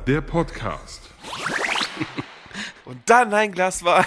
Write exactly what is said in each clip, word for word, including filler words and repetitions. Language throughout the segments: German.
Der Podcast. Und dann ein Glas Wein.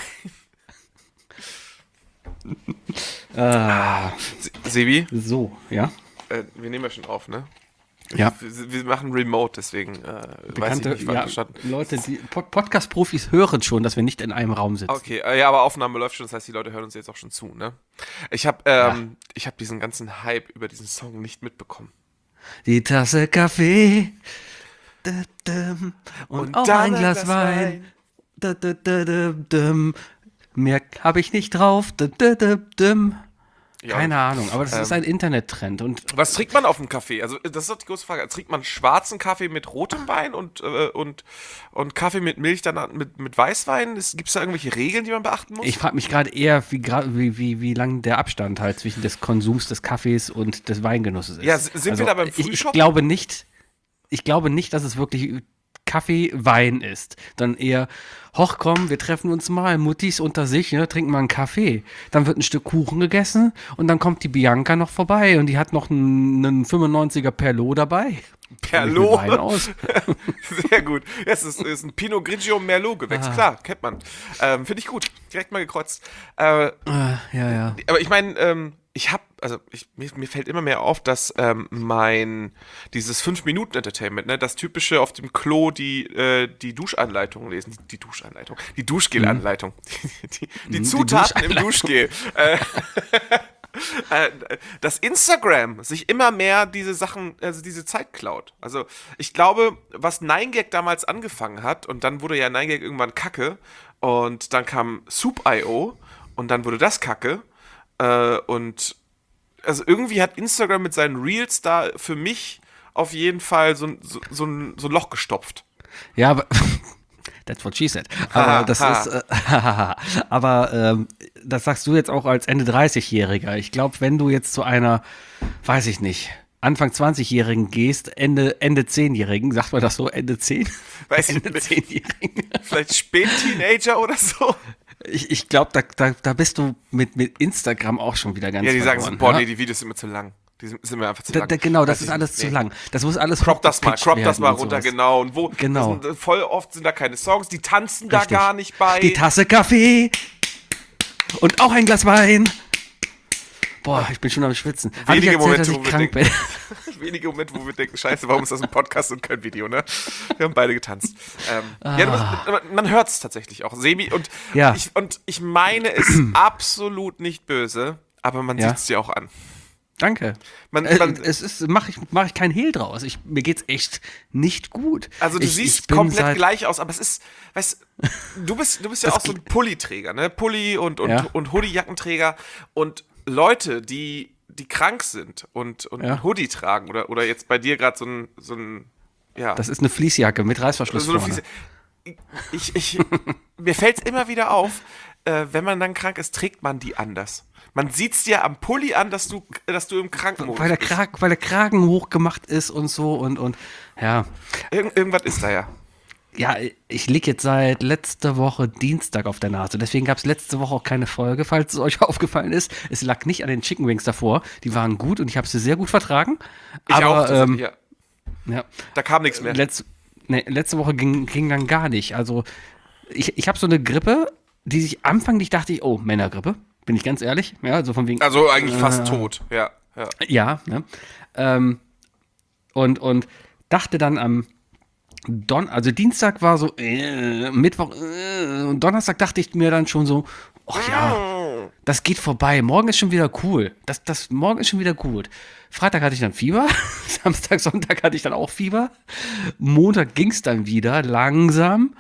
Ah, Sebi? so, ja. Äh, wir nehmen ja schon auf, ne? Ja. Wir, wir machen Remote, deswegen äh, weiß ich Bekannte, nicht, wann ja, wir starten. Leute, die Pod- Podcast-Profis hören schon, dass wir nicht in einem Raum sitzen. Okay, äh, ja, aber Aufnahme läuft schon, das heißt, die Leute hören uns jetzt auch schon zu, ne? Ich habe ähm, ich hab diesen ganzen Hype über diesen Song nicht mitbekommen. Die Tasse Kaffee da, da, und, Und auch dann ein Glas Wein. Da, da, da, da, da. Mehr habe ich nicht drauf. Da, da, da, da. Ja. Keine Ahnung, aber das Ähm. ist ein Internettrend. Und Was trinkt man auf dem Kaffee? Also, das ist doch die große Frage. Trinkt man schwarzen Kaffee mit rotem Wein und, äh, und, und Kaffee mit Milch dann mit, mit Weißwein? Gibt es da irgendwelche Regeln, die man beachten muss? ich frage mich gerade eher, wie, gra- wie, wie, wie lang der Abstand halt zwischen des Konsums des Kaffees und des Weingenusses ist. Ja, s- sind wir da beim ich, ich Frühshop? glaube nicht, ich glaube nicht, dass es wirklich Kaffee, Wein ist. Dann eher, hoch komm, wir treffen uns mal, Muttis unter sich, ne, trinken mal einen Kaffee. Dann wird ein Stück Kuchen gegessen und dann kommt die Bianca noch vorbei und die hat noch einen, einen fünfundneunziger Perlot dabei. Merlot. Mit Wein aus. Sehr gut. Ja, es ist, ist ein Pinot Grigio Merlot Gewächs. Ah. Klar, kennt man. Ähm, Finde ich gut. Direkt mal gekreuzt. Äh, Ah, ja, ja. aber ich meine, ähm, ich habe, also ich, mir, mir fällt immer mehr auf, dass ähm, mein, dieses fünf Minuten Entertainment, ne, das typische auf dem Klo die, äh, die Duschanleitung lesen, die, die Duschanleitung, die Duschgel-Anleitung, die, die, die Die Zutaten im Duschgel. Äh, äh, dass Instagram sich immer mehr diese Sachen, also diese Zeit klaut. Also ich glaube, was neun gag damals angefangen hat, und dann wurde ja neun gag irgendwann Kacke, und dann kam Soup Punkt io und dann wurde das Kacke, äh, und also irgendwie hat Instagram mit seinen Reels da für mich auf jeden Fall so, so, so, ein, so ein Loch gestopft. Ja, aber that's what she said. Aber Ha, das ha. ist, äh, aber ähm, das sagst du jetzt auch als Ende dreißig-Jähriger. Ich glaube, wenn du jetzt zu einer, weiß ich nicht, Anfang zwanzig-Jährigen gehst, Ende, Ende zehn-Jährigen, sagt man das so, Ende zehn? Weiß ich Ende nicht. zehn-Jährigen. Vielleicht Spätteenager oder so. Ich, ich glaube, da, da, da bist du mit, mit Instagram auch schon wieder ganz Ja, die sagen so, verloren, boah, ja? nee, die Videos sind mir zu lang. Die sind, sind mir einfach zu Da, lang. da, genau, das Weiß ist ich alles nicht. zu Nee. lang. Das muss alles Crop das mal, hochgepitcht crop das werden mal und runter, sowas. genau. Und wo, Genau. das sind, voll oft sind da keine Songs, die tanzen da Richtig. gar nicht bei. Die Tasse Kaffee und auch ein Glas Wein. Boah, ich bin schon am Schwitzen. Hab ich Wenige erzählt, dass Momente, ich wo wir krank bin? denken, wenige Momente, wo wir denken, scheiße, warum ist das ein Podcast und kein Video, ne? Wir haben beide getanzt. Ähm, Ja, du, man, man hört es tatsächlich auch. Sebi, und, Ja. ich, und ich meine es absolut nicht böse, aber man Ja. sieht es dir auch an. Danke. Man, Äh, man, es ist, mache ich, mach ich keinen Hehl draus. Ich, mir geht's echt nicht gut. also du ich, siehst ich bin komplett seit, gleich aus, aber es ist, weißt du, bist, du bist ja Das auch so ein Pulli-Träger, ne? Pulli und, und, Ja. und Hoodie-Jackenträger, und Leute, die, die krank sind und, und Ja. ein Hoodie tragen, oder, oder jetzt bei dir gerade so ein, so ein, ja. Das ist eine Fließjacke mit Reißverschluss So eine vorne. Fließe- Ich, ich, mir fällt es immer wieder auf, äh, wenn man dann krank ist, trägt man die anders. Man sieht es dir am Pulli an, dass du, dass du im Krankenmodus Weil der, bist. Kragen, weil der Kragen hochgemacht ist und so und, und ja. Irgend, irgendwas ist da ja. Ja, ich lieg jetzt seit letzter Woche Dienstag auf der Nase. Deswegen gab es letzte Woche auch keine Folge, falls es euch aufgefallen ist. Es lag nicht an den Chicken Wings davor. Die waren gut und ich habe sie sehr gut vertragen. Ich aber auch. ähm, Ja. ja, Da kam nichts mehr. Letz, nee, letzte Woche ging, ging dann gar nicht. Also ich, ich habe so eine Grippe, die sich anfang nicht dachte ich, oh, Männergrippe, bin ich ganz ehrlich. Ja, so von wegen. Also eigentlich fast äh, tot. Ja, ja. Ja, ne? Ähm, und, und dachte dann am Don, also Dienstag war so, äh, Mittwoch, äh, und Donnerstag dachte ich mir dann schon so, ach ja, das geht vorbei, morgen ist schon wieder cool. Das, das, morgen ist schon wieder gut. Freitag hatte ich dann Fieber, Samstag, Sonntag hatte ich dann auch Fieber. Montag ging es dann wieder, langsam.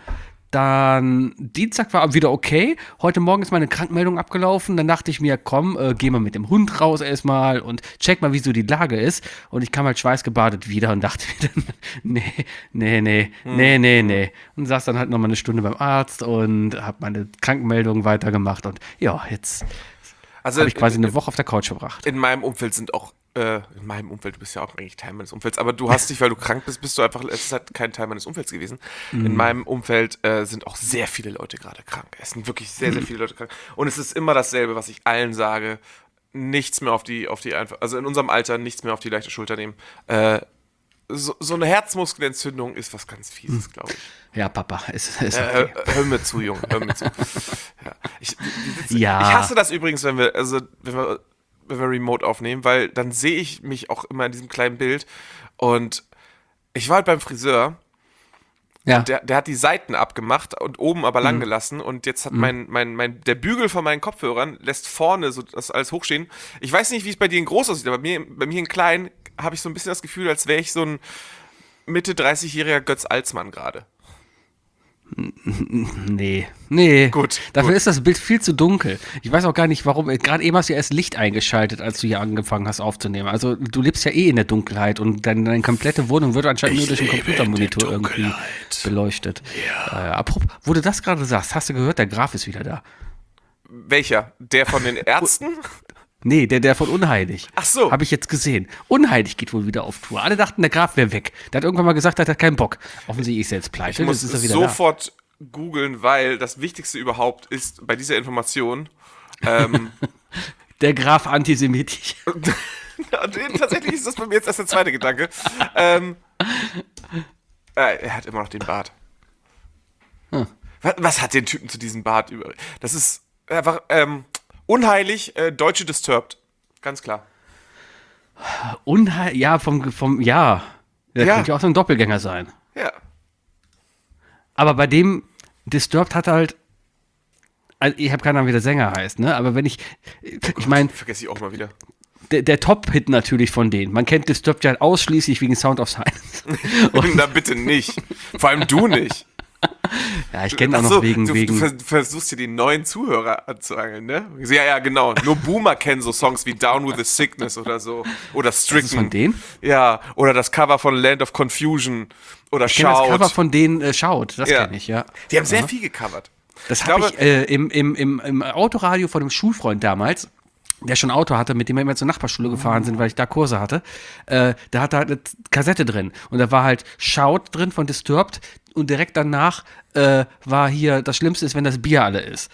Dann Dienstag war wieder okay. Heute Morgen ist meine Krankmeldung abgelaufen. Dann dachte ich mir, komm, äh, geh mal mit dem Hund raus erstmal und check mal, wie so die Lage ist. Und ich kam halt schweißgebadet wieder und dachte mir dann, nee, nee, nee, nee, nee, nee. Und saß dann halt noch mal eine Stunde beim Arzt und habe meine Krankmeldung weitergemacht. Und ja, jetzt Also habe ich quasi in, eine Woche auf der Couch verbracht. in meinem Umfeld sind auch, äh, in meinem Umfeld, du bist ja auch eigentlich Teil meines Umfelds, aber du hast dich, weil du krank bist, bist du einfach, es ist halt kein Teil meines Umfelds gewesen. Mhm. In meinem Umfeld äh, sind auch sehr viele Leute gerade krank. Es sind wirklich sehr, sehr viele Leute krank. Und es ist immer dasselbe, was ich allen sage. Nichts mehr auf die, auf die einfach, also in unserem Alter nichts mehr auf die leichte Schulter nehmen. Äh, so, so eine Herzmuskelentzündung ist was ganz Fieses, glaube ich. Ja, Papa, ist, ist Äh, okay. hör, hör mir zu, Junge, hör mir zu. Ja. Ich, ich, Ja. ich hasse das übrigens, wenn wir, also, wenn wir, wenn wir remote aufnehmen, weil dann sehe ich mich auch immer in diesem kleinen Bild. Und ich war halt beim Friseur. Ja. Der, der hat die Seiten abgemacht und oben aber lang Mhm. gelassen. Und jetzt hat mein, mein, mein, der Bügel von meinen Kopfhörern lässt vorne so das alles hochstehen. Ich weiß nicht, wie es bei dir in groß aussieht, aber bei mir, bei mir in klein habe ich so ein bisschen das Gefühl, als wäre ich so ein Mitte dreißigjähriger Götz Alsmann gerade. Nee, nee. Gut, Dafür gut. ist das Bild viel zu dunkel. Ich weiß auch gar nicht, warum. Gerade eben hast du ja erst Licht eingeschaltet, als du hier angefangen hast aufzunehmen. Also du lebst ja eh in der Dunkelheit und dein, deine komplette Wohnung wird anscheinend nur durch einen Computermonitor irgendwie beleuchtet. Ja. Äh, apropos, wo du das gerade sagst, hast du gehört, der Graf ist wieder da. Welcher? Der von den Ärzten? Nee, der, der von Unheilig. Ach so. Habe ich jetzt gesehen. Unheilig geht wohl wieder auf Tour. Alle dachten, der Graf wäre weg. Der hat irgendwann mal gesagt, er hat keinen Bock. Offensichtlich ist er jetzt pleite. Ich muss jetzt ist er wieder sofort googeln, weil das Wichtigste überhaupt ist bei dieser Information. Ähm, da. Der Graf antisemitisch. tatsächlich ist das bei mir jetzt erst der zweite Gedanke. Ähm, äh, er hat immer noch den Bart. Hm. Was, was hat den Typen zu diesem Bart über? Das ist einfach ähm, unheilig, äh, Deutsche Disturbed. Ganz klar. Unheil, ja, vom, vom, ja. Der Ja. könnte ja auch so ein Doppelgänger sein. Ja. Aber bei dem Disturbed hat halt, also ich habe keine Ahnung, wie der Sänger heißt, ne? Aber wenn ich, ich meine, Vergesse ich auch mal wieder. der, der Top-Hit natürlich von denen. Man kennt Disturbed ja ausschließlich wegen Sound of Silence. Na bitte nicht. Vor allem du nicht. Ja, ich kenne auch Ach noch so, wegen, du, wegen. du vers- versuchst dir die neuen Zuhörer anzuangeln, ne? Ja, ja, genau. Nur Boomer kennen so Songs wie Down with the Sickness oder so. Oder Stricken. Das ist von denen? Ja, oder das Cover von Land of Confusion. Oder Ich kenne das Shout. Cover von denen äh, Schaut, das Ja. kenne ich, ja. Die haben sehr viel gecovert. Das Ich habe glaube- ich äh, im, im, im, im Autoradio von einem Schulfreund damals, der schon ein Auto hatte, mit dem wir immer zur Nachbarschule gefahren sind, weil ich da Kurse hatte. Äh, da hatte halt eine Kassette drin. Und da war halt Shout drin von Disturbed. Und direkt danach äh, war hier, das Schlimmste ist, wenn das Bier alle ist.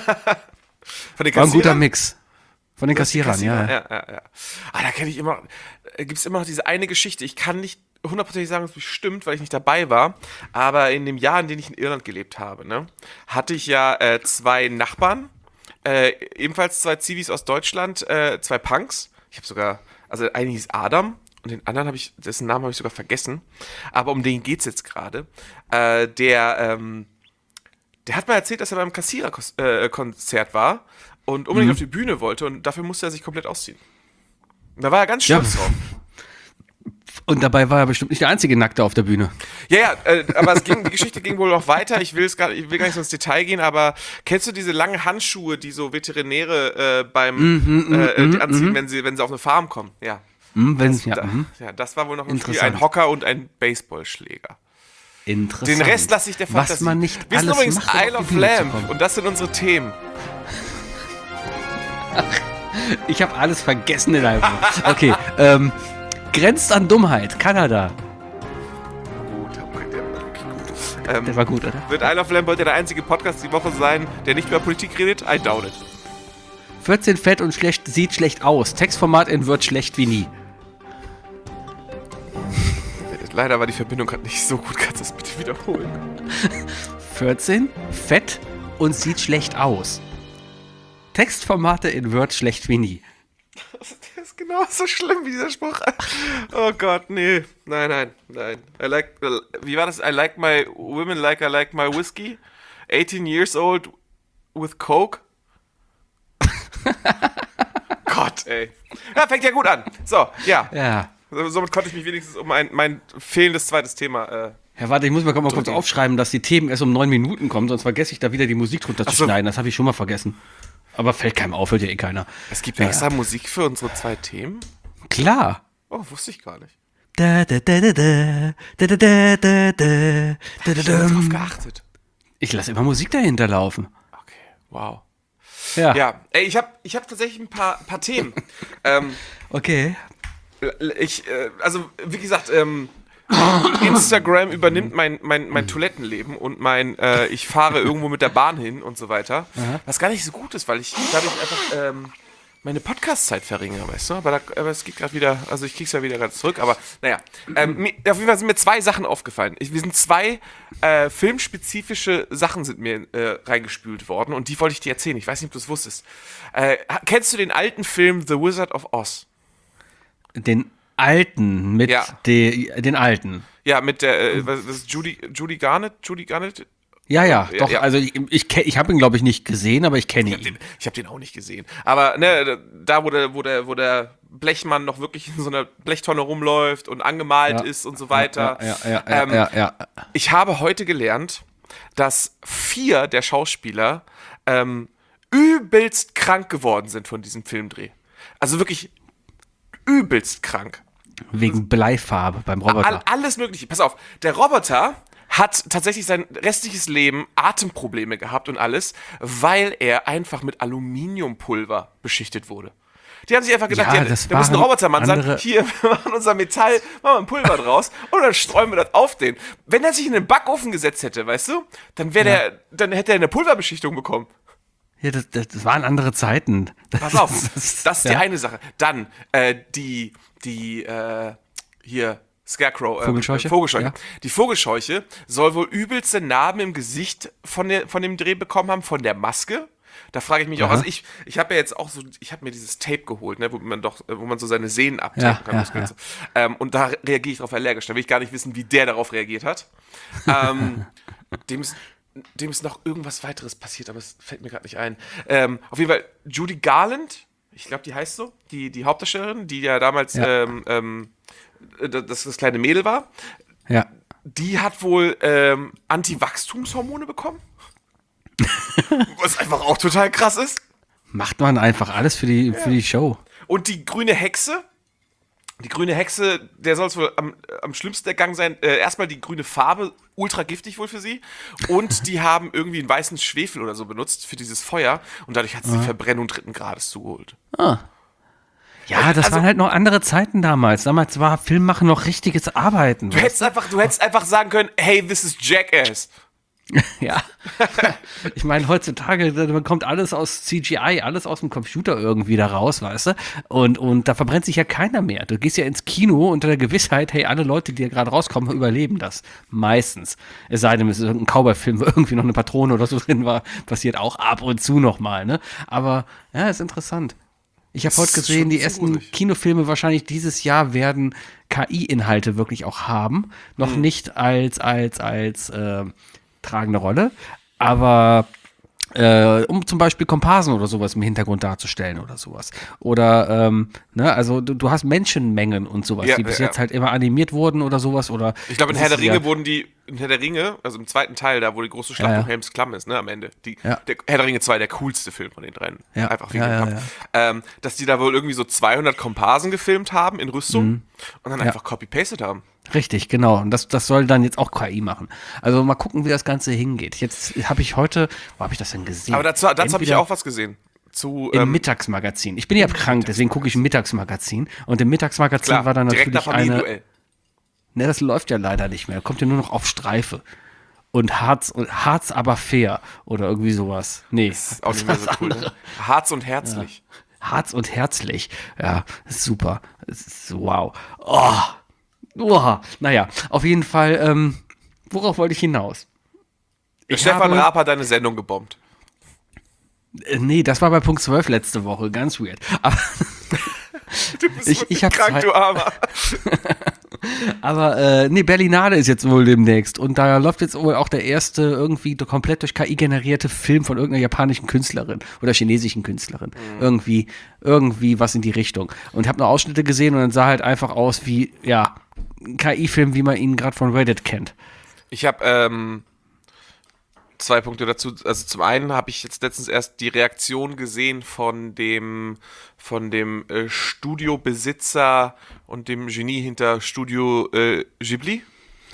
Von den War ein guter Kassierern? Mix. Von den Kassierern, ja. ja. Ja, ja. Ah, da kenne ich immer, gibt es immer noch diese eine Geschichte. Ich kann nicht hundertprozentig sagen, dass es stimmt, weil ich nicht dabei war. Aber in dem Jahr, in dem ich in Irland gelebt habe, ne, hatte ich ja äh, zwei Nachbarn, äh, ebenfalls zwei Zivis aus Deutschland, äh, zwei Punks. Ich habe sogar, also einer hieß Adam und den anderen habe ich, dessen Namen habe ich sogar vergessen. Aber um den geht's jetzt gerade. Äh, der, ähm, der hat mal erzählt, dass er beim Kassiererkonzert war und unbedingt Mhm. auf die Bühne wollte und dafür musste er sich komplett ausziehen. Und da war er ganz Ja. stolz drauf. Und dabei war er bestimmt nicht der einzige Nackte auf der Bühne. Ja, ja, äh, aber es ging, die Geschichte ging wohl noch weiter. Ich will, es gar, ich will gar nicht so ins Detail gehen, aber kennst du diese langen Handschuhe, die so Veterinäre äh, beim Mhm, äh, mhm, äh, anziehen, mhm. wenn sie, wenn sie auf eine Farm kommen? Ja. Hm, wenn, Das, ja, da, mhm. ja, das war wohl noch im Spiel Interessant. ein Hocker und ein Baseballschläger. Interessant. Den Rest lasse ich der Fantasie. Was man nicht Wir sind alles übrigens macht, um Isle auf of die Bühne zu Lamp kommen. und das sind unsere Themen. Ich habe alles vergessen in einem. Okay, ähm, grenzt an Dummheit. Kanada. Gut, der war wirklich gut. Ähm, Der war gut, oder? Wird Isle of Lamp heute der einzige Podcast die Woche sein, der nicht über Politik redet? I doubt it. vierzehn fett und schlecht, sieht schlecht aus. Textformat in Word schlecht wie nie. Leider war die Verbindung gerade nicht so gut. Kannst du das bitte wiederholen? vierzehn fett und sieht schlecht aus. Textformate in Word schlecht wie nie. Das ist genauso schlimm wie dieser Spruch. Oh Gott, nee. Nein, nein, nein. I like, wie war das? I like my women like I like my whiskey. eighteen years old with Coke. Gott, ey. Ja, fängt ja gut an. So, ja. Ja. Somit konnte ich mich wenigstens um ein, mein fehlendes zweites Thema. Äh, Ja, warte, ich muss mir mal kurz Drücken. aufschreiben, dass die Themen erst um neun Minuten kommen, sonst vergesse ich da wieder die Musik drunter zu Ach so. schneiden. Das habe ich schon mal vergessen. Aber fällt keinem auf, hört ja eh keiner. es gibt Ja. extra Musik für unsere zwei Themen? Klar. Oh, wusste ich gar nicht. Da, da, da, da, da, da, da, da, da, da, da, Ich habe darauf da. geachtet. Ich lasse immer Musik dahinter laufen. Okay, wow. Ja. Ja, ey, ich habe ich hab tatsächlich ein paar, paar Themen. ähm, Okay. ich, äh, also, wie gesagt, ähm, Instagram übernimmt mein, mein, mein Toilettenleben und mein, äh, ich fahre irgendwo mit der Bahn hin und so weiter. Was gar nicht so gut ist, weil ich dadurch einfach ähm, meine Podcast-Zeit verringere, weißt du? Aber, da, aber es geht gerade wieder, also ich krieg's ja wieder gerade zurück, aber naja. Ähm, mir, auf jeden Fall sind mir zwei Sachen aufgefallen. Ich, wir sind zwei äh, filmspezifische Sachen sind mir äh, reingespült worden und die wollte ich dir erzählen. Ich weiß nicht, ob du es wusstest. Äh, kennst du den alten Film The Wizard of Oz? Den alten mit Ja. de, den alten. Ja, mit der, äh, was, was ist Judy, Judy Garnett? Judy Garnett? Ja, ja, Ja, doch, ja. also ich, ich, kenn- ich habe ihn, glaube ich, nicht gesehen, aber ich kenne Ich habe ihn. den, ich hab den auch nicht gesehen. Aber ne, da, wo der, wo, der, wo der Blechmann noch wirklich in so einer Blechtonne rumläuft und angemalt Ja. ist und so weiter. Ja, ja, ja, ja, ähm, ja, ja. Ich habe heute gelernt, dass vier der Schauspieler ähm, übelst krank geworden sind von diesem Filmdreh. Also wirklich übelst krank. Wegen Bleifarbe beim Roboter. All, alles Mögliche. Pass auf, der Roboter hat tatsächlich sein restliches Leben Atemprobleme gehabt und alles, weil er einfach mit Aluminiumpulver beschichtet wurde. Die haben sich einfach gedacht, Ja, ja, das da muss ein waren Robotermann sagen, andere- hier, wir machen unser Metall, machen wir ein Pulver draus und dann streuen wir das auf den. Wenn er sich in den Backofen gesetzt hätte, weißt du, dann wäre der, dann hätte er eine Pulverbeschichtung bekommen. Ja, das, das, das waren andere Zeiten. Das, Pass auf, das ist die ja. eine Sache. Dann, äh, die, die, äh, hier, Scarecrow, äh, Vogelscheuche? Äh, Vogelscheuche. Ja. Die Vogelscheuche soll wohl übelste Narben im Gesicht von, der, von dem Dreh bekommen haben, von der Maske. Da frage ich mich auch, Aha. also ich, ich habe ja jetzt auch so, ich habe mir dieses Tape geholt, ne, wo man doch, wo man so seine Sehnen abtapen Ja, kann. ja, Muskeln ja. und so. Ähm, und da reagiere ich drauf allergisch. Da will ich gar nicht wissen, wie der darauf reagiert hat. ähm, dem ist, dem ist noch irgendwas weiteres passiert, aber es fällt mir gerade nicht ein. Ähm, auf jeden Fall, Judy Garland, ich glaube, die heißt so, die, die Hauptdarstellerin, die ja damals Ja. ähm, ähm, das, das kleine Mädel war, Ja. die hat wohl ähm, Anti-Wachstumshormone bekommen. Was einfach auch total krass ist. Macht man einfach alles für die, für die Show. Und die grüne Hexe, die grüne Hexe, der soll es wohl am, am schlimmsten ergangen sein. Äh, erstmal die grüne Farbe, ultra giftig wohl für sie. Und die haben irgendwie einen weißen Schwefel oder so benutzt für dieses Feuer. Und dadurch hat sie die Verbrennung dritten Grades zugeholt. Ja, das Also- waren halt noch andere Zeiten damals. Damals war Filmmachen noch richtiges Arbeiten. Du hättest einfach, du hättest einfach sagen können, hey, this is Jackass. Ja. Ich meine, heutzutage, da kommt alles aus C G I, alles aus dem Computer irgendwie da raus, weißt du? Und, und da verbrennt sich ja keiner mehr. Du gehst ja ins Kino unter der Gewissheit, hey, alle Leute, die da gerade rauskommen, überleben das. Meistens. Es sei denn, es ist irgendein Cowboy-Film, wo irgendwie noch eine Patrone oder so drin war. Passiert auch ab und zu nochmal, ne? Aber, ja, ist interessant. Ich habe Das heute ist gesehen, schon die so ersten gruselig. Kinofilme wahrscheinlich dieses Jahr werden K I-Inhalte wirklich auch haben. Noch Hm. nicht als, als, als äh, tragende Rolle, aber äh, um zum Beispiel Komparsen oder sowas im Hintergrund darzustellen oder sowas. Oder, ähm, ne, also du, du hast Menschenmengen und sowas, Ja, die bis ja, jetzt ja. halt immer animiert wurden oder sowas. Oder Ich glaube, in das Herr der ist Ringe ja- wurden die, in Herr der Ringe, also im zweiten Teil, da wo die große Schlacht Ja, ja. um Helms Klamm ist, ne, am Ende. Die, Ja. der, Herr der Ringe zwei, der coolste Film von den dreien. Ja, Einfach wegen ja, dem ja, Kampf. Ähm, dass die da wohl irgendwie so zweihundert Komparsen gefilmt haben in Rüstung und dann Mhm. Ja. einfach copy-pasted haben. Richtig, genau. Und das, das soll dann jetzt auch K I machen. Also mal gucken, wie das Ganze hingeht. Jetzt habe ich heute, wo habe ich das denn gesehen? Aber dazu, dazu habe ich Entweder auch was gesehen. Zu, Im ähm, Mittagsmagazin. Ich bin ja krank, deswegen gucke ich ein Mittagsmagazin. Und im Mittagsmagazin klar, war dann direkt nach natürlich eine. Familienduell. Ne, das läuft ja leider nicht mehr. Kommt ja nur noch auf Streife. Und Harz, und Harz aber fair. Oder irgendwie sowas. Nee. Das ist auch nicht mehr so cool. Ne? Harz und herzlich. Harz und herzlich. Ja, das ist super. Das ist, wow. Oh. Oh. Naja, auf jeden Fall, ähm, worauf wollte ich hinaus? Ich Stefan habe- Raab hat deine Sendung gebombt. Äh, nee, das war bei Punkt zwölf letzte Woche. Ganz weird. Aber, Du bist Ich- wirklich ich hab's krank, halt- du Armer. aber äh, nee, Berlinale ist jetzt wohl demnächst. Und da läuft jetzt wohl auch der erste irgendwie komplett durch K I generierte Film von irgendeiner japanischen Künstlerin oder chinesischen Künstlerin. Irgendwie, irgendwie was in die Richtung. Und ich habe nur Ausschnitte gesehen und dann sah halt einfach aus wie, ja, ein K I-Film, wie man ihn gerade von Reddit kennt. Ich habe ähm, zwei Punkte dazu. Also zum einen habe ich jetzt letztens erst die Reaktion gesehen von dem von dem äh, Studiobesitzer und dem Genie hinter Studio äh, Ghibli.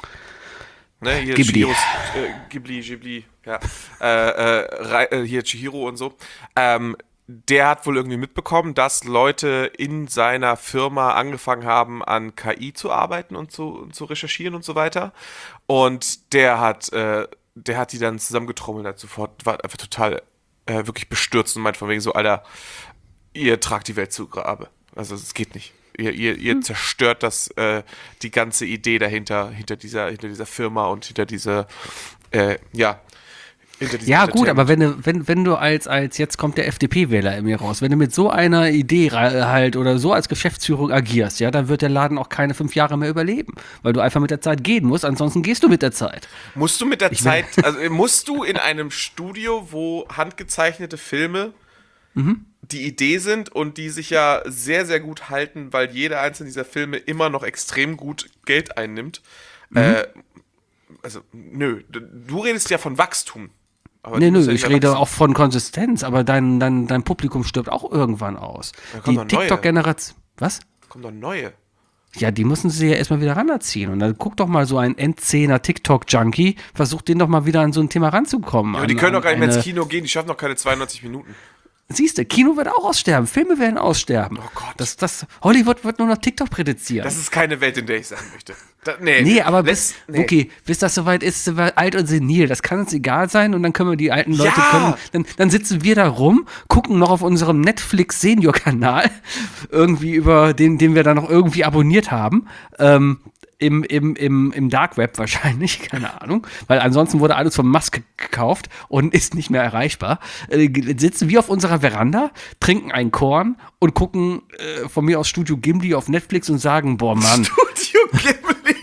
Ne, hier Ghibli. Chihiros, äh, Ghibli, Ghibli, ja. Äh, äh, Rei- äh, hier Chihiro und so. Ähm, der hat wohl irgendwie mitbekommen, dass Leute in seiner Firma angefangen haben, an K I zu arbeiten und zu, und zu recherchieren und so weiter. Und der hat, äh, der hat die dann zusammengetrommelt, hat sofort, war einfach total äh, wirklich bestürzt und meint von wegen so, Alter, ihr tragt die Welt zu Grabe. Also es geht nicht. Ihr, ihr, ihr hm. zerstört das, äh, die ganze Idee dahinter, hinter dieser, hinter dieser Firma und hinter dieser, äh, ja, hinter diesem Ja, gut, aber wenn du, wenn, wenn du als, als jetzt kommt der F D P-Wähler in mir raus, wenn du mit so einer Idee halt oder so als Geschäftsführung agierst, ja, dann wird der Laden auch keine fünf Jahre mehr überleben, weil du einfach mit der Zeit gehen musst, ansonsten gehst du mit der Zeit. Musst du mit der ich Zeit, also musst du in einem Studio, wo handgezeichnete Filme mhm. die Idee sind und die sich ja sehr, sehr gut halten, weil jeder einzelne dieser Filme immer noch extrem gut Geld einnimmt. Mhm. Äh, also, nö, du redest ja von Wachstum. Aber nee, nö, ja ich rede wachsen. auch von Konsistenz, aber dein, dein, dein Publikum stirbt auch irgendwann aus. Die TikTok-Generation. Was? Da kommen doch neue. Ja, die müssen sie ja erstmal wieder ranerziehen. Und dann guck doch mal, so ein Endzehner TikTok-Junkie, versucht den doch mal wieder an so ein Thema ranzukommen. Ja, aber die können doch gar nicht mehr ins Kino gehen, die schaffen doch keine zweiundneunzig Minuten. Siehst du, Kino wird auch aussterben, Filme werden aussterben. Oh Gott. Das, das, Hollywood wird nur noch TikTok prädizieren. Das ist keine Welt, in der ich sein möchte. Da, nee, nee, aber bis, nee. okay, bis das soweit ist, sind wir alt und senil. Das kann uns egal sein und dann können wir die alten Leute, ja. können, dann, dann sitzen wir da rum, gucken noch auf unserem Netflix-Senior-Kanal, irgendwie über den, den wir da noch irgendwie abonniert haben, ähm, Im, im, im, im Dark Web wahrscheinlich, keine Ahnung, weil ansonsten wurde alles von Musk gekauft und ist nicht mehr erreichbar. Äh, sitzen wir auf unserer Veranda, trinken ein Korn und gucken äh, von mir aus Studio Ghibli auf Netflix und sagen, boah Mann. Studio Ghibli!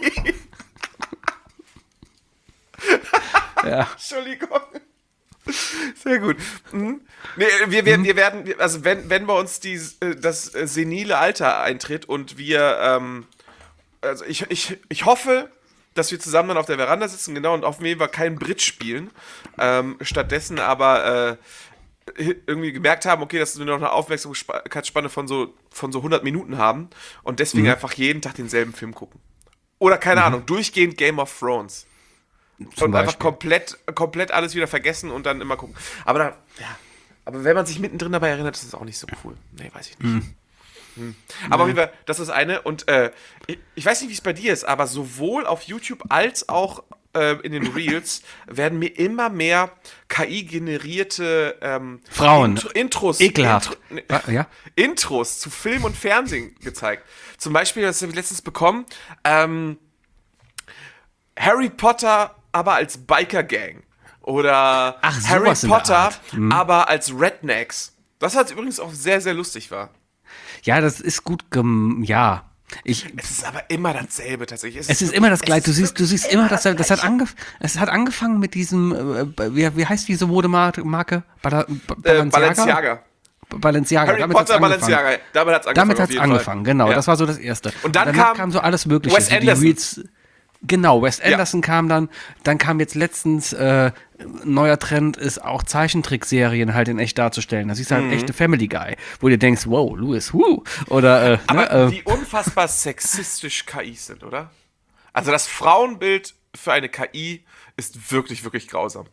ja. Entschuldigung. Sehr gut. Mhm. Nee, wir, wir, wir werden, also wenn, wenn bei uns die, das senile Alter eintritt und wir ähm, Also ich, ich, ich hoffe, dass wir zusammen dann auf der Veranda sitzen, genau, und auf jeden Fall kein Bridge spielen. Ähm, stattdessen aber äh, irgendwie gemerkt haben, okay, dass wir noch eine Aufmerksamkeitsspanne von so, von so hundert Minuten haben und deswegen mhm. einfach jeden Tag denselben Film gucken. Oder, keine mhm. Ahnung, durchgehend Game of Thrones. Zum und Beispiel. Einfach komplett, komplett alles wieder vergessen und dann immer gucken. Aber da, ja, aber wenn man sich mittendrin dabei erinnert, ist das auch nicht so cool. Nee, weiß ich nicht. Mhm. Hm. Aber mhm. das ist eine und äh, ich, ich weiß nicht, wie es bei dir ist, aber sowohl auf YouTube als auch äh, in den Reels werden mir immer mehr K I-generierte ähm, Frauen Intro, Intros, ekelhaft. Intro, ne, ja? Intros zu Film und Fernsehen gezeigt. Zum Beispiel, das habe ich letztens bekommen, ähm, Harry Potter, aber als Biker-Gang. Oder Ach, Harry Potter, mhm. aber als Rednecks. Das hat übrigens auch sehr, sehr lustig war. Ja, das ist gut, gem- ja. Ich, es ist aber immer dasselbe tatsächlich. Es, es ist, ist immer das Gleiche. Du siehst, du siehst immer, dass das, das hat, angef- es hat angefangen mit diesem, äh, wie, wie heißt diese Modemarke? Bala- Balenciaga? Äh, Balenciaga. Balenciaga. Harry damit Potter, Balenciaga. Damit hat es angefangen. Damit hat es angefangen, genau. Ja. Das war so das Erste. Und dann und kam, kam so alles Mögliche. Wes Anderson. Die Reels, genau, Wes Anderson ja. kam dann. Dann kam jetzt letztens, äh, neuer Trend ist auch Zeichentrickserien halt in echt darzustellen. Das ist halt mhm. echte Family Guy, wo du denkst, wow, Louis, wuh. Oder, äh, aber ne, äh, wie unfassbar sexistisch K Is sind, oder? Also das Frauenbild für eine K I ist wirklich, wirklich grausam.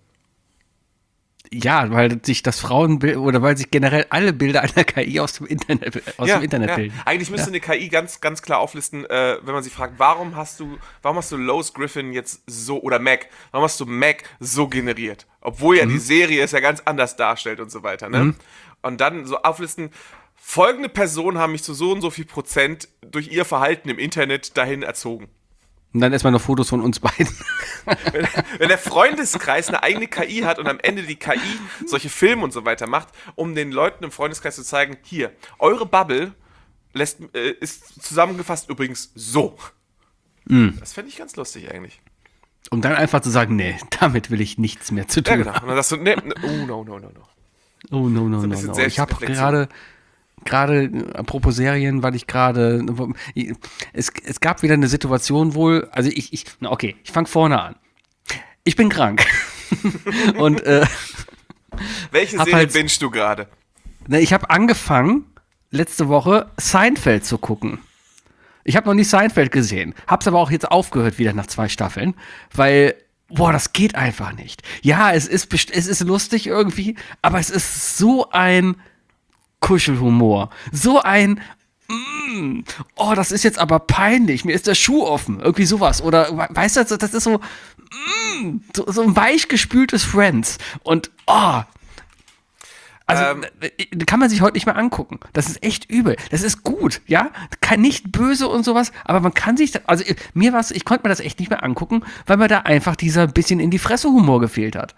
Ja, weil sich das Frauenbild oder weil sich generell alle Bilder einer K I aus dem Internet, aus ja, dem Internet ja. bilden. Eigentlich müsste ja. eine K I ganz, ganz klar auflisten, äh, wenn man sie fragt, warum hast du, warum hast du Lois Griffin jetzt so, oder Mac, warum hast du Mac so generiert? Obwohl ja mhm. die Serie es ja ganz anders darstellt und so weiter, ne? Mhm. Und dann so auflisten, folgende Personen haben mich zu so und so viel Prozent durch ihr Verhalten im Internet dahin erzogen. Und dann erstmal noch Fotos von uns beiden. Wenn, wenn der Freundeskreis eine eigene K I hat und am Ende die K I solche Filme und so weiter macht, um den Leuten im Freundeskreis zu zeigen, hier, eure Bubble lässt, äh, ist zusammengefasst übrigens so. Mm. Das fände ich ganz lustig eigentlich. Um dann einfach zu sagen, nee, damit will ich nichts mehr zu tun ja, genau. haben. Und dann sagst du, nee, nee, oh, no, no, no, no. Oh, no, no, so no, no. Ich habe gerade... Gerade, apropos Serien, weil ich gerade, es, es gab wieder eine Situation wohl, also ich, ich na okay, ich fange vorne an. Ich bin krank. Und, äh, welche Serie halt, bingst du gerade? Ich habe angefangen, letzte Woche Seinfeld zu gucken. Ich habe noch nie Seinfeld gesehen, hab's aber auch jetzt aufgehört wieder nach zwei Staffeln, weil, boah, das geht einfach nicht. Ja, es ist, es ist lustig irgendwie, aber es ist so ein Kuschelhumor. So ein, mm, oh, das ist jetzt aber peinlich, mir ist der Schuh offen, irgendwie sowas. Oder, weißt du, das ist so, mm, so, so ein weichgespültes Friends. Und, oh, Also, Ähm, äh, kann man sich heute nicht mehr angucken. Das ist echt übel. Das ist gut, ja? Kein, nicht böse und sowas, aber man kann sich, da, also äh, mir war ich konnte mir das echt nicht mehr angucken, weil mir da einfach dieser bisschen in die Fresse Humor gefehlt hat.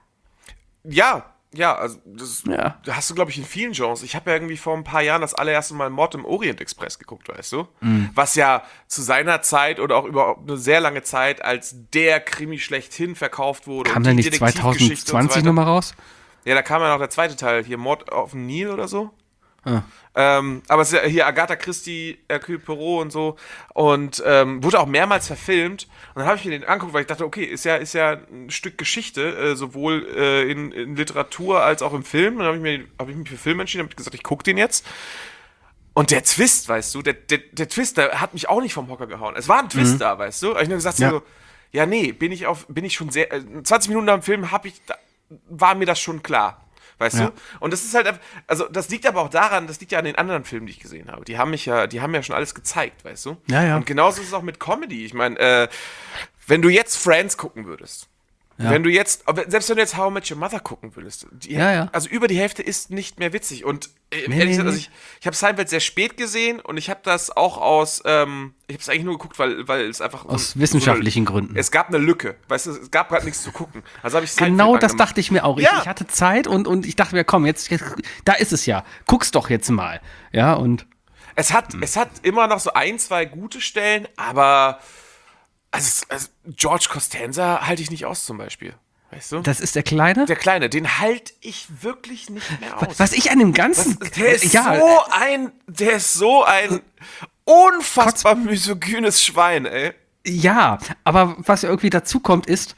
Ja, ja, also das Ja. hast du, glaube ich, in vielen Genres. Ich habe ja irgendwie vor ein paar Jahren das allererste Mal Mord im Orient Express geguckt, weißt du? Mhm. Was ja zu seiner Zeit oder auch überhaupt eine sehr lange Zeit als der Krimi schlechthin verkauft wurde. Kam und der die nicht Detektivgeschichte und so zwanzig weiter. nochmal raus? Ja, da kam ja noch der zweite Teil, hier Mord auf dem Nil oder so. Ah. Ähm, aber es ist ja hier Agatha Christie, Hercule Poirot und so. Und ähm, wurde auch mehrmals verfilmt. Und dann habe ich mir den angeguckt, weil ich dachte, okay, ist ja, ist ja ein Stück Geschichte, äh, sowohl äh, in, in Literatur als auch im Film. Und dann habe ich, mir- hab ich mich für Film entschieden, habe gesagt, ich gucke den jetzt. Und der Twist, weißt du, der, der, der Twist, der hat mich auch nicht vom Hocker gehauen. Es war ein Twist da, weißt du. Aber ich habe gesagt, Ja. so, ja, nee, bin ich auf, bin ich schon sehr, äh, zwanzig Minuten nach dem Film habe ich, da, war mir das schon klar. Weißt Ja. du? Und das ist halt, also das liegt aber auch daran, das liegt ja an den anderen Filmen, die ich gesehen habe. Die haben mich ja, die haben ja schon alles gezeigt, weißt du? Ja, ja. Und genauso ist es auch mit Comedy. Ich meine, äh, wenn du jetzt Friends gucken würdest, Ja. wenn du jetzt, aber selbst wenn du jetzt How I Met Your Mother gucken würdest, die, Ja, ja. also über die Hälfte ist nicht mehr witzig. Und äh, Nee, ehrlich nee, gesagt, also nee. ich, ich habe Seinfeld sehr spät gesehen und ich habe das auch aus, ähm, ich habe es eigentlich nur geguckt, weil, weil es einfach Aus so, wissenschaftlichen so eine, Gründen. Es gab eine Lücke, weißt du, es gab gerade nichts zu gucken. Also habe ich Seinfeld Genau das angemacht. dachte ich mir auch. Ich, Ja. ich hatte Zeit und, und ich dachte mir, komm, jetzt, jetzt, da ist es ja. Guck's doch jetzt mal. Ja, und Es hat, es hat immer noch so ein, zwei gute Stellen, aber also, es- also George Costanza halte ich nicht aus zum Beispiel. Weißt du? das ist der Kleine. Der Kleine, den halte ich wirklich nicht mehr aus. Was ich an dem Ganzen. Was, der ist ja, so ein, der ist so ein unfassbar misogynes Schwein, ey. ja, aber was ja irgendwie dazu kommt, ist,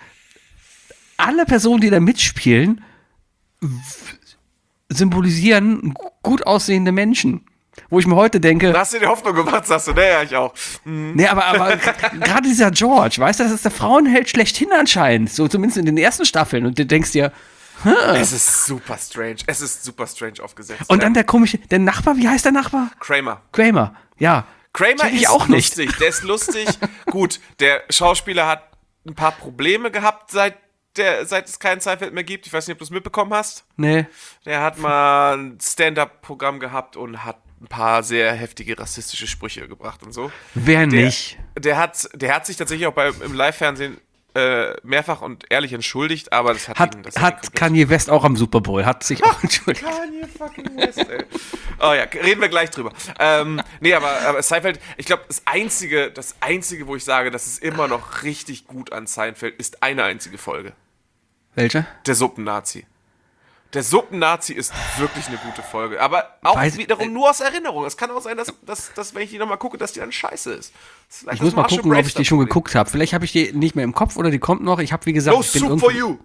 alle Personen, die da mitspielen, w- symbolisieren gut aussehende Menschen. Wo ich mir heute denke, Da hast du dir Hoffnung gemacht, sagst du, ne, ja, ich auch. nee, aber, aber gerade dieser George, weißt du, das ist der Frauenheld schlechthin anscheinend. So zumindest in den ersten Staffeln. Und du denkst dir, Es ist super strange. Es ist super strange aufgesetzt. und ja. dann der komische, der Nachbar, wie heißt der Nachbar? Kramer. Kramer, ja. Kramer Check ich ist auch nicht. lustig, der ist lustig. Gut, der Schauspieler hat ein paar Probleme gehabt, seit, der, seit es keinen Seinfeld mehr gibt. Ich weiß nicht, ob du es mitbekommen hast. Nee. Der hat mal ein Stand-Up-Programm gehabt und hat ein paar sehr heftige rassistische Sprüche gebracht und so. Wer Der, nicht? der, hat, der hat sich tatsächlich auch bei, im Live-Fernsehen äh, mehrfach und ehrlich entschuldigt, aber das hat, Hat, ihn, das hat ihn komplett- Kanye West auch am Super Bowl, hat sich auch entschuldigt. Kanye fucking West, ey. Oh ja, reden wir gleich drüber. Ähm, nee, aber, aber Seinfeld, ich glaube, das Einzige, das Einzige, wo ich sage, das ist immer noch richtig gut an Seinfeld, ist eine einzige Folge. Welche? Der Suppennazi. Der Suppennazi ist wirklich eine gute Folge. Aber auch Weiß- wiederum nur aus Erinnerung. Es kann auch sein, dass, dass, dass wenn ich die nochmal gucke, dass die dann scheiße ist. Das ist vielleicht Ich das muss mal Marshall gucken, ob ich die Bravestar schon Problem. geguckt habe. Vielleicht habe ich die nicht mehr im Kopf oder die kommt noch. Ich habe, wie gesagt, No ich bin Soup irgendwo, for You.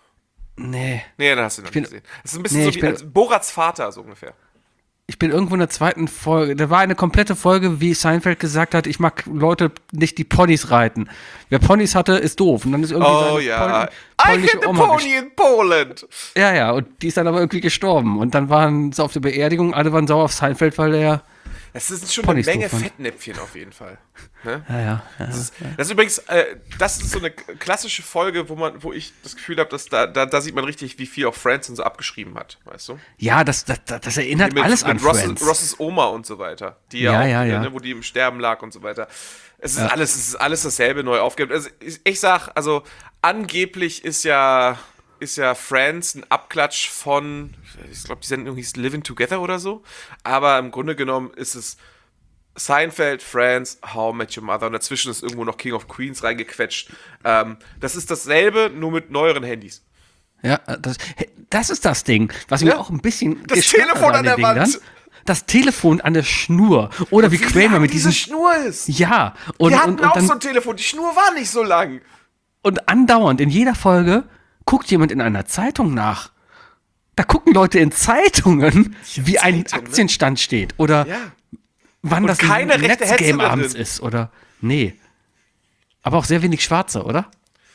Nee, Nee, dann hast du noch bin- nicht gesehen. Das ist ein bisschen nee, so ich wie bin- als Borats Vater, so ungefähr. ich bin irgendwo in der zweiten Folge. Da war eine komplette Folge, wie Seinfeld gesagt hat, ich mag Leute nicht, die Ponys reiten. Wer Ponys hatte, ist doof. Und dann ist irgendwie Oh seine ja. Pol I polnische hit the Oma pony in Poland. Ja, ja, und die ist dann aber irgendwie gestorben. Und dann waren sie auf der Beerdigung, alle waren sauer auf Seinfeld, weil er. Das sind schon Ponys eine Menge doof fand. Fettnäpfchen auf jeden Fall. Ne? Ja, ja. ja. Das, ist, das ist übrigens, äh, das ist so eine klassische Folge, wo man, wo ich das Gefühl habe, dass da, da, da sieht man richtig, wie viel auch Friends und so abgeschrieben hat, weißt du? Ja, das, das, das erinnert Mit, alles mit an Ross, Friends. Rosses Oma und so weiter. Die ja, Ja, auch, ja, ja. Ne, wo die im Sterben lag und so weiter. Es ist Ja. alles, es ist alles dasselbe neu aufgegeben. Also ich, ich sag, also angeblich ist ja, ist ja Friends ein Abklatsch von, ich glaube, die Sendung hieß Living Together oder so. Aber im Grunde genommen ist es Seinfeld, Friends, How I Met Your Mother und dazwischen ist irgendwo noch King of Queens reingequetscht. Ähm, das ist dasselbe, nur mit neueren Handys. Ja, das, das ist das Ding, was mir Ja. auch ein bisschen Das gestört hat Telefon an der den Wand. Dingern. Das Telefon an der Schnur. Oder wie, Wie Kramer lang mit diese diesem. Schnur ist. Ja, und, Wir hatten und, und, auch dann, so ein Telefon, die Schnur war nicht so lang. und andauernd in jeder Folge guckt jemand in einer Zeitung nach. Da gucken Leute in Zeitungen, wie ein Zeitung, ne? Aktienstand steht. Oder Ja. wann Und das keine ein rechte Hetze Netzgame da abends drin. ist. Oder. Nee. Aber auch sehr wenig Schwarze, oder?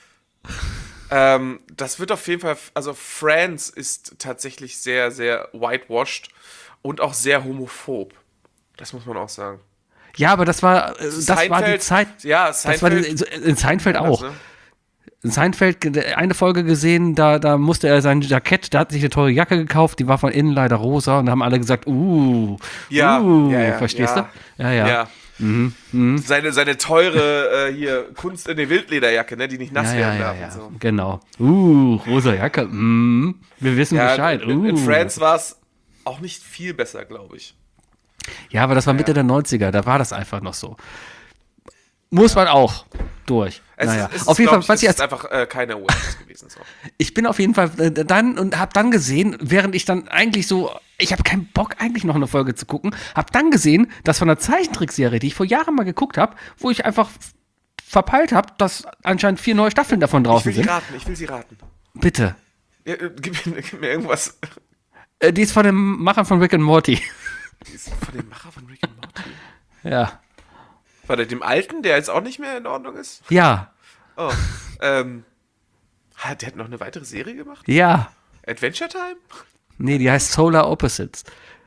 Ähm, das wird auf jeden Fall, also Friends ist tatsächlich sehr, sehr whitewashed und auch sehr homophob. Das muss man auch sagen. Ja, aber das war, äh, das war die Seinfeld- Zeit. Ja, Das war Seinfeld. die, in Seinfeld auch. ne? Seinfeld, eine Folge gesehen, da, da musste er sein Jackett, da hat sich eine teure Jacke gekauft, die war von innen leider rosa und da haben alle gesagt, uh, Ja, uh, ja, ja, verstehst ja. du? Ja, ja. Ja. Mhm, mhm. Seine, seine teure äh, hier Kunst in der Wildlederjacke, ne, die nicht nass Ja, ja, werden ja, darf ja. und so. Genau. Uh, rosa Jacke, mm, wir wissen Ja, Bescheid. in, in, in Uh. Friends war es auch nicht viel besser, glaube ich. Ja, aber das war Mitte Ja. der neunziger, da war das einfach noch so. Muss man auch durch. Es naja. ist, es Auf ist, jeden glaub Fall, was ich, ich es ist jetzt einfach äh, keine Awareness gewesen. So. Ich bin auf jeden Fall äh, dann und habe dann gesehen, während ich dann eigentlich so, ich habe keinen Bock eigentlich noch eine Folge zu gucken, habe dann gesehen, dass von einer Zeichentrickserie, die ich vor Jahren mal geguckt habe, wo ich einfach f- verpeilt habe, dass anscheinend vier neue Staffeln davon Ich draußen will sie sind. raten, ich will sie raten. Bitte. Ja, äh, gib, mir, gib mir irgendwas. Äh, die ist von dem Macher von Rick and Morty. Die ist von dem Macher von Rick and Morty. Ja. War der dem Alten, der jetzt auch nicht mehr in Ordnung ist? Ja. Oh, ähm. Hat der hat noch eine weitere Serie gemacht? Ja. Adventure Time? Nee, die heißt Solar Opposites.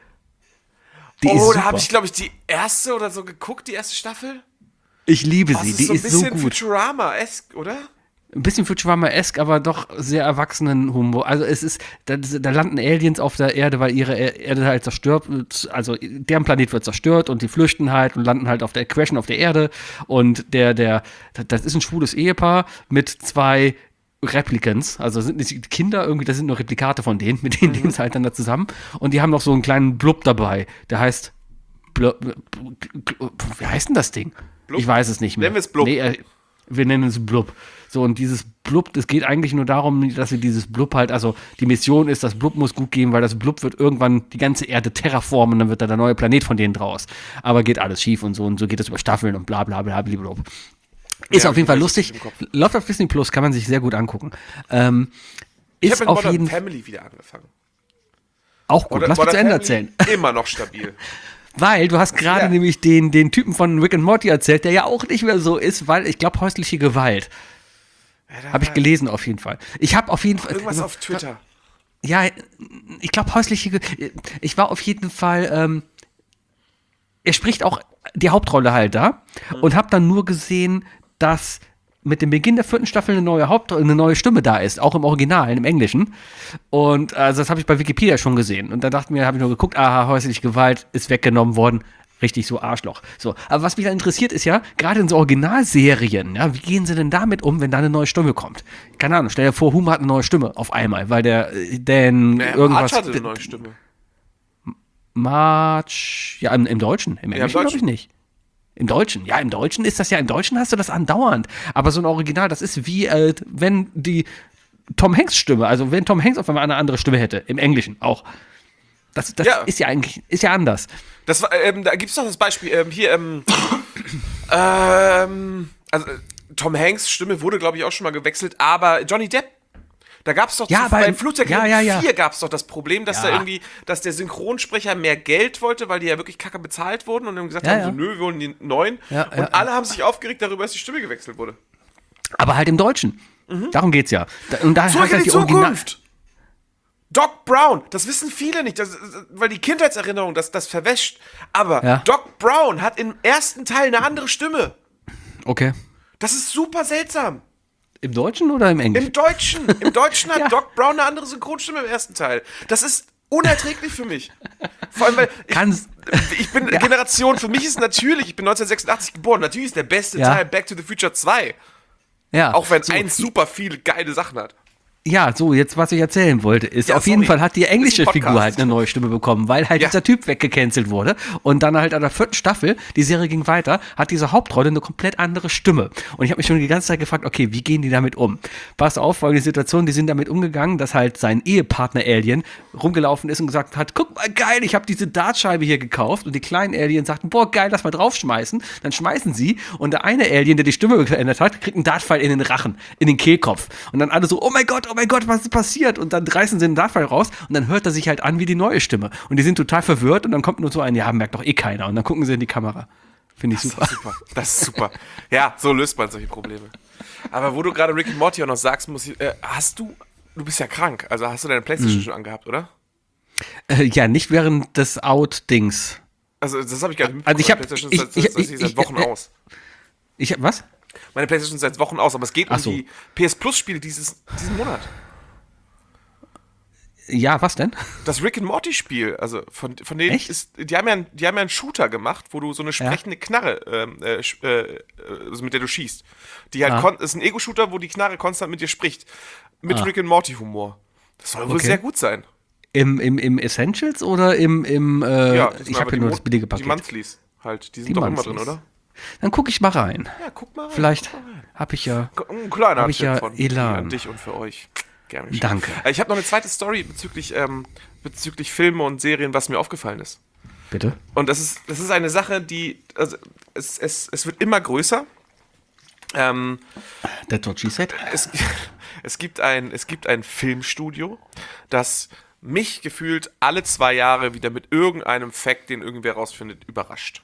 Die oh, ist da super. habe ich, glaube ich, die erste oder so geguckt, die erste Staffel. Ich liebe Oh, sie, das die ist so ein ist so bisschen gut. Futurama-esk, oder? Ein bisschen Futurama-esk, aber doch sehr erwachsenen Humor. Also es ist, da, da landen Aliens auf der Erde, weil ihre Er- Erde halt zerstört wird. Also deren Planet wird zerstört und die flüchten halt und landen halt auf der, crashen auf der Erde. Und der, der, das ist ein schwules Ehepaar mit zwei Replicants. Also sind nicht Kinder irgendwie, das sind nur Replikate von denen, mit denen leben sie halt dann da zusammen. Und die haben noch so einen kleinen Blub dabei, der heißt Blub, wie heißt denn das Ding? Blub? Ich weiß es nicht mehr. Nennen wir es Blub. Nee, äh, wir nennen es Blub. So, und dieses Blub, es geht eigentlich nur darum, dass wir dieses Blub halt, also die Mission ist, das Blub muss gut gehen, weil das Blub wird irgendwann die ganze Erde terraformen, dann wird da der neue Planet von denen draus. Aber geht alles schief und so, und so geht es über Staffeln und bla bla bla bla bla. Ist Ja, auf jeden Fall ich weiß lustig. es nicht im Kopf. Läuft auf Disney Plus, kann man sich sehr gut angucken. Ähm, Ich ist habe mit auf Modern jeden Family wieder angefangen. auch gut. Modern- Lass mich zu Modern Ende Family erzählen. Immer noch stabil. Weil du hast gerade Ja. nämlich den, den Typen von Rick and Morty erzählt, der ja auch nicht mehr so ist, weil ich glaube, häusliche Gewalt. Ja, da Habe ich war gelesen auf jeden Fall. Ich habe auf jeden Fall. Irgendwas auf Twitter. Ja, ich glaube, häusliche. Ge- Ich war auf jeden Fall. Ähm, er spricht auch die Hauptrolle halt da und habe dann nur gesehen, dass mit dem Beginn der vierten Staffel eine neue Haupt eine neue Stimme da ist, auch im Original, im Englischen. Und also das habe ich bei Wikipedia schon gesehen. Und da dachte mir, habe ich nur geguckt, aha, häusliche Gewalt ist weggenommen worden. Richtig so Arschloch. So, aber was mich dann interessiert ist ja, gerade in so Originalserien, ja, wie gehen sie denn damit um, wenn da eine neue Stimme kommt? Keine Ahnung, stell dir vor, Homer hat eine neue Stimme auf einmal, weil der äh, denn Naja, irgendwas. Marge hatte eine neue Stimme. March, ja, im, im Deutschen, im im Englischen glaube ich Deutschen. nicht. Im Deutschen, ja, im Deutschen ist das ja, im Deutschen hast du das andauernd. Aber so ein Original, das ist wie, äh, wenn die Tom Hanks Stimme, also wenn Tom Hanks auf einmal eine andere Stimme hätte, im Englischen auch. Das, das Ja. ist ja eigentlich, ist ja anders. Das war, ähm, da gibt es doch das Beispiel, ähm, hier, ähm, ähm, also äh, Tom Hanks' Stimme wurde, glaube ich, auch schon mal gewechselt, aber Johnny Depp, da gab es doch Ja, zu, bei- beim Flugzeug ja, ja, ja. vier gab es doch das Problem, dass Ja. da irgendwie, dass der Synchronsprecher mehr Geld wollte, weil die ja wirklich kacke bezahlt wurden und dann gesagt Ja, haben, ja. so, nö, wir wollen die neuen. Ja, und ja, alle haben sich aufgeregt darüber, dass die Stimme gewechselt wurde. Aber halt im Deutschen. Darum geht's ja. Da, und da Zurück hat in halt die die Original. Zukunft! Doc Brown, das wissen viele nicht, das, weil die Kindheitserinnerung das, das verwäscht. Aber Ja. Doc Brown hat im ersten Teil eine andere Stimme. Okay. Das ist super seltsam. Im Deutschen oder im Englischen? Im Deutschen, im Deutschen hat Ja. Doc Brown eine andere Synchronstimme im ersten Teil. Das ist unerträglich für mich. Vor allem, weil ich, Kann's- ich bin Generation, für mich ist natürlich, ich bin neunzehnhundertsechsundachtzig geboren, natürlich ist der beste Ja. Teil Back to the Future zwei. Ja. Auch wenn so, eins super viele geile Sachen hat. Ja, so, jetzt, was ich erzählen wollte, ist, Ja, auf jeden sorry. Fall hat die englische Ist ein Figur Podcast. halt eine neue Stimme bekommen, weil halt Ja. dieser Typ weggecancelt wurde. Und dann halt an der vierten Staffel, die Serie ging weiter, hat diese Hauptrolle eine komplett andere Stimme. Und ich habe mich schon die ganze Zeit gefragt, okay, wie gehen die damit um? Pass auf, folgende Situation, die sind damit umgegangen, dass halt sein Ehepartner Alien rumgelaufen ist und gesagt hat, guck mal, geil, ich habe diese Dartscheibe hier gekauft. Und die kleinen Aliens sagten, boah, geil, lass mal draufschmeißen. Dann schmeißen sie und der eine Alien, der die Stimme verändert hat, kriegt einen Dartpfeil in den Rachen, in den Kehlkopf. Und dann alle so, oh mein Gott, oh mein Gott, was ist passiert? Und dann reißen sie den Dartpfeil raus und dann hört er sich halt an wie die neue Stimme. Und die sind total verwirrt und dann kommt nur so ein, ja, merkt doch eh keiner. Und dann gucken sie in die Kamera. Finde ich Das super. ist super. Das ist super. Ja, so löst man solche Probleme. Aber wo du gerade Rick and Morty auch noch sagst, muss ich, äh, hast du, du bist ja krank, also hast du deine Playstation schon angehabt, oder? Äh, ja, nicht während des Out-Dings. Also das habe ich gar nicht Also ich hab- Playstation ich- ist, ist, ist, ich- ist seit ich- Wochen äh, aus. Ich hab, was? Meine PlayStation ist seit Wochen aus, aber es geht Ach um so. die P S Plus-Spiele dieses diesen Monat. Ja, was denn? Das Rick and Morty Spiel, also von, von denen Echt? ist, die haben ja, einen, die haben ja einen Shooter gemacht, wo du so eine sprechende Knarre, ähm, äh, sch- äh, also mit der du schießt. Die halt Ah. kon- ist ein Ego-Shooter, wo die Knarre konstant mit dir spricht. Mit Ah. Rick and Morty Humor. Das soll wohl Okay. sehr gut sein. Im, im, im Essentials oder im, im äh, Ja, das sind ich aber habe die hier nur Mo- das billige Die Paket. Monthlies halt, die sind Die doch immer Monthlies. drin, oder? Dann gucke ich mal rein. Ja, guck mal rein. Vielleicht guck mal rein. habe ich ja. Ein kleiner Hab ich Tipp ja von Elan. an dich und für euch. Gerne geschehen. Danke. Äh, Ich habe noch eine zweite Story bezüglich, ähm, bezüglich Filme und Serien, was mir aufgefallen ist. Bitte? Und das ist, das ist eine Sache, die, also es, es, es wird immer größer. Ähm, That's what she said. es, es, gibt ein, es gibt ein Filmstudio, das mich gefühlt alle zwei Jahre wieder mit irgendeinem Fact, den irgendwer rausfindet, überrascht.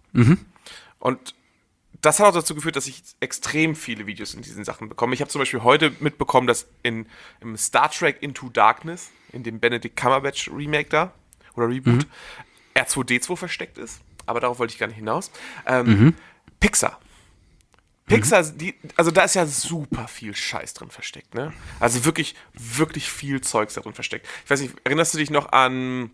Und das hat auch dazu geführt, dass ich extrem viele Videos in diesen Sachen bekomme. Ich habe zum Beispiel heute mitbekommen, dass in, im Star Trek Into Darkness, in dem Benedict Cumberbatch Remake da, oder Reboot, R zwei D zwei versteckt ist. Aber darauf wollte ich gar nicht hinaus. Ähm, Pixar. Pixar, die, also da ist ja super viel Scheiß drin versteckt, ne? Also wirklich, wirklich viel Zeugs da drin versteckt. Ich weiß nicht, erinnerst du dich noch an,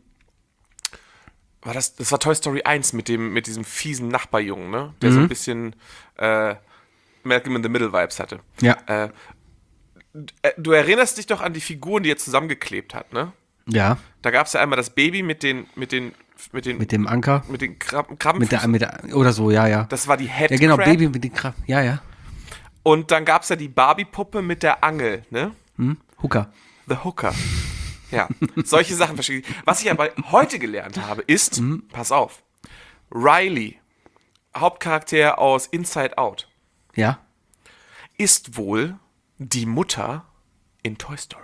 war das, das war Toy Story eins mit dem, mit diesem fiesen Nachbarjungen, ne? Der so ein bisschen äh, Malcolm in the Middle Vibes hatte. Ja. Äh, d- du erinnerst dich doch an die Figuren, die er zusammengeklebt hat, ne? Ja. Da gab es ja einmal das Baby mit den, mit den, mit den, Mit dem Anker. mit den Krabben, Krabben Mit der, mit der, oder so, ja, ja. das war die Head Ja, genau, Crab. Baby mit den Kraft. Ja, ja. Und dann gab es ja die Barbie-Puppe mit der Angel, ne? Hm? Hooker. The Hooker. Ja, solche Sachen verstehe ich. Was ich aber heute gelernt habe, ist, pass auf, Riley, Hauptcharakter aus Inside Out, Ja. ist wohl die Mutter in Toy Story.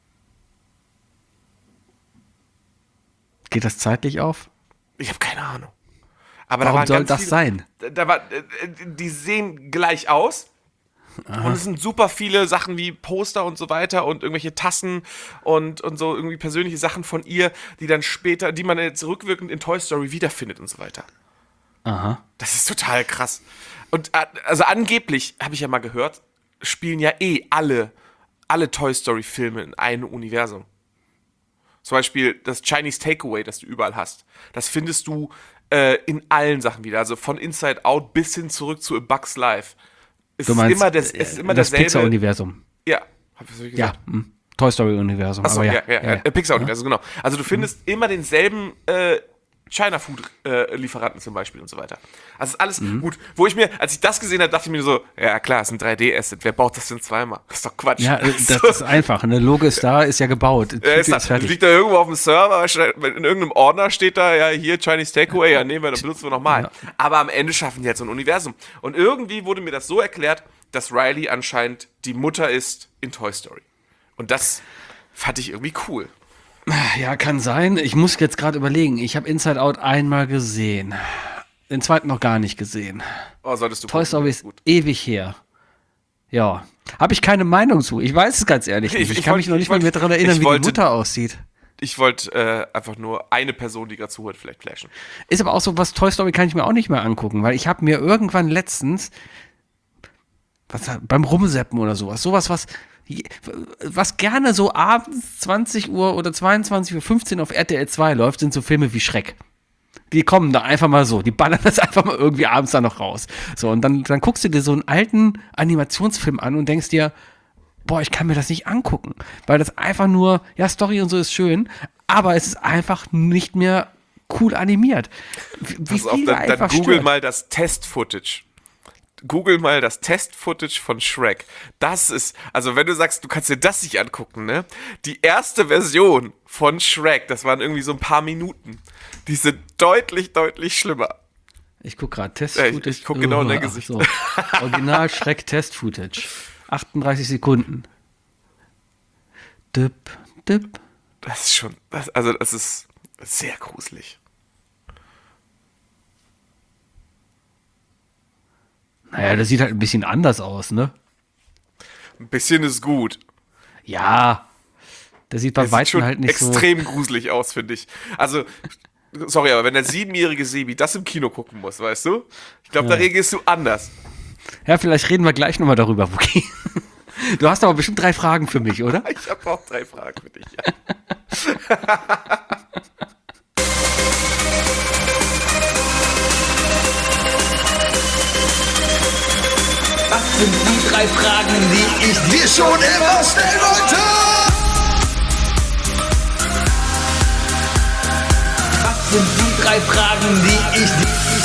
Geht das zeitlich auf? Ich habe keine Ahnung. Aber Warum da waren soll ganz das viele, sein? Da war, äh, die sehen gleich aus. Und es sind super viele Sachen wie Poster und so weiter und irgendwelche Tassen und, und so irgendwie persönliche Sachen von ihr, die dann später, die man jetzt rückwirkend in Toy Story wiederfindet und so weiter. Aha. Das ist total krass. Und äh, also angeblich, habe ich ja mal gehört, spielen ja eh alle, alle Toy Story Filme in einem Universum. Zum Beispiel das Chinese Takeaway, das du überall hast. Das findest du äh, in allen Sachen wieder. Also von Inside Out bis hin zurück zu A Bug's Life. Es Du ist meinst immer, das, es ist äh, immer das derselbe. Pixar-Universum. Ja, hab ich so Ja. gesagt. hm. Toy Story-Universum. Achso, aber ja, ja. ja, ja, ja. Pixar-Universum, genau. Also du findest immer denselben äh, China-Food-Lieferanten zum Beispiel und so weiter. Also ist alles gut. Wo ich mir, als ich das gesehen habe, dachte ich mir so, ja klar, ist ein drei D-Asset. Wer baut das denn zweimal? Das ist doch Quatsch. Ja, äh, das So. ist einfach. Eine Logo ist da, ist ja gebaut. Ja, ist Tüte da, ist fertig. liegt da irgendwo auf dem Server, steht- in irgendeinem Ordner steht da, ja, hier Chinese Takeaway, ja, nehmen wir, dann benutzen wir nochmal. Ja. Aber am Ende schaffen die halt so ein Universum. Und irgendwie wurde mir das so erklärt, dass Riley anscheinend die Mutter ist in Toy Story. Und das fand ich irgendwie cool. Ja, kann sein. Ich muss jetzt gerade überlegen. Ich habe Inside Out einmal gesehen. Den zweiten noch gar nicht gesehen. Oh, solltest du Toy gucken. Story ist Gut. ewig her. Ja. Habe ich keine Meinung zu. Ich weiß es ganz ehrlich Ich- nicht. Ich, ich kann wollt- mich noch nicht ich mal wollt- mehr daran erinnern, ich wie wollte- die Mutter aussieht. Ich wollte äh, einfach nur eine Person, die gerade zuhört, vielleicht flashen. Ist aber auch so, was Toy Story kann ich mir auch nicht mehr angucken, weil ich habe mir irgendwann letztens was, beim Rumseppen oder sowas, sowas, was, was gerne so abends zwanzig Uhr oder zweiundzwanzig Uhr fünfzehn auf R T L zwei läuft, sind so Filme wie Schreck. Die kommen da einfach mal so, die ballern das einfach mal irgendwie abends da noch raus. So, und dann, dann guckst du dir so einen alten Animationsfilm an und denkst dir, boah, ich kann mir das nicht angucken, weil das einfach nur, ja, Story und so ist schön, aber es ist einfach nicht mehr cool animiert. Wie, wie Pass auf, viel dann, da dann einfach google stört. mal das Test-Footage. Google mal das Test-Footage von Shrek. Das ist, also wenn du sagst, du kannst dir das nicht angucken, ne? Die erste Version von Shrek, das waren irgendwie so ein paar Minuten. Die sind deutlich, deutlich schlimmer. Ich guck gerade, Ja, Test-Footage. ich- ich guck genau in dein Ach Gesicht. So. Original Shrek Test-Footage. achtunddreißig Sekunden. Dip, dip. Das ist schon, das, also das ist sehr gruselig. Naja, das sieht halt ein bisschen anders aus, ne? Ein bisschen ist gut. Ja. Das sieht bei Das sieht Weitem schon halt nicht so. extrem gruselig aus, finde ich. Also, sorry, aber wenn der siebenjährige Sebi das im Kino gucken muss, weißt du? Ich glaube, da Ja. reagierst du anders. Ja, vielleicht reden wir gleich nochmal darüber, Wookie. Du hast aber bestimmt drei Fragen für mich, oder? Ich habe auch drei Fragen für dich, ja. Was sind die drei Fragen, die ich dir schon immer stellen wollte? Was sind die drei Fragen, die ich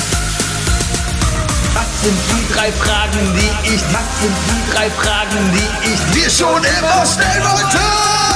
Was sind die drei Fragen, die ich Was sind die drei Fragen, die ich dir schon immer stellen wollte?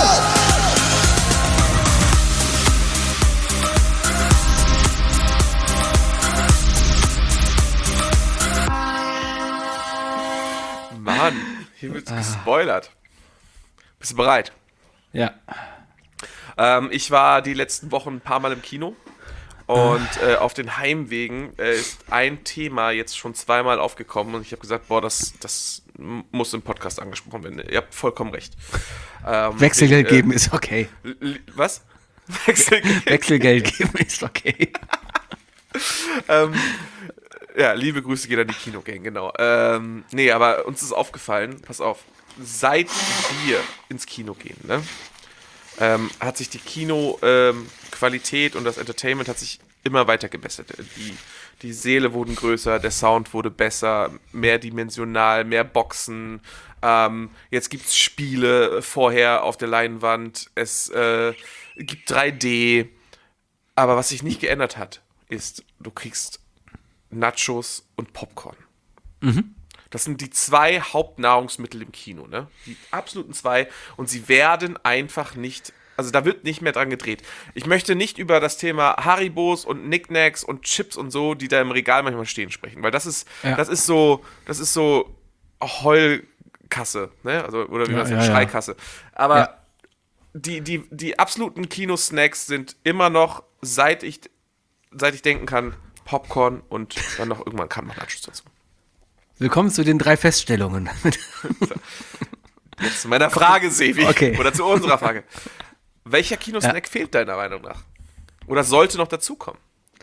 Mann, hier wird gespoilert. Bist du bereit? Ja. Ähm, ich war die letzten Wochen ein paar Mal im Kino. Und äh, auf den Heimwegen äh, ist ein Thema jetzt schon zweimal aufgekommen und ich habe gesagt, boah, das, das muss im Podcast angesprochen werden. Ihr habt vollkommen recht. Ähm, Wechselgeld ich, äh, geben ist okay. li- Was? Wechselgeld. Wechselgeld geben ist okay. ähm, ja, liebe Grüße geht an die Kinogang, genau. Ähm, nee, aber uns ist aufgefallen, pass auf, seit wir ins Kino gehen, ne? Ähm, hat sich die Kino-Qualität ähm, und das Entertainment hat sich immer weiter gebessert. Die, die Säle wurden größer, der Sound wurde besser, mehrdimensional, mehr Boxen. Ähm, jetzt gibt es Spiele vorher auf der Leinwand. Es äh, gibt drei D. Aber was sich nicht geändert hat, ist, du kriegst Nachos und Popcorn. Mhm. Das sind die zwei Hauptnahrungsmittel im Kino, ne? Die absoluten zwei. Und sie werden einfach nicht, also da wird nicht mehr dran gedreht. Ich möchte nicht über das Thema Haribos und Knickknacks und Chips und so, die da im Regal manchmal stehen, sprechen. Weil das ist, ja. das ist so, das ist so Heulkasse, ne? Also, oder wie ja, man sagt, ja, Schreikasse. Aber ja. die, die, die absoluten Kinosnacks sind immer noch, seit ich, seit ich denken kann, Popcorn und dann noch irgendwann kam noch Nachos dazu. Willkommen zu den drei Feststellungen. Jetzt zu meiner Frage, Sevi. Okay. Oder zu unserer Frage. Welcher Kinosnack ja. fehlt deiner Meinung nach? Oder sollte noch dazukommen?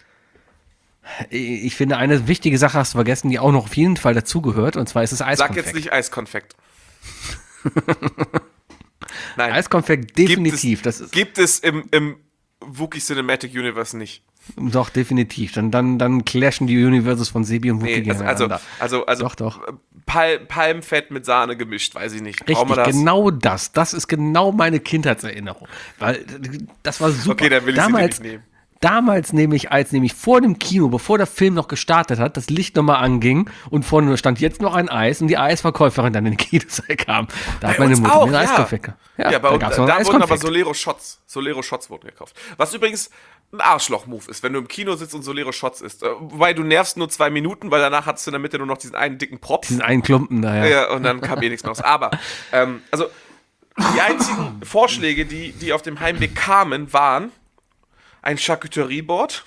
Ich finde, eine wichtige Sache hast du vergessen, die auch noch auf jeden Fall dazugehört, und zwar ist es Eiskonfekt. Sag jetzt nicht Eiskonfekt. Nein. Eiskonfekt definitiv. Gibt es, das ist gibt es im, im Wookiee Cinematic Universe nicht. Doch, definitiv. Dann, dann, dann clashen die Universes von Sebi und Wookiee nee, also, gegeneinander. Also, also, doch, doch. Pal- Palmfett mit Sahne gemischt, weiß ich nicht. Richtig, das? genau das. Das ist genau meine Kindheitserinnerung. Weil das war super. Okay, dann will ich damals, sie nicht nehmen. Damals nämlich, als nämlich vor dem Kino, bevor der Film noch gestartet hat, das Licht nochmal anging und vorne stand jetzt noch ein Eis und die Eisverkäuferin dann in den Kinosaal kam. Da hat Bei meine uns Mutter auch, mir einen ja. Eiskonfekt. Ja, Ja, bei da uns, gab's da noch einen wurden aber Eiskonfekt. Solero-Shots. Solero-Shots wurden gekauft. Was übrigens ein Arschloch-Move ist, wenn du im Kino sitzt und Solero-Shots isst. Äh, Wobei du nervst nur zwei Minuten, weil danach hattest du in der Mitte nur noch diesen einen dicken Propf. Diesen einen Klumpen da, ja. Ja, und dann kam eh nichts mehr raus. Aber, ähm, also, die einzigen Vorschläge, die, die auf dem Heimweg kamen, waren ein Charcuterieboard.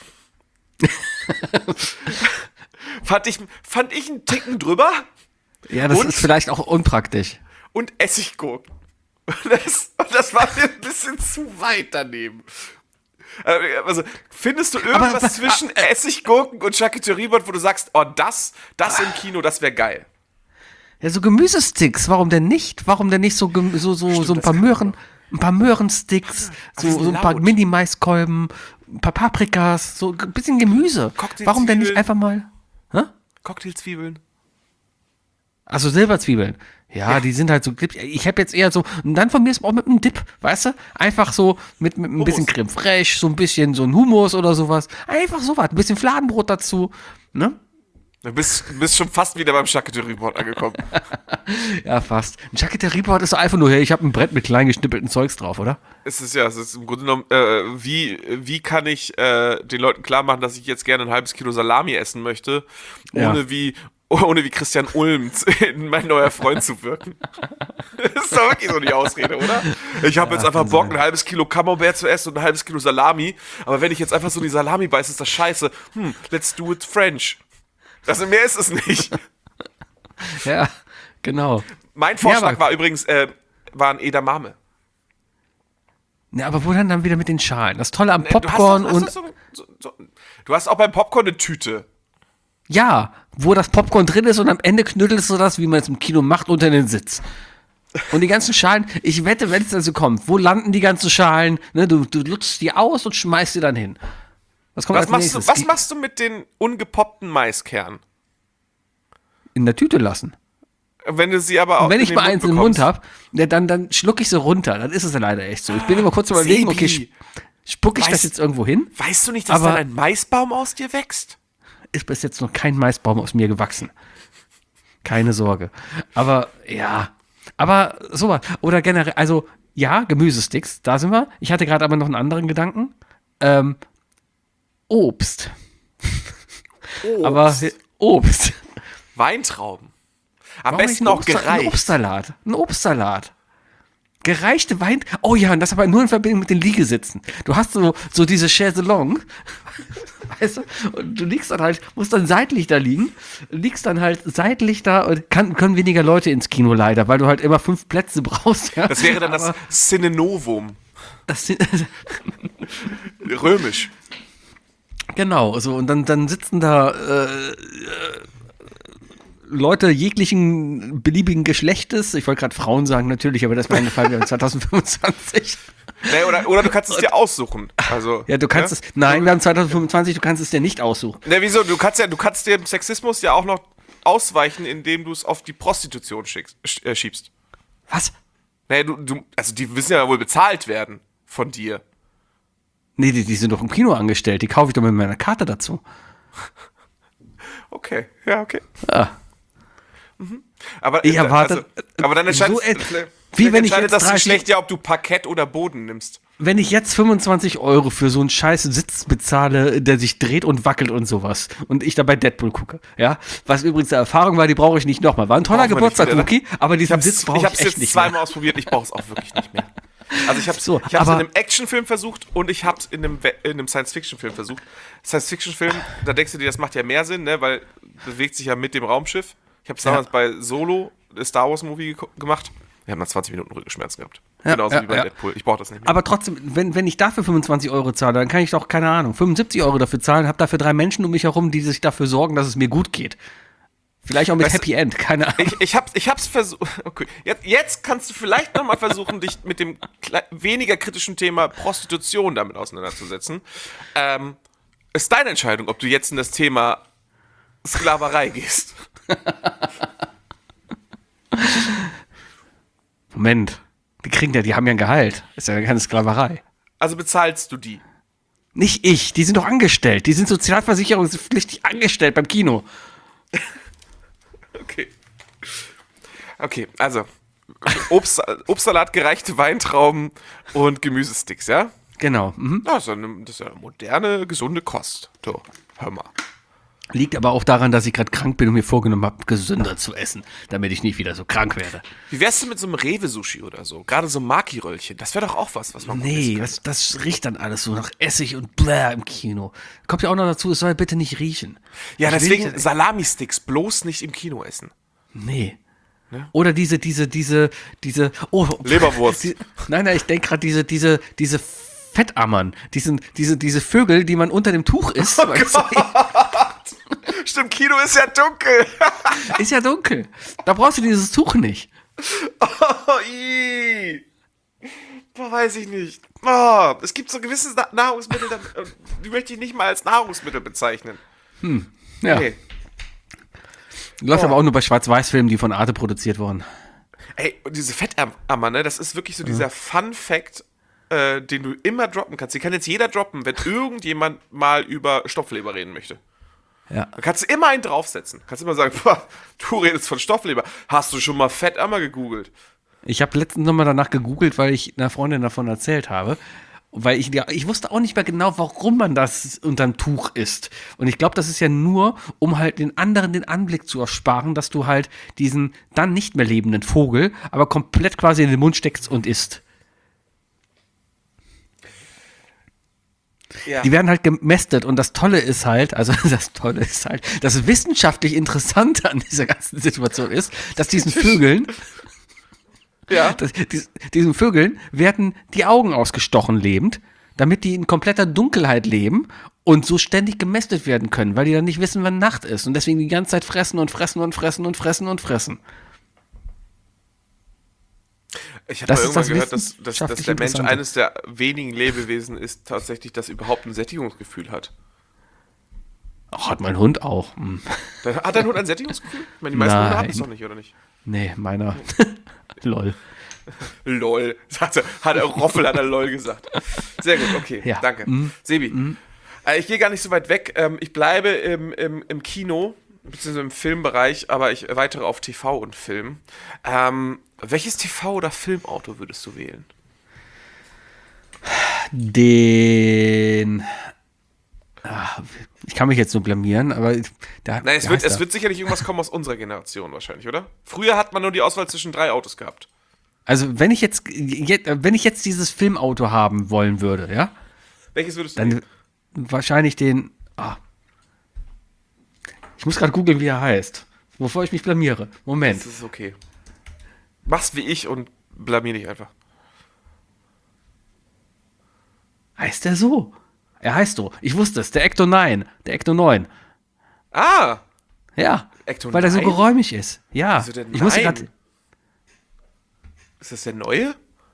fand, ich, fand ich einen Ticken drüber. Ja, das und, ist vielleicht auch unpraktisch. Und Essiggurken. Und das, und das war mir ein bisschen zu weit daneben. Also, findest du irgendwas Aber, zwischen Essiggurken und Charcuterieboard, wo du sagst, oh, das, das im Kino, das wäre geil? Ja, so Gemüsesticks, warum denn nicht? Warum denn nicht so, gem- so, so, Stimmt, so ein das paar kann Möhren, ein paar Möhrensticks, Aber die so, sind so ein paar laut. Mini-Maiskolben, ein paar Paprikas, so ein bisschen Gemüse. Warum denn nicht Cocktailzwiebeln. einfach mal? Hä? Cocktailzwiebeln. Also Silberzwiebeln. Ja, Ja. die sind halt so, ich habe jetzt eher so, und dann von mir ist auch mit einem Dip, weißt du? Einfach so mit, mit ein bisschen Hummus. Creme fraiche, so ein bisschen so ein Hummus oder sowas. Einfach sowas, ein bisschen Fladenbrot dazu, ne? Du bist, bist schon fast wieder beim Charcuterieboard angekommen. Ja, fast. Ein Charcuterieboard ist so einfach nur, hey, ich habe ein Brett mit klein geschnippelten Zeugs drauf, oder? Es ist ja, es ist im Grunde genommen, äh, wie, wie kann ich äh, den Leuten klar machen, dass ich jetzt gerne ein halbes Kilo Salami essen möchte, ohne Ja. wie ohne wie Christian Ulm in mein neuer Freund zu wirken. Das ist doch wirklich so die Ausrede, oder? Ich habe Ja, jetzt einfach kann Bock, sein. ein halbes Kilo Camembert zu essen und ein halbes Kilo Salami, aber wenn ich jetzt einfach so die Salami beiße, ist das scheiße. Hm, let's do it French. Also mehr ist es nicht. Ja, genau. Mein Vorschlag Ja, aber- war übrigens, äh, war ein Edamame. Ja, aber wo dann dann wieder mit den Schalen? Das Tolle am Äh, du hast Popcorn doch- hast und doch so, so, so, du hast auch beim Popcorn eine Tüte. Ja, wo das Popcorn drin ist und am Ende knüttelst du das, wie man es im Kino macht, unter den Sitz. Und die ganzen Schalen, ich wette, wenn es dazu kommt, wo landen die ganzen Schalen? Ne, du, du lutschst die aus und schmeißt die dann hin. Was kommt Was als machst, nächstes? du, was machst du mit den ungepoppten Maiskernen? In der Tüte lassen. Wenn du sie aber auch Und wenn in ich den mal Mund eins im Mund bekommst? habe, ja, dann, dann schlucke ich sie runter. Dann ist es ja leider echt so. Ich bin immer kurz überlegen, okay, Sebi. sp- spucke ich Weißt- das jetzt irgendwo hin? Weißt du nicht, dass Aber- dann ein Maisbaum aus dir wächst? Ist bis jetzt noch kein Maisbaum aus mir gewachsen. Keine Sorge. Aber ja, aber sowas. Oder generell, also ja, Gemüsesticks, da sind wir. Ich hatte gerade aber noch einen anderen Gedanken. Ähm, Obst. Obst. Aber Obst. Weintrauben. Am Warum besten nicht ein auch Obst- Ein gereicht. Obstsalat. Ein Obstsalat. Gereichte Wein. Oh ja, und das aber nur in Verbindung mit den Liegesitzen. Du hast so, so diese Chaiselong. Weißt du? Und du liegst dann halt, musst dann seitlich da liegen, liegst dann halt seitlich da und kann, können weniger Leute ins Kino leider, weil du halt immer fünf Plätze brauchst. Ja? Das wäre dann das Aber Cinenovum. das sind, Römisch. genau, so, und dann, dann sitzen da äh, äh, Leute jeglichen beliebigen Geschlechtes. Ich wollte gerade Frauen sagen, natürlich, aber das war eine Fall, wir haben zwanzig fünfundzwanzig. Nee, oder, oder du kannst es dir aussuchen. Also, Ja, du kannst ne? es, nein, wir haben zwanzig fünfundzwanzig, du kannst es dir nicht aussuchen. Ne, wieso? Du kannst ja, du kannst dem Sexismus ja auch noch ausweichen, indem du es auf die Prostitution schickst, sch- äh, schiebst. Was? Nee, du, du, also die müssen ja wohl bezahlt werden von dir. Nee, die, die sind doch im Kino angestellt, die kaufe ich doch mit meiner Karte dazu. Okay, ja, okay. Ah. Aber, Ich äh, erwarte- also, aber dann entscheidet, so, äh, vielleicht wie wenn ich entscheidet jetzt das dreißig Geschlecht ja, ob du Parkett oder Boden nimmst. Wenn ich jetzt fünfundzwanzig Euro für so einen scheiß Sitz bezahle, der sich dreht und wackelt und sowas, und ich dabei Deadpool gucke, ja, was übrigens eine Erfahrung war, die brauche ich nicht nochmal. War ein toller Brauchen wir nicht Geburtstag, wieder, ne? Luki, aber diesen Ich hab's, Sitz brauche ich ich, hab's echt jetzt nicht mehr. zweimal ausprobiert, ich brauche es auch wirklich nicht mehr. Also ich habe So, ich hab's in aber- einem Actionfilm versucht und ich habe es in einem, We- in einem Science-Fiction-Film versucht. Science-Fiction-Film, da denkst du dir, das macht ja mehr Sinn, ne, weil bewegt sich ja mit dem Raumschiff. Ich habe es Ja. damals bei Solo, der Star Wars Movie geko- gemacht. Wir haben nach zwanzig Minuten Rückenschmerzen gehabt. Ja, Genauso ja, wie bei ja. Deadpool. Ich brauche das nicht mehr. Aber trotzdem, wenn, wenn ich dafür fünfundzwanzig Euro zahle, dann kann ich doch, keine Ahnung, fünfundsiebzig Euro dafür zahlen, habe dafür drei Menschen um mich herum, die sich dafür sorgen, dass es mir gut geht. Vielleicht auch mit Weißt du, Happy End, keine Ahnung. Ich, ich, hab's, ich hab's versucht. Okay. Jetzt, jetzt kannst du vielleicht nochmal versuchen, dich mit dem kle- weniger kritischen Thema Prostitution damit auseinanderzusetzen. Ähm, ist deine Entscheidung, ob du jetzt in das Thema Sklaverei gehst. Moment, die kriegen ja, die haben ja ein Gehalt. Ist ja keine Sklaverei. Also bezahlst du die. Nicht ich, die sind doch angestellt. Die sind sozialversicherungspflichtig angestellt beim Kino. Okay. Okay, also Obst, Obstsalat, gereichte Weintrauben und Gemüsesticks, ja? Genau. Mhm. Das ist, eine, das ist eine moderne, gesunde Kost. So, hör mal. Liegt aber auch daran, dass ich gerade krank bin und mir vorgenommen habe, gesünder zu essen, damit ich nicht wieder so krank werde. Wie wär's denn mit so einem Rewe-Sushi oder so? Gerade so Maki-Röllchen. Das wäre doch auch was, was man gut essen Nee, kann. das, das riecht dann alles so nach Essig und bläh im Kino. Kommt ja auch noch dazu, es soll bitte nicht riechen. Ja, Ich will deswegen nicht- Salami-Sticks bloß nicht im Kino essen. Nee. Oder diese, diese, diese, diese, oh, Leberwurst. Die, nein, nein, ich denke gerade diese, diese, diese Fettammern, diesen, diese, diese Vögel, die man unter dem Tuch isst. Oh weißt du? Stimmt, Kino ist ja dunkel. Ist ja dunkel. Da brauchst du dieses Tuch nicht. Oh, ii. Boah, weiß ich nicht. Oh, es gibt so gewisse Na- Nahrungsmittel, da- die möchte ich nicht mal als Nahrungsmittel bezeichnen. Ja. Nee. Läuft Oh. aber auch nur bei Schwarz-Weiß-Filmen, die von Arte produziert wurden. Ey, und diese Fettammer, ne, das ist wirklich so dieser Fun-Fact, äh, den du immer droppen kannst. Den kann jetzt jeder droppen, wenn irgendjemand mal über Stoffleber reden möchte. Ja. Da kannst du immer einen draufsetzen. Kannst immer sagen, boah, du redest von Stoffleber. Hast du schon mal Fettammer gegoogelt? Ich habe letztens nochmal danach gegoogelt, weil ich einer Freundin davon erzählt habe. Weil ich, ja, ich wusste auch nicht mehr genau, warum man das unterm Tuch isst. Und ich glaube, das ist ja nur, um halt den anderen den Anblick zu ersparen, dass du halt diesen dann nicht mehr lebenden Vogel, aber komplett quasi in den Mund steckst und isst. Ja. Die werden halt gemästet und das Tolle ist halt, also das Tolle ist halt, das wissenschaftlich Interessante an dieser ganzen Situation ist, dass diesen Vögeln, Ja. dass, dies, diesen Vögeln werden die Augen ausgestochen lebend, damit die in kompletter Dunkelheit leben und so ständig gemästet werden können, weil die dann nicht wissen, wann Nacht ist und deswegen die ganze Zeit fressen und fressen und fressen und fressen und fressen. Ich habe Das mal ist irgendwann das gehört, dass, dass, dass wissenschaftlich der Mensch Interessante. eines der wenigen Lebewesen ist, tatsächlich, das überhaupt ein Sättigungsgefühl hat. Ach, hat mein Hund auch. Hm. Da- Hat dein Hund ein Sättigungsgefühl? Ich meine, die meisten Hunde haben es Nein. doch nicht, oder nicht? Nee, meiner. Lol. LOL. Hat er, hat er Roffel, hat er LOL gesagt. Sehr gut, okay. Ja. Danke. Mhm. Sebi, äh, ich gehe gar nicht so weit weg. Ähm, ich bleibe im, im, im Kino, beziehungsweise im Filmbereich, aber ich erweitere auf T V und Film. Ähm, welches T V- oder Filmauto würdest du wählen? Den. Ah, ich kann mich jetzt nur blamieren, aber. Da, Nein, es wie wird, heißt es er? wird sicherlich irgendwas kommen aus unserer Generation wahrscheinlich, oder? Früher hat man nur die Auswahl zwischen drei Autos gehabt. Also, wenn ich jetzt, jetzt, wenn ich jetzt dieses Filmauto haben wollen würde, ja, Welches würdest du dann nehmen? wahrscheinlich den. Ah. Ich muss gerade googeln, wie er heißt, bevor ich mich blamiere. Moment. Das ist okay. Mach's wie ich und blamier dich einfach. Heißt der so? Er heißt so. Ich wusste es. Der Ecto neun. Der Ecto neun. Ah! Ja. Ecto weil er so neun? geräumig ist. Ja. Wieso denn ich muss nein? gerade. Ist das der neue?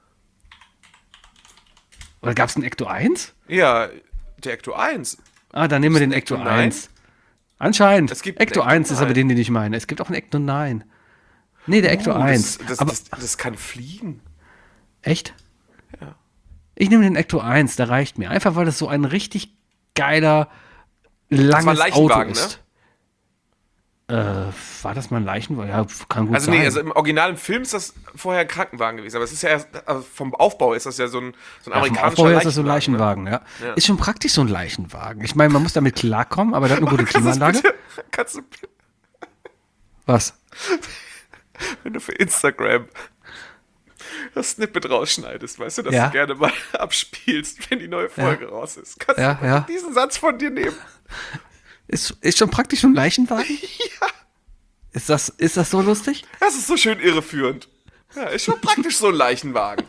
Oder gab es einen Ecto eins? Ja, der Ecto eins. Ah, dann nehmen wir Ist den ein Ecto Ecto eins. Anscheinend. Es gibt einen Ecto Ecto eins ist aber neun. den, den ich meine. Es gibt auch einen Ecto neun. Nee, der Ecto Uh, eins. Das, das, aber das, das kann fliegen. echt? Ja. Ich nehme den Ecto eins, der reicht mir. Einfach, weil das so ein richtig geiler, langes war ein Auto Leichenwagen, ist. Äh, war das mal ein Leichenwagen? Ja, kann gut Also sein. nee, also im originalen Film ist das vorher ein Krankenwagen gewesen, aber es ist ja erst, also vom Aufbau ist das ja so ein, so ein Ja, vom amerikanischer Aufbau her ist das so ein Leichenwagen. Leichenwagen, ja. Ja. Ist schon praktisch so ein Leichenwagen. Ich meine, man muss damit klarkommen, aber der hat eine gute Ne? Kannst du das Klimaanlage. bitte, kannst du, bitte, Was? wenn du für Instagram das Snippet rausschneidest, weißt du, dass Ja. du gerne mal abspielst, wenn die neue Folge raus ist. Kannst Ja, du ja. diesen Satz von dir nehmen? Ist, ist schon praktisch so ein Leichenwagen? Ja. Ist das, ist das so lustig? Das ist so schön irreführend. Ja, ist schon praktisch so ein Leichenwagen.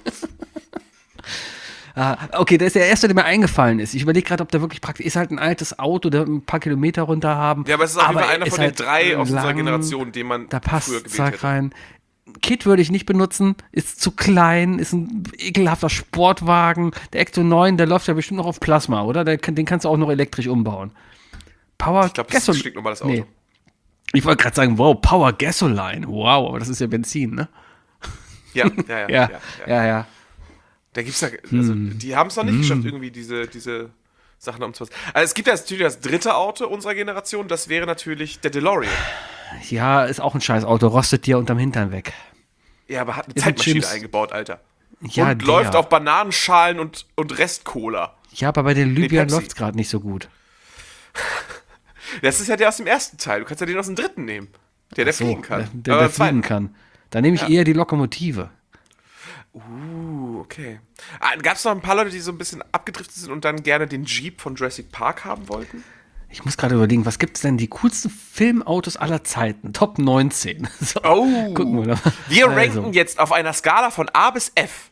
Ah, okay, der ist der erste, der mir eingefallen ist. Ich überlege gerade, ob der wirklich praktisch ist. Halt ein altes Auto, der ein paar Kilometer runter haben. Ja, aber es ist auf jeden Fall er einer ist von halt den drei aus unserer lang, Generation, den man Da früher passt gewählt Zack hätte. rein. Kit würde ich nicht benutzen, ist zu klein, ist ein ekelhafter Sportwagen. Der Ecto neun, der läuft ja bestimmt noch auf Plasma, oder? Der, kann- den kannst du auch noch elektrisch umbauen. Power Ich glaube, das ist ein stinknormales Auto. Nee. Ich wollte gerade sagen, wow, Power Gasoline. Wow, aber das ist ja Benzin, ne? Ja, ja, ja. Ja, ja, ja. ja, ja. Da gibt's ja, also die haben es noch nicht geschafft, irgendwie diese, diese Sachen umzusetzen. Also es gibt ja natürlich das dritte Auto unserer Generation, das wäre natürlich der DeLorean. Ja, ist auch ein scheiß Auto, rostet dir unterm Hintern weg. Ja, aber hat eine Ist ein Zeitmaschine James- eingebaut, Alter. Ja, und der. läuft auf Bananenschalen und, und Restcola. Ja, aber bei den Libyern Pepsi. läuft es gerade nicht so gut. Das ist ja der aus dem ersten Teil. Du kannst ja den aus dem dritten nehmen. Der, der So, fliegen kann. Der, der, Aber der im zweiten. fliegen kann. Da nehme ich Ja. eher die Lokomotive. Uh, okay. Ah, gab es noch ein paar Leute, die so ein bisschen abgedriftet sind und dann gerne den Jeep von Jurassic Park haben wollten? Ich muss gerade überlegen, was gibt es denn die coolsten Filmautos aller Zeiten? Top neunzehn. So, Oh. gucken wir doch mal. Wir Also, ranken jetzt auf einer Skala von A bis F.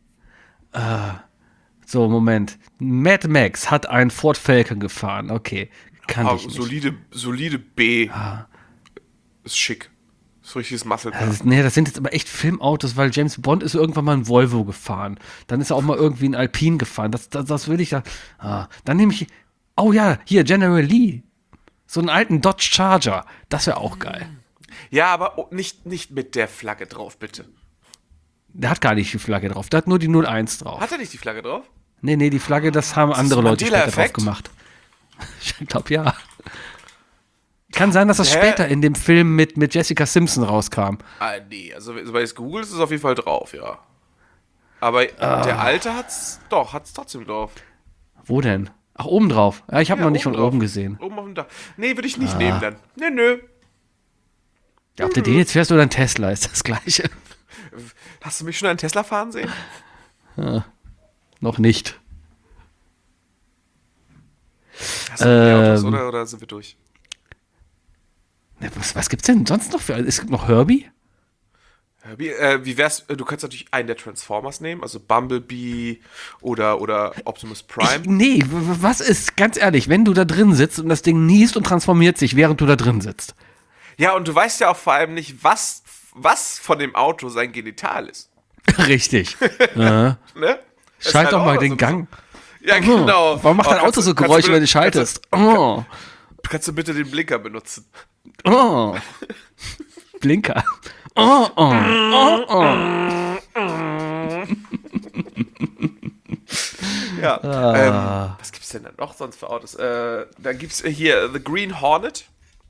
So, Moment. Mad Max hat einen Ford Falcon gefahren. Okay, kann Ah, ich nicht. solide, solide B. Ist schick. Ist richtiges Muscle. Das, ist- nee, das sind jetzt aber echt Filmautos, weil James Bond ist irgendwann mal ein Volvo gefahren. Dann ist er auch mal irgendwie ein Alpine gefahren. Das, das, das will ich da. Ah, dann nehme ich. Oh ja, hier, General Lee. So einen alten Dodge Charger. Das wäre auch geil. Ja, aber oh, nicht, nicht mit der Flagge drauf, bitte. Der hat gar nicht die Flagge drauf. Der hat nur die null eins drauf. Hat er nicht die Flagge drauf? Nee, nee, die Flagge, das haben ist andere ein Leute später drauf Mandela-Effekt? gemacht. Ich glaube, ja. Kann sein, dass das Hä? später in dem Film mit, mit Jessica Simpson rauskam. Ah, nee. Also, bei Google ist es auf jeden Fall drauf, ja. Aber Ah. der Alte hat's doch, hat's trotzdem drauf. Wo denn? Ach, oben drauf. Ja, ich habe Ja, noch nicht von drauf. oben gesehen. Oben auf dem Dach. Nee, würde ich Ah. nicht nehmen dann. Nö, nö. Ja, ob du den jetzt fährst oder ein Tesla, ist das Gleiche. Hast du mich schon einen Tesla fahren sehen? Noch nicht. Hast du mehr Autos, Ähm. oder, oder sind wir durch? Ne, Was, was gibt's denn sonst noch für. Es gibt noch Herbie. Wie, äh, wie wär's, du könntest natürlich einen der Transformers nehmen, also Bumblebee oder, oder Optimus Prime. Ich, nee, w- w- was ist, ganz ehrlich, wenn du da drin sitzt und das Ding niest und transformiert sich, während du da drin sitzt? Ja, und du weißt ja auch vor allem nicht, was, was von dem Auto sein Genital ist. Richtig. Ja. Ne? Das ist Schalt halt doch auch mal so- den Gang. Ja, genau. Warum macht Oh, dein Auto kannst so du- kannst Geräusche, du wenn du bitte- schaltest? Oh. Kannst, kannst du bitte den Blinker benutzen? Oh. Blinker. Oh, oh. Oh, oh. Ja. Ah. Ähm, was gibt's denn da noch sonst für Autos? Äh, da gibt's hier The Green Hornet.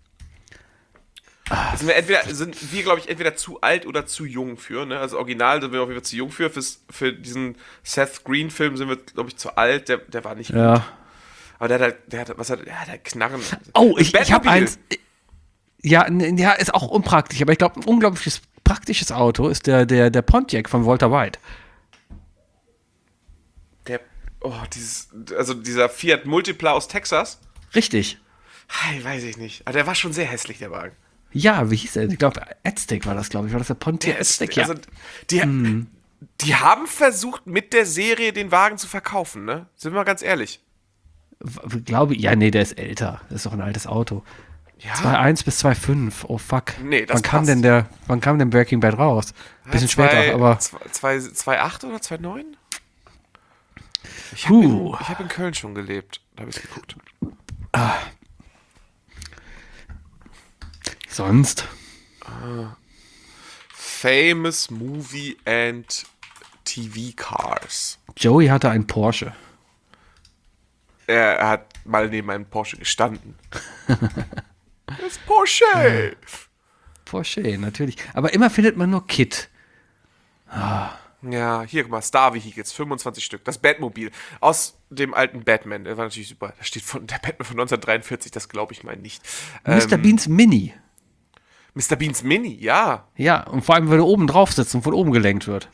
Da sind wir entweder, sind wir, glaube ich, entweder zu alt oder zu jung für, ne? Also original sind wir auf jeden Fall zu jung für. Fürs, für diesen Seth Green-Film sind wir, glaube ich, zu alt. Der, der war nicht gut. Ja. Aber der hat halt, der hat, was hat, der hat halt Knarren. Oh, ich, ich habe Batmobil. eins. Ja, n- ja, ist auch unpraktisch, aber ich glaube, ein unglaubliches praktisches Auto ist der, der, der Pontiac von Walter White. Der, oh, dieses, also dieser Fiat Multipla aus Texas. Richtig. Hey, weiß ich nicht. Aber der war schon sehr hässlich, der Wagen. Ja, wie hieß der? Ich glaube, Aztec war das, glaube ich. War das der Pontiac Der ist, Aztec? Ja. also, die, die haben versucht, mit der Serie den Wagen zu verkaufen, ne? Sind wir mal ganz ehrlich. W- glaube, ja, nee, der ist älter. Das ist doch ein altes Auto. Ja. zwei Komma eins bis zwei Komma fünf. Oh, fuck. Nee, das wann kam passt. denn der, wann kam denn Breaking Bad raus? Bisschen zwei- später, aber zwei- zwei- zwei Komma acht oder zwei Komma neun? Ich habe Puh. in, ich hab in Köln schon gelebt. Da habe ich geguckt. sonst. Famous Movie and T V Cars. Joey hatte einen Porsche. Er, er hat mal neben einem Porsche gestanden. Das ist Porsche! Porsche, natürlich. Aber immer findet man nur Kit. Ja, hier, guck mal, Star Vehicles, fünfundzwanzig Stück. Das Batmobil aus dem alten Batman. Der war natürlich super. Da steht von der Batman von neunzehnhundertdreiundvierzig, das glaube ich mal nicht. Mister Ähm, Beans Mini. Mister Beans Mini, ja. Ja, und vor allem, wenn er oben drauf sitzt und von oben gelenkt wird.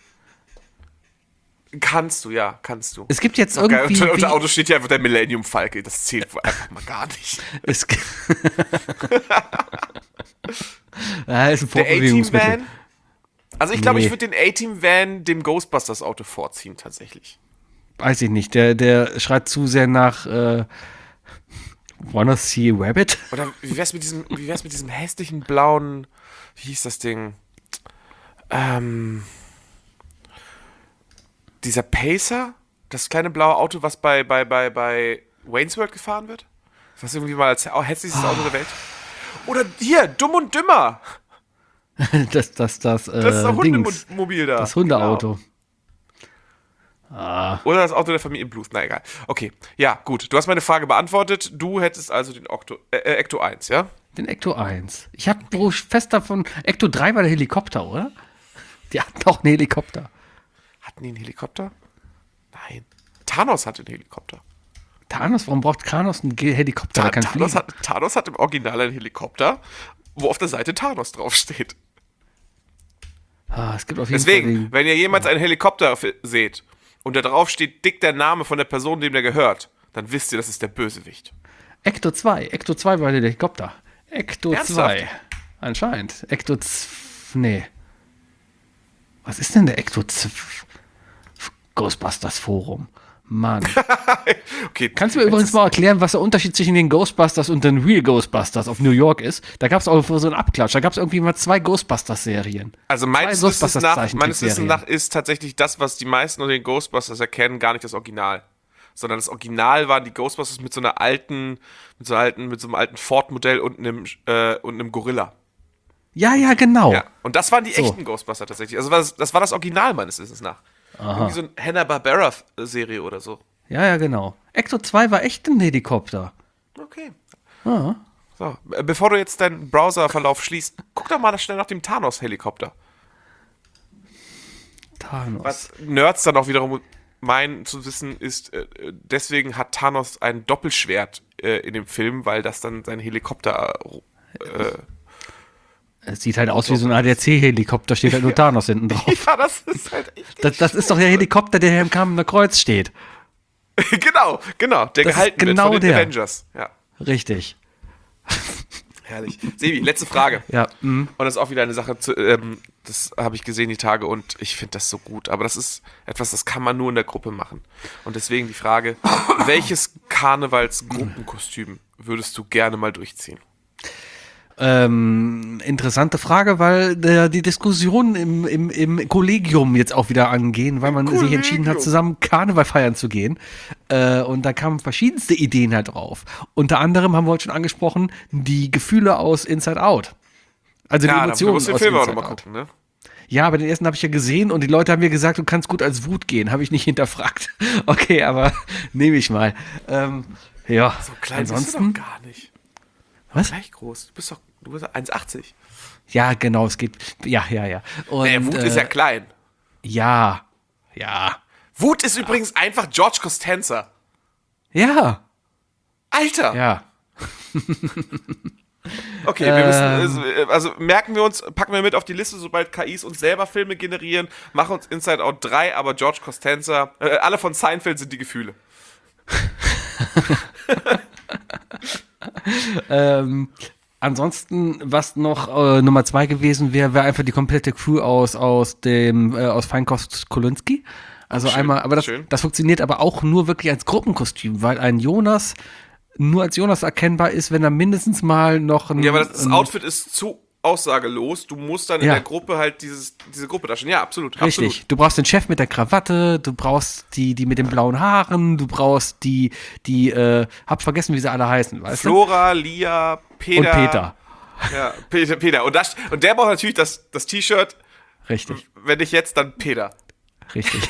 Kannst du, ja, kannst du. Es gibt jetzt Ist auch geil. irgendwie. Unter, unter wie- Auto steht ja einfach der Millennium Falke. Das zählt wohl einfach mal gar nicht. Es g- ja, ist ein Der Fortbewegungsmittel. A-Team-Van? Also ich glaube, Nee. ich würde den A-Team-Van dem Ghostbusters-Auto vorziehen, tatsächlich. Weiß ich nicht. Der, der schreit zu sehr nach äh, Wanna See a Rabbit? Oder wie wär's mit diesem, wie wär's mit diesem hässlichen blauen, wie hieß das Ding? Ähm, dieser Pacer? Das kleine blaue Auto, was bei, bei, bei, bei Wayne's World gefahren wird? Was irgendwie mal als hässlichstes Auto der Welt? Oder hier, Dumm und Dümmer! das, das, das, äh, Das ist das Dings. Hundemobil da. Das Hundeauto. Genau. Oder das Auto der Familie Blues. Na egal. Okay. Ja, gut. Du hast meine Frage beantwortet. Du hättest also den Octo, äh, äh, Ecto eins, ja? Den Ecto eins. Ich habe fest davon. Ecto drei war der Helikopter, oder? Die hatten auch einen Helikopter. Hatten die einen Helikopter? Nein. Thanos hatte einen Helikopter. Thanos, warum braucht Thanos einen Ge- Helikopter? Der Ta kann Thanos, fliegen. hat, Thanos hat im Original einen Helikopter, wo auf der Seite Thanos draufsteht. Ah, es gibt auf jeden Deswegen, Fall. wenn ihr jemals einen Helikopter f- seht und da drauf steht dick der Name von der Person, dem der gehört, dann wisst ihr, das ist der Bösewicht. Den Ecto zwei. Ecto zwei war der Helikopter. Ecto Ernsthaft? zwei. Anscheinend. Ecto zwei. Nee. Was ist denn der Ecto zwei? Ghostbusters Forum. Mann. Okay, Kannst du mir übrigens mal erklären, was der Unterschied zwischen den Ghostbusters und den Real Ghostbusters auf New York ist? Da gab es auch so einen Abklatsch. Da gab es irgendwie mal zwei Ghostbusters-Serien. Also meines Zwei Wissens, nach, Ghostbusters-Zeichentrickserien. meines Wissens nach ist tatsächlich das, was die meisten unter den Ghostbusters erkennen, gar nicht das Original. Sondern das Original waren die Ghostbusters mit so einer alten, mit so, alten, mit so einem alten Ford-Modell und einem, äh, und einem Gorilla. Ja, ja, genau. Ja. Und das waren die So. echten Ghostbusters tatsächlich. Also das, das war das Original meines Wissens nach. Irgendwie so eine Hanna-Barbera-Serie oder so. Ja, ja, genau. Ecto zwei war echt ein Helikopter. Okay. Ah. So, äh, bevor du jetzt deinen Browserverlauf schließt, guck doch mal schnell nach dem Thanos-Helikopter. Thanos. Was Nerds dann auch wiederum meinen zu wissen, ist, äh, deswegen hat Thanos ein Doppelschwert äh, in dem Film, weil das dann sein Helikopter. Äh, Es sieht halt aus wie so ein A D A C-Helikopter, steht halt nur Thanos hinten drauf. ja, das ist halt echt. Das, das ist doch der Helikopter, der hier im Kamener Kreuz steht. genau, genau, der Das ist gehalten genau wird von den der. Avengers. Ja. Richtig. Herrlich. Sebi, letzte Frage. Ja, mm. Und das ist auch wieder eine Sache, zu, ähm, das habe ich gesehen die Tage und ich finde das so gut. Aber das ist etwas, das kann man nur in der Gruppe machen. Und deswegen die Frage, welches Karnevalsgruppenkostüm würdest du gerne mal durchziehen? Ähm, interessante Frage, weil äh, die Diskussionen im, im, im Kollegium jetzt auch wieder angehen, weil man sich entschieden hat, zusammen Karneval feiern zu gehen. Äh, und da kamen verschiedenste Ideen halt drauf. Unter anderem haben wir heute schon angesprochen, die Gefühle aus Inside Out. Also die Ja, du Emotionen musst den aus Film auch Inside nochmal Out. gucken, ne? Ja, aber den ersten habe ich ja gesehen und die Leute haben mir gesagt, du kannst gut als Wut gehen. Habe ich nicht hinterfragt. Okay, aber nehme ich mal. Ähm, ja, So klein ansonsten. bist du doch gar nicht. Was? Gleich groß. Du bist doch du bist eins achtzig. Ja, genau, es geht. Ja, ja, ja. Und, Nee, Wut äh, ist ja klein. Ja, ja, Wut ist übrigens einfach George Costanza. ja, Alter! ja. Okay, wir müssen, also, also merken wir uns, packen wir mit auf die Liste, sobald K Is uns selber Filme generieren, machen uns Inside Out drei, aber George Costanza, äh, alle von Seinfeld sind die Gefühle. ähm, ansonsten, was noch äh, Nummer zwei gewesen wäre, wäre einfach die komplette Crew aus, aus dem, äh, aus Feinkost Kolinski. Also Schön, einmal, aber das, schön. das funktioniert aber auch nur wirklich als Gruppenkostüm, weil ein Jonas nur als Jonas erkennbar ist, wenn er mindestens mal noch ein. Ja, aber das ein, Outfit ist zu aussagelos, du musst dann in Ja. der Gruppe halt dieses, diese Gruppe darstellen. Ja, absolut. Richtig. Absolut. Du brauchst den Chef mit der Krawatte, du brauchst die, die mit den blauen Haaren, du brauchst die, die, äh, hab vergessen, wie sie alle heißen, weißt Flora, Lia, du? Peter. Und Peter. Ja, Peter, Peter. Und, das, und der braucht natürlich das, das T-Shirt, Richtig, wenn nicht jetzt, dann Peter. richtig.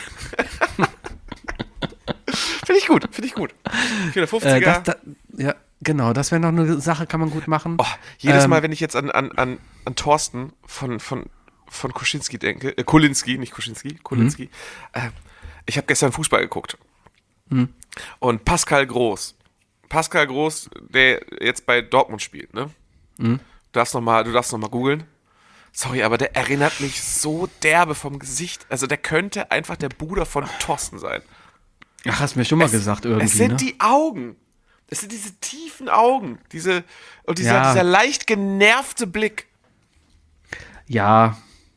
Finde ich gut, finde ich gut. äh, vierhundertfünfziger. das, da, ja, genau, das wäre noch eine Sache, kann man gut machen. Oh, jedes Ähm, Mal, wenn ich jetzt an, an, an, an Thorsten von, von, von Koschinski denke, äh, Kolinski, nicht Koschinski, Kolinski, Mhm. äh, ich habe gestern Fußball geguckt. Und Pascal Groß, Pascal Groß, der jetzt bei Dortmund spielt, ne? Mhm. Du darfst noch mal, du darfst noch mal googeln. Sorry, aber der erinnert mich so derbe vom Gesicht. Also der könnte einfach der Bruder von Thorsten sein. Ach, hast du mir schon mal gesagt irgendwie, Es sind ne? die Augen. Es sind diese tiefen Augen. Diese, und dieser, Ja. dieser leicht genervte Blick. Ja.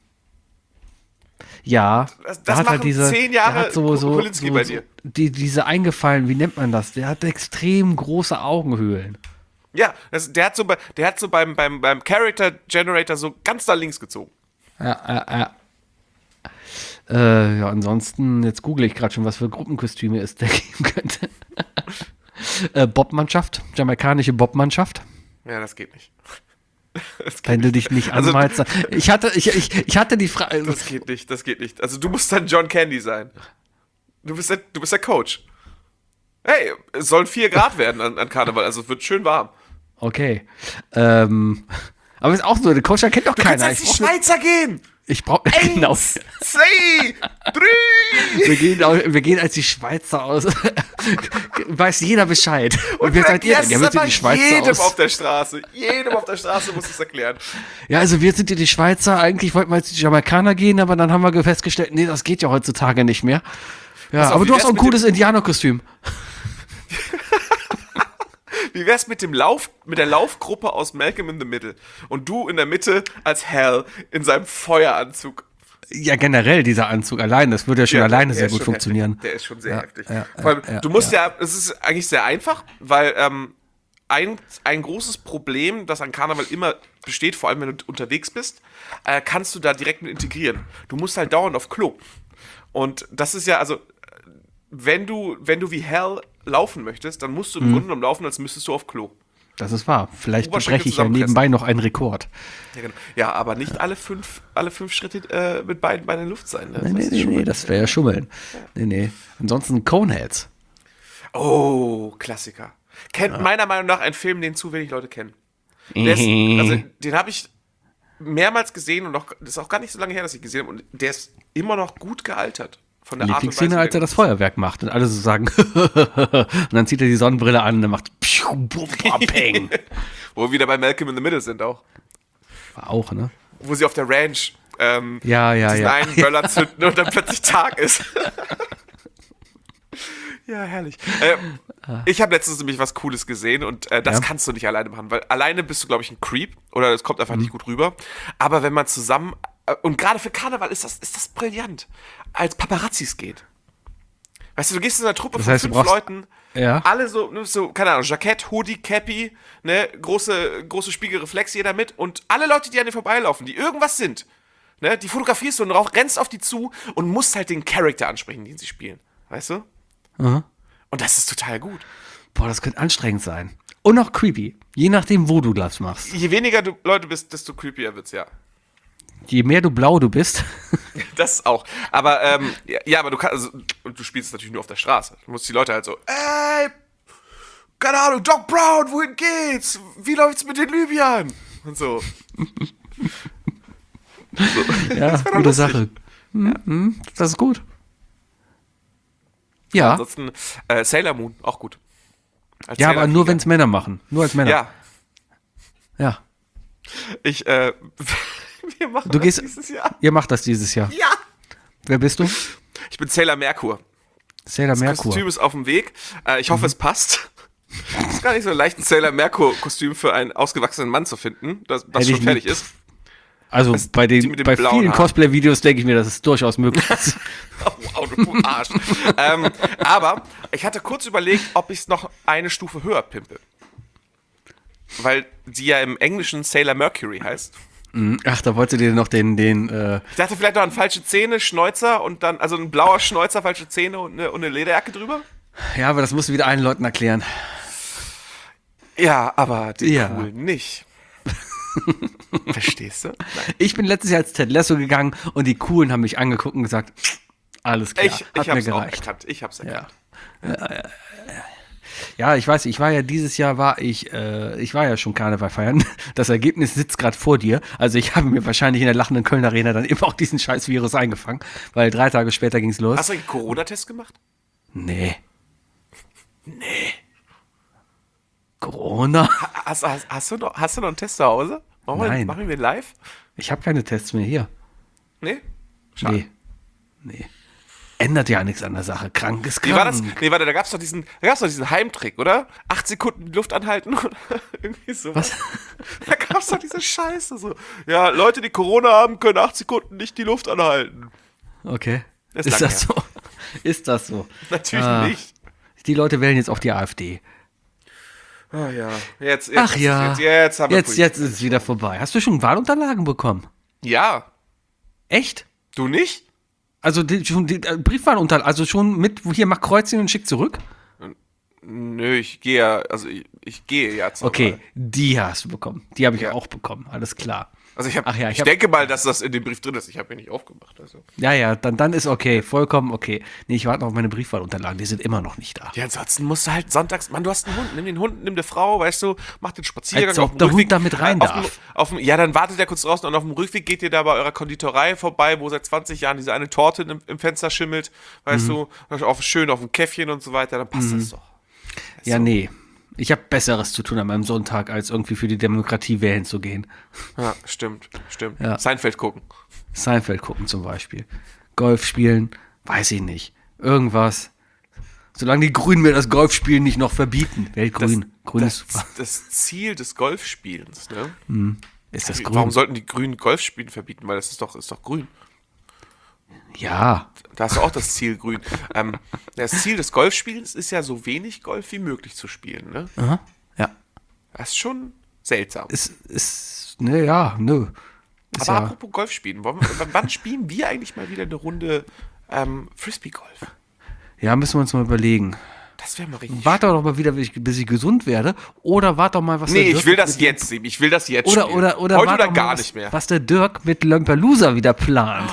Ja. Das- das Der hat machen zehn Jahre der hat so, so, Kolinski so, bei so dir. die, diese eingefallen, wie nennt man das? Der hat extrem große Augenhöhlen. Ja, das, der hat so, bei, der hat so beim, beim, beim Character Generator so ganz nach links gezogen. Ja, ja, ja. Äh, ja, ansonsten, jetzt google ich gerade schon, was für Gruppenkostüme es da geben könnte. äh, Bobmannschaft, jamaikanische Bobmannschaft. Ja, das geht nicht. Das geht Wenn du dich nicht Also- anmalst. dann- ich, hatte, ich, ich, ich hatte die Frage. Das geht nicht, das geht nicht. Also du musst dann John Candy sein. Du bist der, du bist der Coach. Hey, es sollen vier Grad werden an, an Karneval, also es wird schön warm. Okay. Ähm, aber ist auch so, der Coach kennt doch Du kannst keiner. als Ich die brauch, Schweizer gehen. ich brauch, genau. Zwei, drei. Wir gehen, au- wir gehen als die Schweizer aus. Weiß jeder Bescheid. Und, wer seid ihr denn? Ja, wir sind die Schweizer jedem aus. auf der Straße. Jedem auf der Straße muss es erklären. Ja, also wir sind ja die Schweizer. Eigentlich wollten wir als die Jamaikaner gehen, aber dann haben wir festgestellt, nee, das geht ja heutzutage nicht mehr. Ja, auf, aber wie du hast wär's auch ein mit cooles Indianerkostüm. Wie wär's mit dem Lauf, mit der Laufgruppe aus Malcolm in the Middle und du in der Mitte als Hal in seinem Feueranzug? Ja, generell dieser Anzug allein, das würde ja schon Ja, alleine der sehr ist gut schon funktionieren. Heftig. Der ist schon sehr Ja, heftig. ja, Vor allem, ja, du musst ja, es ist eigentlich sehr einfach, weil ähm, ein, ein großes Problem, das an Karneval immer besteht, vor allem wenn du unterwegs bist, äh, kannst du da direkt mit integrieren. Du musst halt dauernd auf Klo. Und das ist ja, also, wenn du, wenn du wie Hell laufen möchtest, dann musst du im Mhm. Grunde genommen laufen, als müsstest du auf Klo. Das ist wahr. Vielleicht Oberschenkel breche ich ja zusammenpressen. nebenbei noch einen Rekord. Ja, genau. Ja, aber nicht alle fünf, alle fünf Schritte äh, mit beiden Beinen in der Luft sein. Ne? Nee, nee, ist nee, schon- nee, das wäre ja Schummeln. Nee, nee. Ansonsten Coneheads. Oh, Klassiker. Kennt meiner Meinung nach ein Film, den zu wenig Leute kennen. Der ist, also, den habe ich mehrmals gesehen und noch, das ist auch gar nicht so lange her, dass ich gesehen habe. Und der ist immer noch gut gealtert. Von der Art und Lieblingsszene, Weise. als er das Feuerwerk macht und alle so sagen, und dann zieht er die Sonnenbrille an und dann macht pschuh, bum, bam, peng. Wo wir wieder bei Malcolm in the Middle sind auch. War auch, ne? Wo sie auf der Ranch ähm, Ja, ja, diesen ja. einen Böller zünden und dann plötzlich Tag ist. Ja, herrlich. Äh, ich habe letztens nämlich was Cooles gesehen und äh, das Ja. kannst du nicht alleine machen, weil alleine bist du, glaube ich, ein Creep oder es kommt einfach Mhm. nicht gut rüber. Aber wenn man zusammen, äh, und gerade für Karneval ist das, ist das brillant, als Paparazzis geht. Weißt du, du gehst in einer Truppe Das von heißt, du fünf brauchst- Leuten, Ja. alle so, ne, so, keine Ahnung, Jackett, Hoodie, Cappy, ne, große, große Spiegelreflex jeder mit und alle Leute, die an dir vorbeilaufen, die irgendwas sind, ne, die fotografierst du und rauch- rennst auf die zu und musst halt den Charakter ansprechen, den sie spielen. Weißt du? Mhm. Und das ist total gut. Boah, das könnte anstrengend sein. Und auch creepy. Je nachdem, wo du das machst. Je weniger du Leute bist, desto creepier wird's, ja. Je mehr du blau du bist. Das auch. Aber, ähm, ja, ja, aber du kannst, also, und du spielst es natürlich nur auf der Straße. Du musst die Leute halt so, ey, keine Ahnung, Doc Brown, wohin geht's? Wie läuft's mit den Libyern? Und so. Ja, doch gute lustig. Sache. Mhm, das ist gut. Ja, Ansonsten, äh, Sailor Moon, auch gut. Als ja, aber Sailor nur Flieger. wenn es Männer machen. Nur als Männer. Ja, Ja. ich, äh, wir machen Du das gehst- dieses Jahr. Ihr macht das dieses Jahr. Ja. Wer bist du? Ich bin Sailor Merkur. Sailor Das Merkur. Kostüm ist auf dem Weg. Äh, ich hoffe, es passt. Es ist gar nicht so leicht, ein Sailor Merkur-Kostüm für einen ausgewachsenen Mann zu finden, das, was Hätte schon ich fertig nicht- ist. Also Das- bei, die den, mit dem bei blauen vielen Haar. Cosplay-Videos denke ich mir, dass es durchaus möglich ist. Oh, wow, du Arsch. ähm, aber ich hatte kurz überlegt, ob ich es noch eine Stufe höher pimpe. Weil sie ja im Englischen Sailor Mercury heißt. Ach, da wolltest du dir noch den, den, äh, Ich dachte vielleicht noch an falsche Zähne, Schnäuzer und dann, also ein blauer Schnäuzer, falsche Zähne und eine, und eine Lederjacke drüber. ja, aber das musst du wieder allen Leuten erklären. Ja, aber den Ja. coolen nicht. Verstehst du? Nein. Ich bin letztes Jahr als Ted Lasso gegangen und die Coolen haben mich angeguckt und gesagt, alles klar, Ich, hat ich mir hab's auch gereicht. erkannt. Ich hab's erkannt. Ja. Ja, ich weiß, ich war ja dieses Jahr war ich, äh, ich war ja schon Karneval feiern. Das Ergebnis sitzt gerade vor dir. Also ich habe mir wahrscheinlich in der lachenden Köln Arena dann immer auch diesen scheiß Virus eingefangen, weil drei Tage später ging's los. Hast du einen Corona-Test gemacht? Nee. Nee. Corona? Hast, hast, hast, du noch, hast du noch einen Test zu Hause? Machen wir, Nein. machen wir live? Ich habe keine Tests mehr hier. Nee? Schade. Nee. Nee. Ändert ja nichts an der Sache. Krank ist Wie krank. war das? Nee, warte, da gab's doch diesen, da gab's doch diesen Heimtrick, oder? Acht Sekunden die Luft anhalten oder irgendwie so. Was? Da gab's doch diese Scheiße so. Ja, Leute, die Corona haben, können acht Sekunden nicht die Luft anhalten. Okay. Ist Ist, lang das so? Ist das so? Natürlich Ah. nicht. Die Leute wählen jetzt auf die AfD. Oh ja. Jetzt, jetzt, Ach ja. Jetzt, jetzt, haben wir Jetzt, Politik. jetzt ist es wieder vorbei. Hast du schon Wahlunterlagen bekommen? Ja. Echt? Du nicht? Also die, schon die äh, Briefwahlunterlagen, also schon mit, hier mach Kreuzchen und schick zurück? Nö, ich gehe ja, also ich, ich gehe ja zur Okay, Wahl. die hast du bekommen. Die habe ich Ja. auch bekommen, alles klar. Also ich, hab, Ach ja, ich ich, hab- denke mal, dass das in dem Brief drin ist. Ich habe ihn nicht aufgemacht. Also. Ja, ja, dann, dann ist okay, vollkommen okay. Nee, ich warte noch auf meine Briefwahlunterlagen, die sind immer noch nicht da. Ja, ansonsten musst du halt sonntags, Mann, du hast einen Hund, nimm den Hund, nimm die Frau, weißt du, mach den Spaziergang. Als ob auf dem der Hund Rückweg, da mit rein äh, auf dem- darf. Auf dem, ja, dann wartet er kurz draußen und auf dem Rückweg geht ihr da bei eurer Konditorei vorbei, wo seit zwanzig Jahren diese eine Torte im, im Fenster schimmelt, weißt Mhm. du, auf, schön auf dem Käffchen und so weiter, dann passt das doch. Ja, nee. Ich habe Besseres zu tun an meinem Sonntag, als irgendwie für die Demokratie wählen zu gehen. Ja, stimmt, stimmt. Ja. Seinfeld gucken. Seinfeld gucken zum Beispiel. Golf spielen, weiß ich nicht. Irgendwas. Solange die Grünen mir das Golfspielen nicht noch verbieten. Weltgrün. Grün das, ist super. das Ziel des Golfspielens, ne? Ist das Wie- grün? Warum sollten die Grünen Golfspielen verbieten? Weil das ist doch, ist doch grün. Ja. Da hast du auch das Ziel grün. ähm, das Ziel des Golfspielens ist ja, so wenig Golf wie möglich zu spielen. Ne? Aha. Ja. Das ist schon seltsam. Ist, ist, ne, ja, nö. Ist Aber ja, apropos Golf spielen, wollen wir, w- wann spielen wir eigentlich mal wieder eine Runde ähm, Frisbee-Golf? ja, müssen wir uns mal überlegen. Das wäre mal richtig. Warte doch mal wieder, bis ich, bis ich gesund werde. Oder warte doch mal, was Nee, der ich Dirk will das mit- jetzt sehen. Ich will das jetzt Oder, spielen. oder, oder, Heute warte oder doch gar mal, was, nicht mehr. was der Dirk mit Lömperloser wieder plant.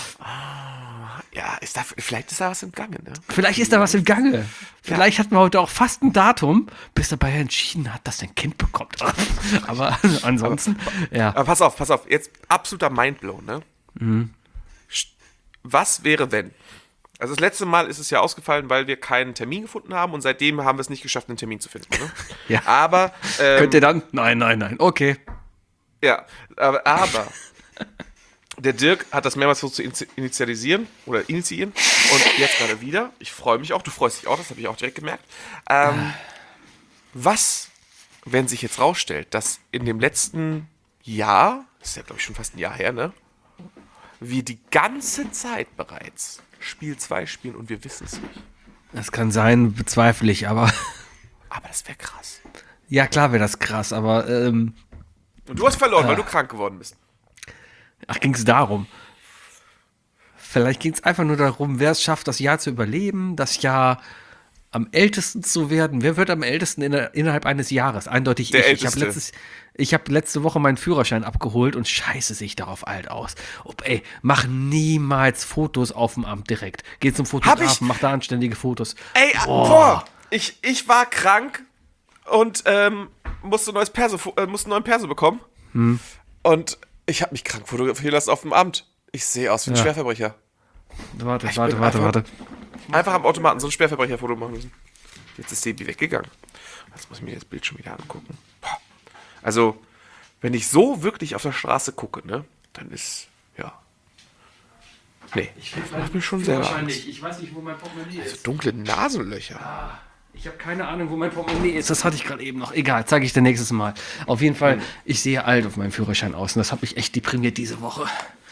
Ja, ist da, vielleicht ist da was im Gange, ne? Vielleicht ist da was im Gange. Vielleicht hatten wir heute auch fast ein Datum, bis er bei entschieden hat, dass er ein Kind bekommt. Aber ansonsten, ja. Aber pass auf, pass auf. Jetzt absoluter Mindblow, ne? Mhm. St- Was wäre, wenn? Also das letzte Mal ist es ja ausgefallen, weil wir keinen Termin gefunden haben und seitdem haben wir es nicht geschafft, einen Termin zu finden. Ne? Ja. Aber, ähm, Könnt ihr dann? Nein, nein, nein. Okay. ja, aber, aber Der Dirk hat das mehrmals versucht zu initi- initialisieren oder initiieren und jetzt gerade wieder. Ich freue mich auch, du freust dich auch, das habe ich auch direkt gemerkt. Ähm, was, wenn sich jetzt rausstellt, dass in dem letzten Jahr, das ist ja glaube ich schon fast ein Jahr her, ne? Wir die ganze Zeit bereits Spiel zwei spielen und wir wissen es nicht. Das kann sein, bezweifle ich, aber Aber das wäre krass. ja, klar wäre das krass, aber ähm, Und du hast verloren, Ja. weil du krank geworden bist. ach, ging es darum. Vielleicht ging es einfach nur darum, wer es schafft, das Jahr zu überleben, das Jahr am ältesten zu werden. Wer wird am ältesten in, innerhalb eines Jahres? Eindeutig Der ich. Ich habe Älteste. letztes, ich hab letzte Woche meinen Führerschein abgeholt und scheiße sich darauf alt aus. Ob, ey, mach niemals Fotos auf dem Amt direkt. Geh zum Fotografen, mach da anständige Fotos. Ey, boah. boah ich, ich war krank und ähm, musste, ein neues Perso, äh, musste einen neuen Perso bekommen. Hm. Und ich habe mich krank fotografieren lassen auf dem Amt. Ich sehe aus wie ein Ja. Schwerverbrecher. Warte, Ich warte, bin warte, einfach- warte. Einfach am Automaten so ein Schwerverbrecherfoto machen müssen. Jetzt ist Sebi weggegangen. Jetzt muss ich mir das Bild schon wieder angucken. Boah. Also, wenn ich so wirklich auf der Straße gucke, ne, dann ist, ja. Nee, macht mir schon selber Angst. Ich weiß nicht, wo mein Portemonnaie ist. Dunkle Nasenlöcher. Ich habe keine Ahnung, wo mein Portemonnaie ist. Das hatte ich gerade eben noch. Egal, zeige ich dir nächstes Mal. Auf jeden Fall, ich sehe alt auf meinem Führerschein aus. Und das hat mich echt deprimiert diese Woche.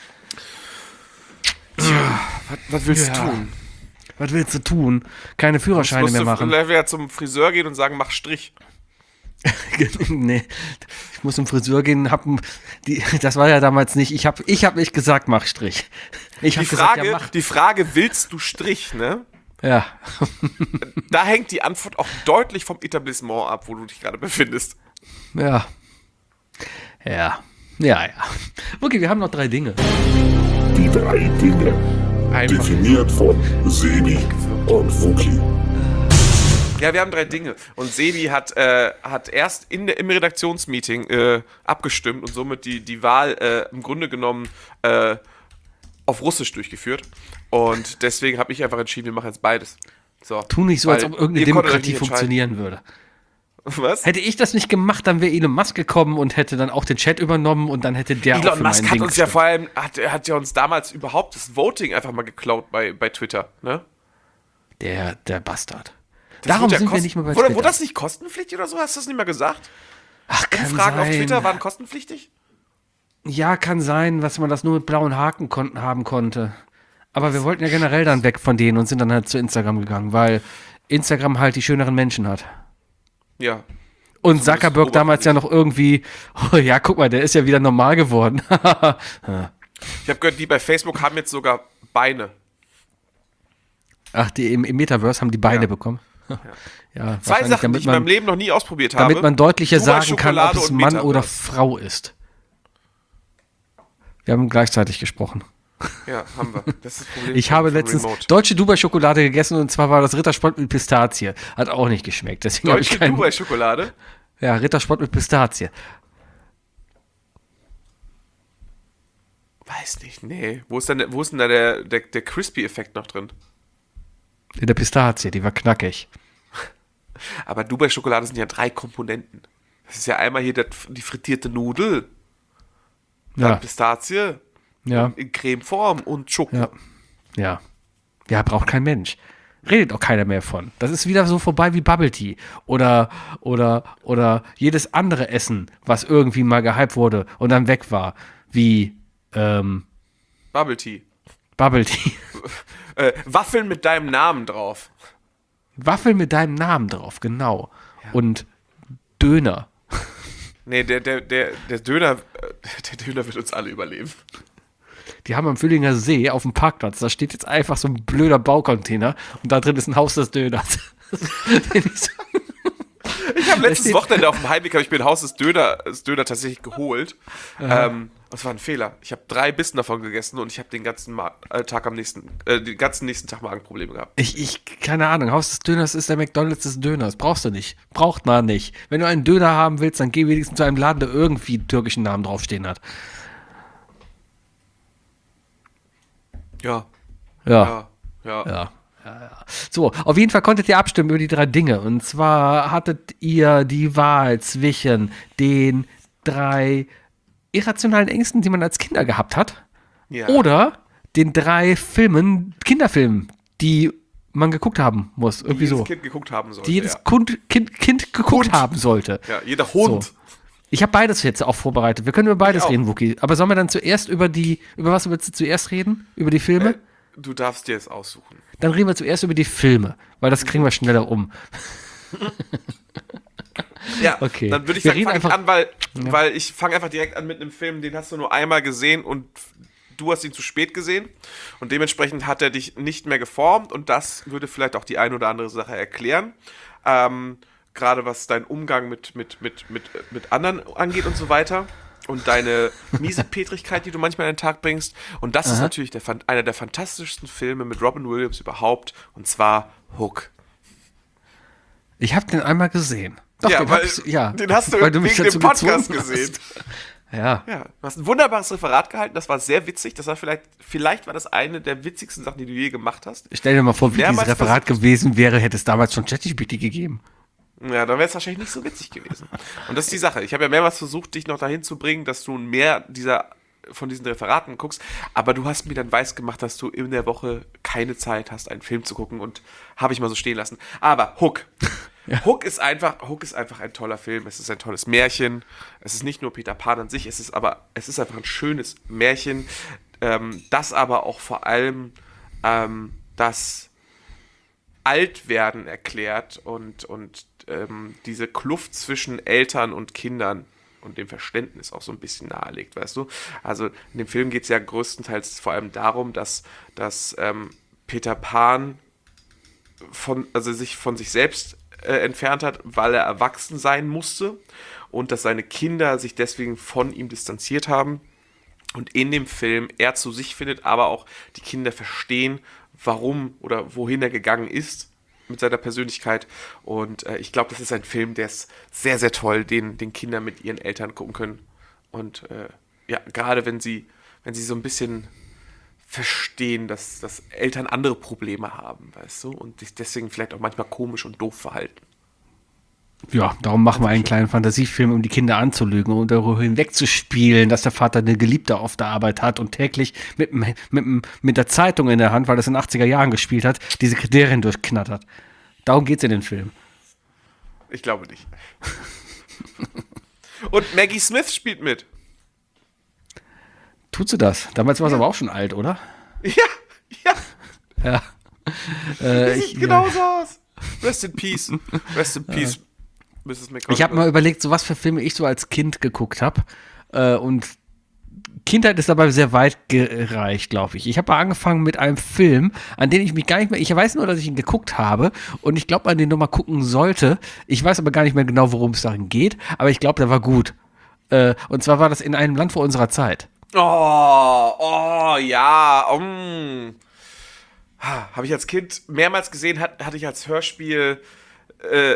Was, was willst Ja. du tun? Was willst du tun? Keine Führerscheine Musst mehr du machen. wieder zum Friseur gehen und sagen, mach Strich. Nee, ich muss zum Friseur gehen. Hab, ein- die, das war ja damals nicht. Ich habe ich hab nicht gesagt, mach Strich. Ich Die habe gesagt, Frage, ja, mach. die Frage, willst du Strich, ne? Ja. Da hängt die Antwort auch deutlich vom Etablissement ab, wo du dich gerade befindest. Ja. Ja. Ja, ja. Okay, wir haben noch drei Dinge. Die drei Dinge. Einfach. Definiert von Sebi und Wookie. Ja, wir haben drei Dinge. Und Sebi hat, äh, hat erst in der, im Redaktionsmeeting äh, abgestimmt und somit die, die Wahl äh, im Grunde genommen äh, auf Russisch durchgeführt. Und deswegen habe ich einfach entschieden, wir machen jetzt beides. So, Tu nicht so, weil als ob irgendeine ihr konntet euch Demokratie nicht entscheiden. funktionieren würde. Was? Hätte ich das nicht gemacht, dann wäre Elon Musk gekommen und hätte dann auch den Chat übernommen und dann hätte der auch Elon für Musk mein hat Ding uns ja gestimmt. vor allem, hat, hat ja uns damals überhaupt das Voting einfach mal geklaut bei, bei Twitter, ne? Der, der Bastard. Das Darum wurde ja sind wir kosten- nicht mehr bei wurde, Twitter. wurde das nicht kostenpflichtig oder so? Hast du das nicht mehr gesagt? Ach, kann Umfragen auf sein. Twitter waren kostenpflichtig? Ja, kann sein, was man das nur mit blauen Haken kon- haben konnte. Aber wir wollten ja generell dann weg von denen und sind dann halt zu Instagram gegangen, weil Instagram halt die schöneren Menschen hat. Ja. Und Zuckerberg damals ja noch irgendwie, oh ja, guck mal, der ist ja wieder normal geworden. Ich habe gehört, die bei Facebook haben jetzt sogar Beine. Ach, die im, im Metaverse haben die Beine Ja. bekommen. Ja, Zwei wahrscheinlich, Sachen, die damit ich in meinem man, Leben noch nie ausprobiert habe. damit man deutlicher Dubai sagen kann, ob Schokolade es und Mann Metaverse. oder Frau ist. Wir haben gleichzeitig gesprochen. Ja, haben wir. Das ist das Problem. Ich von- habe von letztens Remote. deutsche Dubai-Schokolade gegessen und zwar war das Rittersport mit Pistazie. Hat auch nicht geschmeckt. Deswegen habe ich Deutsche keinen. Dubai-Schokolade. Ja, Rittersport mit Pistazie. Weiß nicht, nee. Wo ist denn, wo ist denn da der, der, der Crispy-Effekt noch drin? In der Pistazie, die war knackig. Aber Dubai-Schokolade sind ja drei Komponenten. Das ist ja einmal hier das, die frittierte Nudel, dann Ja, Pistazie, ja, in Cremeform und Schoko. ja. Ja. Ja, braucht kein Mensch. Redet auch keiner mehr von. Das ist wieder so vorbei wie Bubble Tea. Oder, oder, oder jedes andere Essen, was irgendwie mal gehypt wurde und dann weg war. Wie, ähm, Bubble Tea. Bubble Tea. Äh, Waffeln mit deinem Namen drauf. Waffel mit deinem Namen drauf, genau. Und Döner. Nee, der, der, der, der Döner, äh, der Döner wird uns alle überleben. Die haben am Füllinger See auf dem Parkplatz, da steht jetzt einfach so ein blöder Baucontainer und da drin ist ein Haus des Döners. Finde ich so- Ich habe letztes steht- Wochenende auf dem Heimweg, habe ich mir ein Haus des Döner, des Döner tatsächlich geholt. Ähm, das war ein Fehler. Ich habe drei Bissen davon gegessen und ich habe den ganzen Ma äh, Tag am nächsten, äh, den ganzen nächsten Tag Magenprobleme gehabt. Ich, ich, keine Ahnung, Haus des Döners ist der McDonalds des Döners. Brauchst du nicht. Braucht man nicht. Wenn du einen Döner haben willst, dann geh wenigstens zu einem Laden, der irgendwie einen türkischen Namen draufstehen hat. Ja, Ja. ja, ja. Ja. Ja, ja. So, auf jeden Fall konntet ihr abstimmen über die drei Dinge. Und zwar hattet ihr die Wahl zwischen den drei irrationalen Ängsten, die man als Kinder gehabt hat. Ja. Oder den drei Filmen, Kinderfilmen, die man geguckt haben muss. Irgendwie Die jedes so. Kind geguckt haben sollte. Die jedes ja. Kund, kind, kind geguckt Hund. haben sollte. ja, jeder Hund. So. Ich habe beides jetzt auch vorbereitet. Wir können über beides Ich auch. reden, Wookie. Aber sollen wir dann zuerst über die, über was willst du zuerst reden? Über die Filme? Äh, du darfst dir es aussuchen. Dann reden wir zuerst über die Filme, weil das kriegen wir schneller um. Ja, Okay. dann würde ich Wir sagen, reden fang ich einfach- an, weil, weil ich fange einfach direkt an mit einem Film, den hast du nur einmal gesehen und du hast ihn zu spät gesehen und dementsprechend hat er dich nicht mehr geformt und das würde vielleicht auch die eine oder andere Sache erklären. Ähm, gerade was dein Umgang mit, mit, mit, mit, mit anderen angeht und so weiter. Und deine Miesepetrigkeit, die du manchmal an den Tag bringst. Und das ist natürlich der, fan- einer der fantastischsten Filme mit Robin Williams überhaupt. Und zwar Hook. Ich habe den einmal gesehen. Doch, ja, den, weil, hab ich, ja, den hast du weil du mich wegen dazu dem Podcast gezwungen gesehen. hast. Ja. Ja, du hast ein wunderbares Referat gehalten. Das war sehr witzig. Das war vielleicht, vielleicht war das eine der witzigsten Sachen, die du je gemacht hast. Stell dir mal vor, wie Mehrmals dieses Referat versucht. gewesen wäre, hätte es damals schon ChatGPT gegeben. Ja, dann wäre es wahrscheinlich nicht so witzig gewesen. Und das ist die Sache. Ich habe ja mehrmals versucht, dich noch dahin zu bringen, dass du mehr dieser von diesen Referaten guckst, aber du hast mir dann weiß gemacht, dass du in der Woche keine Zeit hast, einen Film zu gucken und habe ich mal so stehen lassen. Aber Hook. Hook ist einfach, Hook ist einfach ein toller Film. Es ist ein tolles Märchen. Es ist nicht nur Peter Pan an sich, es ist aber, es ist einfach ein schönes Märchen, ähm, das aber auch vor allem ähm, das Altwerden erklärt und, und ähm, diese Kluft zwischen Eltern und Kindern und dem Verständnis auch so ein bisschen nahelegt, weißt du? Also in dem Film geht es ja größtenteils vor allem darum, dass, dass ähm, Peter Pan von, also sich von sich selbst äh, entfernt hat, weil er erwachsen sein musste und dass seine Kinder sich deswegen von ihm distanziert haben und in dem Film er zu sich findet, aber auch die Kinder verstehen, warum oder wohin er gegangen ist mit seiner Persönlichkeit. Und äh, ich glaube, das ist ein Film, der ist sehr, sehr toll, den, den Kinder mit ihren Eltern gucken können. Und äh, ja, gerade wenn sie, wenn sie so ein bisschen verstehen, dass, dass Eltern andere Probleme haben, weißt du, und sich deswegen vielleicht auch manchmal komisch und doof verhalten. Ja, darum machen wir einen kleinen Fantasiefilm, um die Kinder anzulügen und darüber hinwegzuspielen, dass der Vater eine Geliebte auf der Arbeit hat und täglich mit, dem- mit, dem- mit der Zeitung in der Hand, weil das in den achtziger Jahren gespielt hat, diese Kriterien durchknattert. Darum geht's in den Film. Ich glaube nicht. Und Maggie Smith spielt mit. Tut sie das? Damals war sie aber auch schon alt, oder? Ja, ja, Ja. Äh, sieht ich genauso aus. Rest in Peace. Rest in Peace, Misses McConaughey. ich habe mal überlegt, so was für Filme ich so als Kind geguckt habe. Äh, und Kindheit ist dabei sehr weit gereicht, glaube ich. Ich habe mal angefangen mit einem Film, an den ich mich gar nicht mehr, ich weiß nur, dass ich ihn geguckt habe und ich glaube, an den nochmal gucken sollte. Ich weiß aber gar nicht mehr genau, worum es darin geht, aber ich glaube, der war gut. Äh, und zwar war das in einem Land vor unserer Zeit. Oh, oh, ja. Mm. Habe ich als Kind mehrmals gesehen, hat, hatte ich als Hörspiel äh,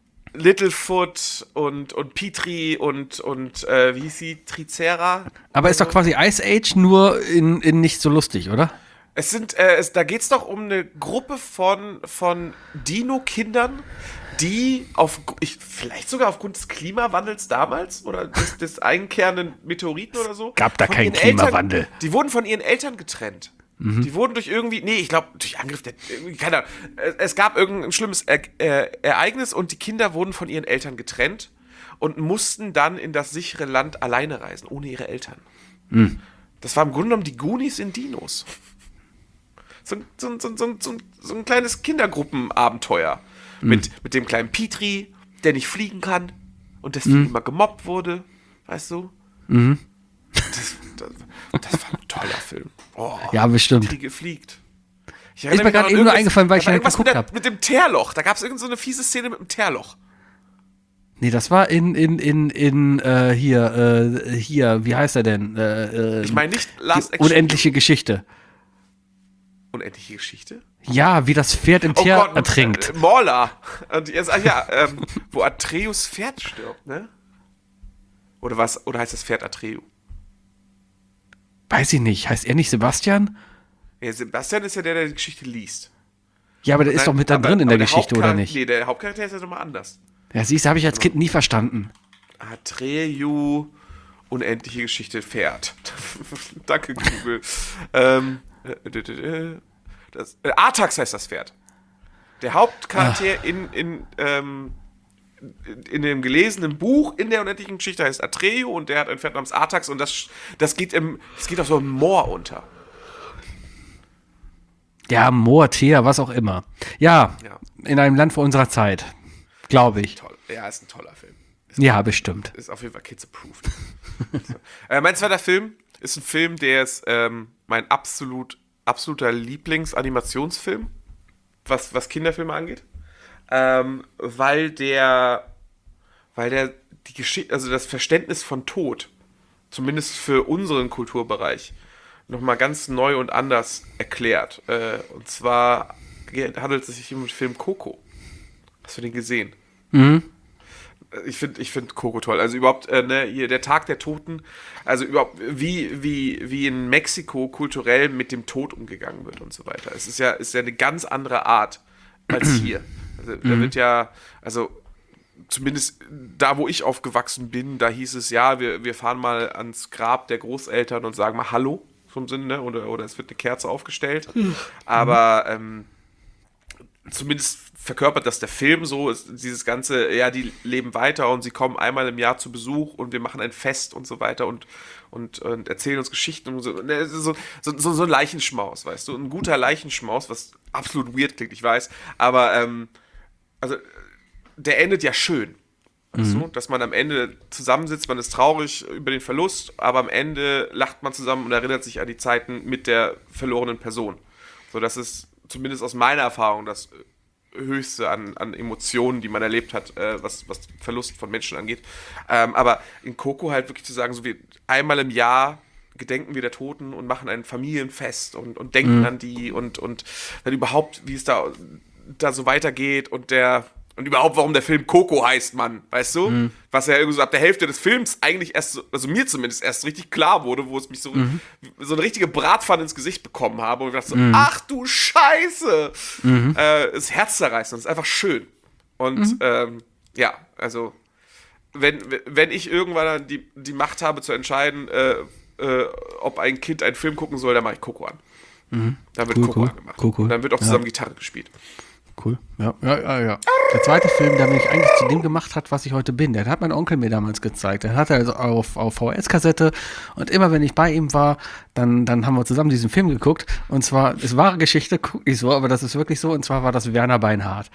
Littlefoot und, und Petrie und, und äh, wie hieß sie? Tricera? Aber ist doch quasi Ice Age, nur in, in nicht so lustig, oder? Es sind, äh, es, da geht es doch um eine Gruppe von, von Dino-Kindern, die auf, ich, vielleicht sogar aufgrund des Klimawandels damals oder des, des einkehrenden Meteoriten oder so. Gab da von keinen ihren Eltern- Klimawandel. Die wurden von ihren Eltern getrennt. Die wurden durch irgendwie, nee, ich glaube, durch Angriff der, irgendwie, keine Ahnung. Es, es gab irgendein schlimmes er, äh, Ereignis und die Kinder wurden von ihren Eltern getrennt und mussten dann in das sichere Land alleine reisen, ohne ihre Eltern. Das war im Grunde genommen die Goonies in Dinos. So, ein- so, ein- so, ein- so, ein- so, ein- so ein kleines Kindergruppenabenteuer. Mit, mit dem kleinen Petrie, der nicht fliegen kann und deswegen immer gemobbt wurde. Weißt du? Das, das, das war ein toller Film. Oh, Ja, bestimmt. Petrie gefliegt. Ich Ist erinnere mir mich gerade noch an eben nur irgendwas- eingefallen, weil da ich war ja irgendwas geguckt mit, der- hab. mit dem Teerloch. Da gab es irgendeine so eine fiese Szene mit dem Teerloch. Nee, das war in, in, in, in, äh, hier, äh, hier, wie heißt er denn? Äh, äh, Ich meine nicht Last die Action. Unendliche Geschichte. Unendliche Geschichte? Ja, wie das Pferd im Oh Teer Gott, ertrinkt. Äh, Morla. Und jetzt, ah, ja, ähm, wo Atreus Pferd stirbt, ne? Oder was? Oder heißt das Pferd Atreu? Weiß ich nicht. Heißt er nicht Sebastian? Ja, Sebastian ist ja der, der die Geschichte liest. Ja, aber der ist Nein, doch mit da aber- drin in der aber Geschichte, oder Hauptchar- nicht? Nee, der Hauptcharakter ist ja nochmal anders. Ja, siehst du, habe ich als Kind nie verstanden. Atreu, unendliche Geschichte, Pferd. Danke, Google. ähm, äh, das, äh, Artax heißt das Pferd. Der Hauptcharakter in, in, ähm, in dem gelesenen Buch in der unendlichen Geschichte heißt Atreo und der hat ein Pferd namens Artax und das, das geht im, das geht auf so einem Moor unter. Ja, Moor, Teer, was auch immer. Ja, Ja. in einem Land vor unserer Zeit, glaube ich. Toll. Ja, ist ein toller Film. Ja, bestimmt. Ist auf jeden Fall kids-approved. so. äh, mein zweiter Film ist ein Film, der ist ähm, mein absolut, absoluter Lieblingsanimationsfilm, was, was Kinderfilme angeht. Ähm, weil der, weil der die Geschichte, also das Verständnis von Tod, zumindest für unseren Kulturbereich, nochmal ganz neu und anders erklärt. Äh, und zwar handelt es sich um den Film Coco. Hast du den gesehen? Mhm. Ich finde ich find Coco toll. Also überhaupt, äh, ne, hier der Tag der Toten, also überhaupt, wie, wie, wie in Mexiko kulturell mit dem Tod umgegangen wird und so weiter. Es ist ja, ist ja eine ganz andere Art als hier. Also, da wird ja, also zumindest da, wo ich aufgewachsen bin, da hieß es, ja, wir, wir fahren mal ans Grab der Großeltern und sagen mal Hallo, vom Sinn, ne? Oder, oder es wird eine Kerze aufgestellt. Aber ähm, zumindest verkörpert das der Film so, ist dieses ganze, ja, die leben weiter und sie kommen einmal im Jahr zu Besuch und wir machen ein Fest und so weiter und, und, und erzählen uns Geschichten und so. Ne, so, so, so, so ein Leichenschmaus, weißt du, ein guter Leichenschmaus, was absolut weird klingt, ich weiß, aber ähm, also der endet ja schön. Weißt du, dass man am Ende zusammensitzt, man ist traurig über den Verlust, aber am Ende lacht man zusammen und erinnert sich an die Zeiten mit der verlorenen Person. So, das ist zumindest aus meiner Erfahrung das Höchste an, an Emotionen, die man erlebt hat, äh, was, was Verlust von Menschen angeht. Ähm, aber in Coco halt wirklich zu sagen, so wie einmal im Jahr gedenken wir der Toten und machen ein Familienfest und, und denken Mhm. an die und, und dann überhaupt, wie es da, da so weitergeht und der und überhaupt, warum der Film Coco heißt, Mann, weißt du? Mhm. Was ja irgendwie so ab der Hälfte des Films eigentlich erst, so, also mir zumindest erst richtig klar wurde, wo es mich so, Mhm. so eine richtige Bratpfanne ins Gesicht bekommen habe und ich dachte so, ach du Scheiße! Mhm. Äh, das Herz zerreißen, das ist einfach schön. Und Mhm. ähm, ja, also wenn, wenn ich irgendwann die, die Macht habe zu entscheiden, äh, äh, ob ein Kind einen Film gucken soll, dann mache ich Coco an. Mhm. Dann wird Cool, Coco cool. angemacht. Cool, cool. Und dann wird auch Ja. zusammen Gitarre gespielt. Cool. Ja, ja, ja, ja. Der zweite Film, der mich eigentlich zu dem gemacht hat, was ich heute bin, den hat mein Onkel mir damals gezeigt. Den hat er also auf, auf V H S-Kassette und immer wenn ich bei ihm war, dann, dann haben wir zusammen diesen Film geguckt. Und zwar, es wahre Geschichte, guck ich so, aber das ist wirklich so. Und zwar war das Werner Beinhardt.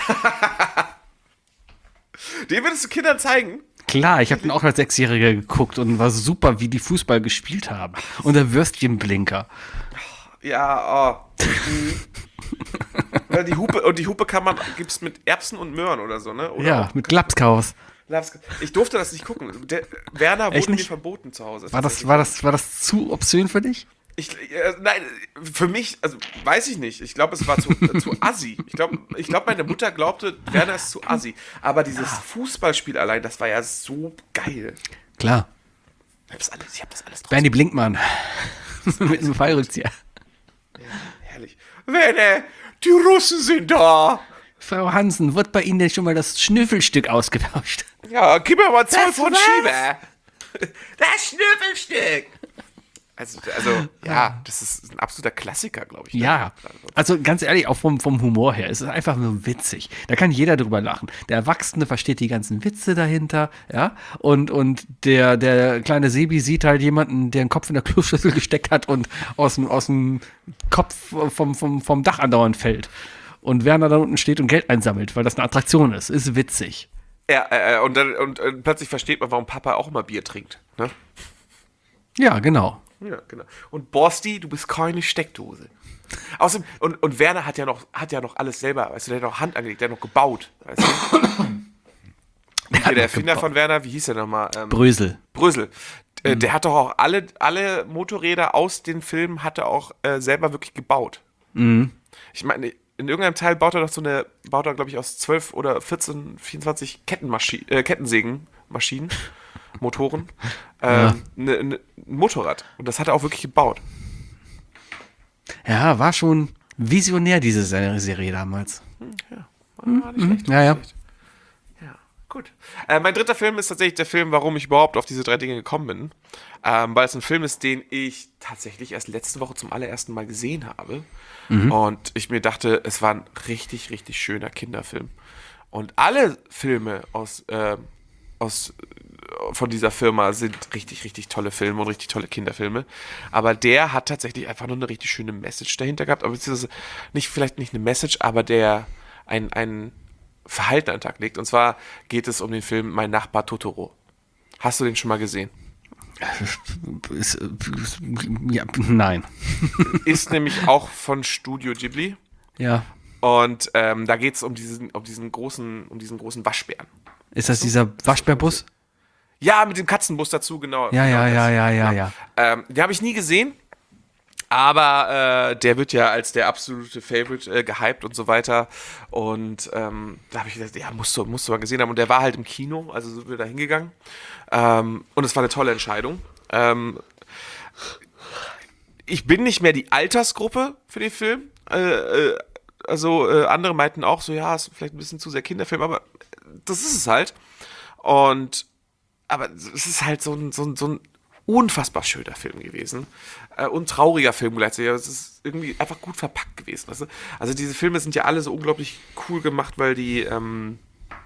Den würdest du Kindern zeigen? Klar, ich habe den auch als Sechsjähriger geguckt und war super, wie die Fußball gespielt haben. Und der Würstchenblinker. Ja, oh. Mhm. Ja, die Hupe, und die Hupe kann man, gibt's mit Erbsen und Möhren oder so, ne? Oder Ja, auch- mit Glapskaus. Ich durfte das nicht gucken. Der, Werner Echt wurde mir nicht? verboten zu Hause. War das, war, das, war das zu obszön für dich? Ich, äh, nein, für mich, also weiß ich nicht. Ich glaube, es war zu, äh, zu assi. Ich glaube, ich glaub, meine Mutter glaubte, Werner ist zu assi. Aber dieses Fußballspiel allein, das war ja so geil. Klar. Ich hab das alles, ich hab das alles drauf. Bernie Blinkmann. Mit einem Fallrückzieher. Herrlich. Werner, die Russen sind da. Frau Hansen, wird bei Ihnen denn schon mal das Schnüffelstück ausgetauscht? Ja, gib mir mal zwei Das Pfund was? Schieber. Das Schnüffelstück. Also, also, ja, das ist ein absoluter Klassiker, glaube ich. ne? Ja, also ganz ehrlich, auch vom, vom Humor her, es ist einfach nur witzig. Da kann jeder drüber lachen. Der Erwachsene versteht die ganzen Witze dahinter, ja, und, und der, der kleine Sebi sieht halt jemanden, der einen Kopf in der Kloschüssel gesteckt hat und aus dem, aus dem Kopf vom, vom, vom Dach andauernd fällt. Und Werner da unten steht und Geld einsammelt, weil das eine Attraktion ist. Ist witzig. Ja, äh, und dann und, äh, plötzlich versteht man, warum Papa auch immer Bier trinkt. Ne? Ja, genau. Ja, genau. Und Borsti, du bist keine Steckdose. Außerdem, und, und Werner hat ja noch, hat ja noch alles selber, weißt du, der hat noch Hand angelegt, der hat noch gebaut. Weißt du? Hier, der noch Erfinder gebaut. von Werner, wie hieß der nochmal? Ähm, Brösel. Brösel. Äh, Der hat doch auch alle, alle Motorräder aus den Filmen hat er auch äh, selber wirklich gebaut. Ich meine, in irgendeinem Teil baut er doch so eine, baut er, glaube ich, aus zwölf oder vierzehn, vierundzwanzig Kettenmaschi äh, Kettensägenmaschinen, Motoren, ähm, ne, ne, ein Motorrad. Und das hat er auch wirklich gebaut. Ja, war schon visionär, diese Serie damals. War nicht schlecht. Ja, ja. Nicht schlecht. Ja. Gut. Äh, mein dritter Film ist tatsächlich der Film, warum ich überhaupt auf diese drei Dinge gekommen bin. Ähm, weil es ein Film ist, den ich tatsächlich erst letzte Woche zum allerersten Mal gesehen habe. Mhm. Und ich mir dachte, es war ein richtig, richtig schöner Kinderfilm. Und alle Filme aus, äh, aus, von dieser Firma sind richtig, richtig tolle Filme und richtig tolle Kinderfilme. Aber der hat tatsächlich einfach nur eine richtig schöne Message dahinter gehabt. Aber beziehungsweise nicht, vielleicht nicht eine Message, aber der ein, ein Verhalten an den Tag legt. Und zwar geht es um den Film Mein Nachbar Totoro. Hast du den schon mal gesehen? Ist, ist, ja, nein. Ist nämlich auch von Studio Ghibli. Ja. Und ähm, da geht es um diesen, um diesen großen, um diesen großen Waschbären. Ist das dieser Waschbärbus? Ja, mit dem Katzenbus dazu, genau. Ja, genau ja, das. ja, ja, ja, genau. ja. Ähm, den habe ich nie gesehen, aber äh, der wird ja als der absolute Favorite äh, gehypt und so weiter. Und ähm, da habe ich gedacht, ja, musst du, musst du mal gesehen haben. Und der war halt im Kino, also sind wir da hingegangen. Ähm, und es war eine tolle Entscheidung. Ähm, ich bin nicht mehr die Altersgruppe für den Film. Äh, äh, Also äh, andere meinten auch so, ja, ist vielleicht ein bisschen zu sehr Kinderfilm, aber das ist es halt. Und aber es ist halt so ein, so ein, so ein unfassbar schöner Film gewesen. Äh, und trauriger Film gleichzeitig. Aber es ist irgendwie einfach gut verpackt gewesen. Weißt du? Also diese Filme sind ja alle so unglaublich cool gemacht, weil die, ähm,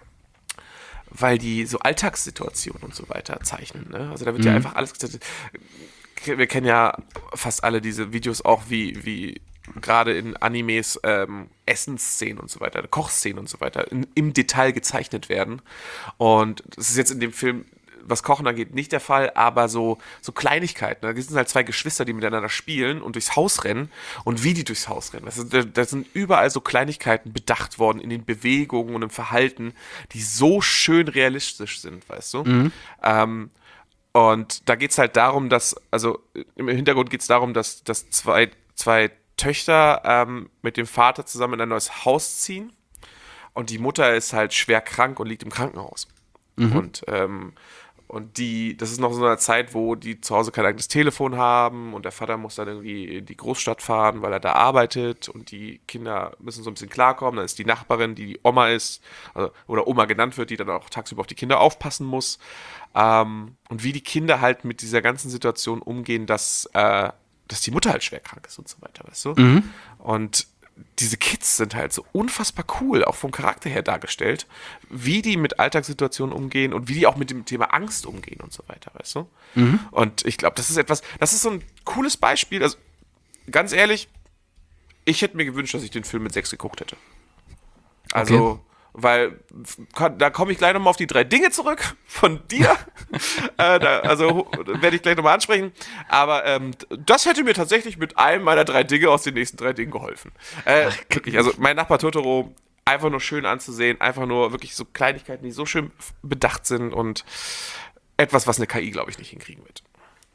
weil die so Alltagssituationen und so weiter zeichnen. Ne? Also da wird mhm. ja einfach alles gezeigt. Wir kennen ja fast alle diese Videos auch, wie, wie gerade in Animes ähm, Essensszenen und so weiter, Kochszenen und so weiter in, im Detail gezeichnet werden. Und das ist jetzt in dem Film, was Kochen angeht, nicht der Fall, aber so, so Kleinigkeiten. Da sind halt zwei Geschwister, die miteinander spielen und durchs Haus rennen und wie die durchs Haus rennen. Also, da, da sind überall so Kleinigkeiten bedacht worden in den Bewegungen und im Verhalten, die so schön realistisch sind, weißt du? Mhm. Ähm, und da geht es halt darum, dass, also im Hintergrund geht es darum, dass, dass zwei, zwei Töchter ähm, mit dem Vater zusammen in ein neues Haus ziehen und die Mutter ist halt schwer krank und liegt im Krankenhaus. Mhm. Und, ähm, und die, das ist noch so eine Zeit, wo die zu Hause kein eigenes Telefon haben und der Vater muss dann irgendwie in die Großstadt fahren, weil er da arbeitet und die Kinder müssen so ein bisschen klarkommen. Dann ist die Nachbarin, die die Oma ist, also, oder Oma genannt wird, die dann auch tagsüber auf die Kinder aufpassen muss. Ähm, und wie die Kinder halt mit dieser ganzen Situation umgehen, dass äh, dass die Mutter halt schwer krank ist und so weiter, weißt du? Mhm. Und diese Kids sind halt so unfassbar cool, auch vom Charakter her dargestellt, wie die mit Alltagssituationen umgehen und wie die auch mit dem Thema Angst umgehen und so weiter, weißt du? Mhm. Und ich glaube, das ist etwas, das ist so ein cooles Beispiel, also ganz ehrlich, ich hätte mir gewünscht, dass ich den Film mit sechs geguckt hätte. Also, okay. Weil, da komme ich gleich nochmal auf die drei Dinge zurück von dir. äh, da, also werde ich gleich nochmal ansprechen. Aber ähm, das hätte mir tatsächlich mit einem meiner drei Dinge aus den nächsten drei Dingen geholfen. Äh, wirklich, also mein Nachbar Totoro, einfach nur schön anzusehen. Einfach nur wirklich so Kleinigkeiten, die so schön bedacht sind und etwas, was eine K I, glaube ich, nicht hinkriegen wird.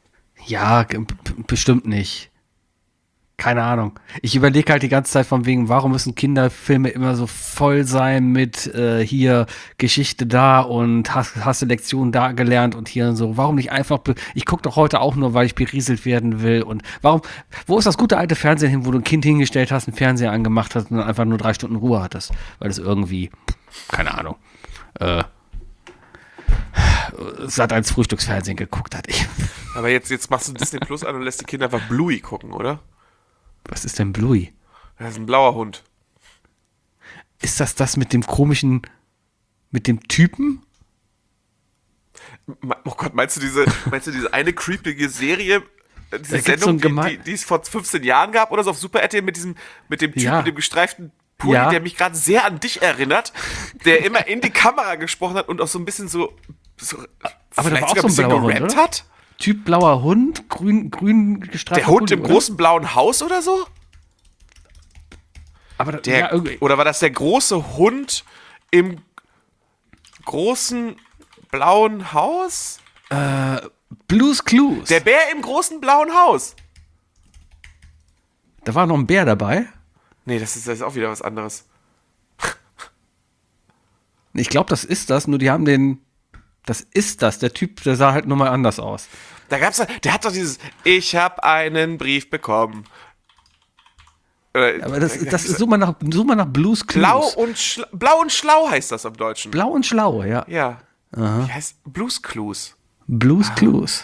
Ja, b- bestimmt nicht. Keine Ahnung. Ich überlege halt die ganze Zeit von wegen, warum müssen Kinderfilme immer so voll sein mit äh, hier Geschichte da und hast, hast du Lektionen da gelernt und hier und so. Warum nicht einfach, be- ich gucke doch heute auch nur, weil ich berieselt werden will und warum, wo ist das gute alte Fernsehen hin, wo du ein Kind hingestellt hast, einen Fernseher angemacht hast und dann einfach nur drei Stunden Ruhe hattest, weil es irgendwie, keine Ahnung, äh, Sat eins Frühstücksfernsehen geguckt hat. Ich. Aber jetzt, jetzt machst du Disney Plus an und lässt die Kinder einfach Bluey gucken, oder? Was ist denn Bluey? Das ist ein blauer Hund. Ist das das mit dem komischen, mit dem Typen? Oh Gott, meinst du diese, meinst du diese eine creepige Serie, diese Da gibt's Sendung, so ein die, geme- die, die es vor fünfzehn Jahren gab oder so auf Super R T L mit diesem, mit dem Typen Ja. mit dem gestreiften Pulli, Ja. der mich gerade sehr an dich erinnert, der immer in die Kamera gesprochen hat und auch so ein bisschen so, so Aber da vielleicht war auch sogar so ein ein blauer bisschen Hund, gerappt oder? hat? Typ blauer Hund, grün, grün gestreifter Der Hund Pulli, im oder? großen blauen Haus oder so? Aber da, Der, ja, irgendwie. oder war das der große Hund im großen blauen Haus? Blues Clues. Der Bär im großen blauen Haus. Da war noch ein Bär dabei. Nee, das ist, das ist auch wieder was anderes. Ich glaube, das ist das, nur die haben den. Das ist das. Der Typ, der sah halt nur mal anders aus. Da gab's, der hat doch dieses, ich habe einen Brief bekommen. Oder, Aber das, das ist, such mal nach, such mal nach Blues Clues. Blau und, Schla- Blau und Schlau heißt das am Deutschen. Blau und Schlau, ja. Ja. Wie heißt Blues Clues? Blues Clues.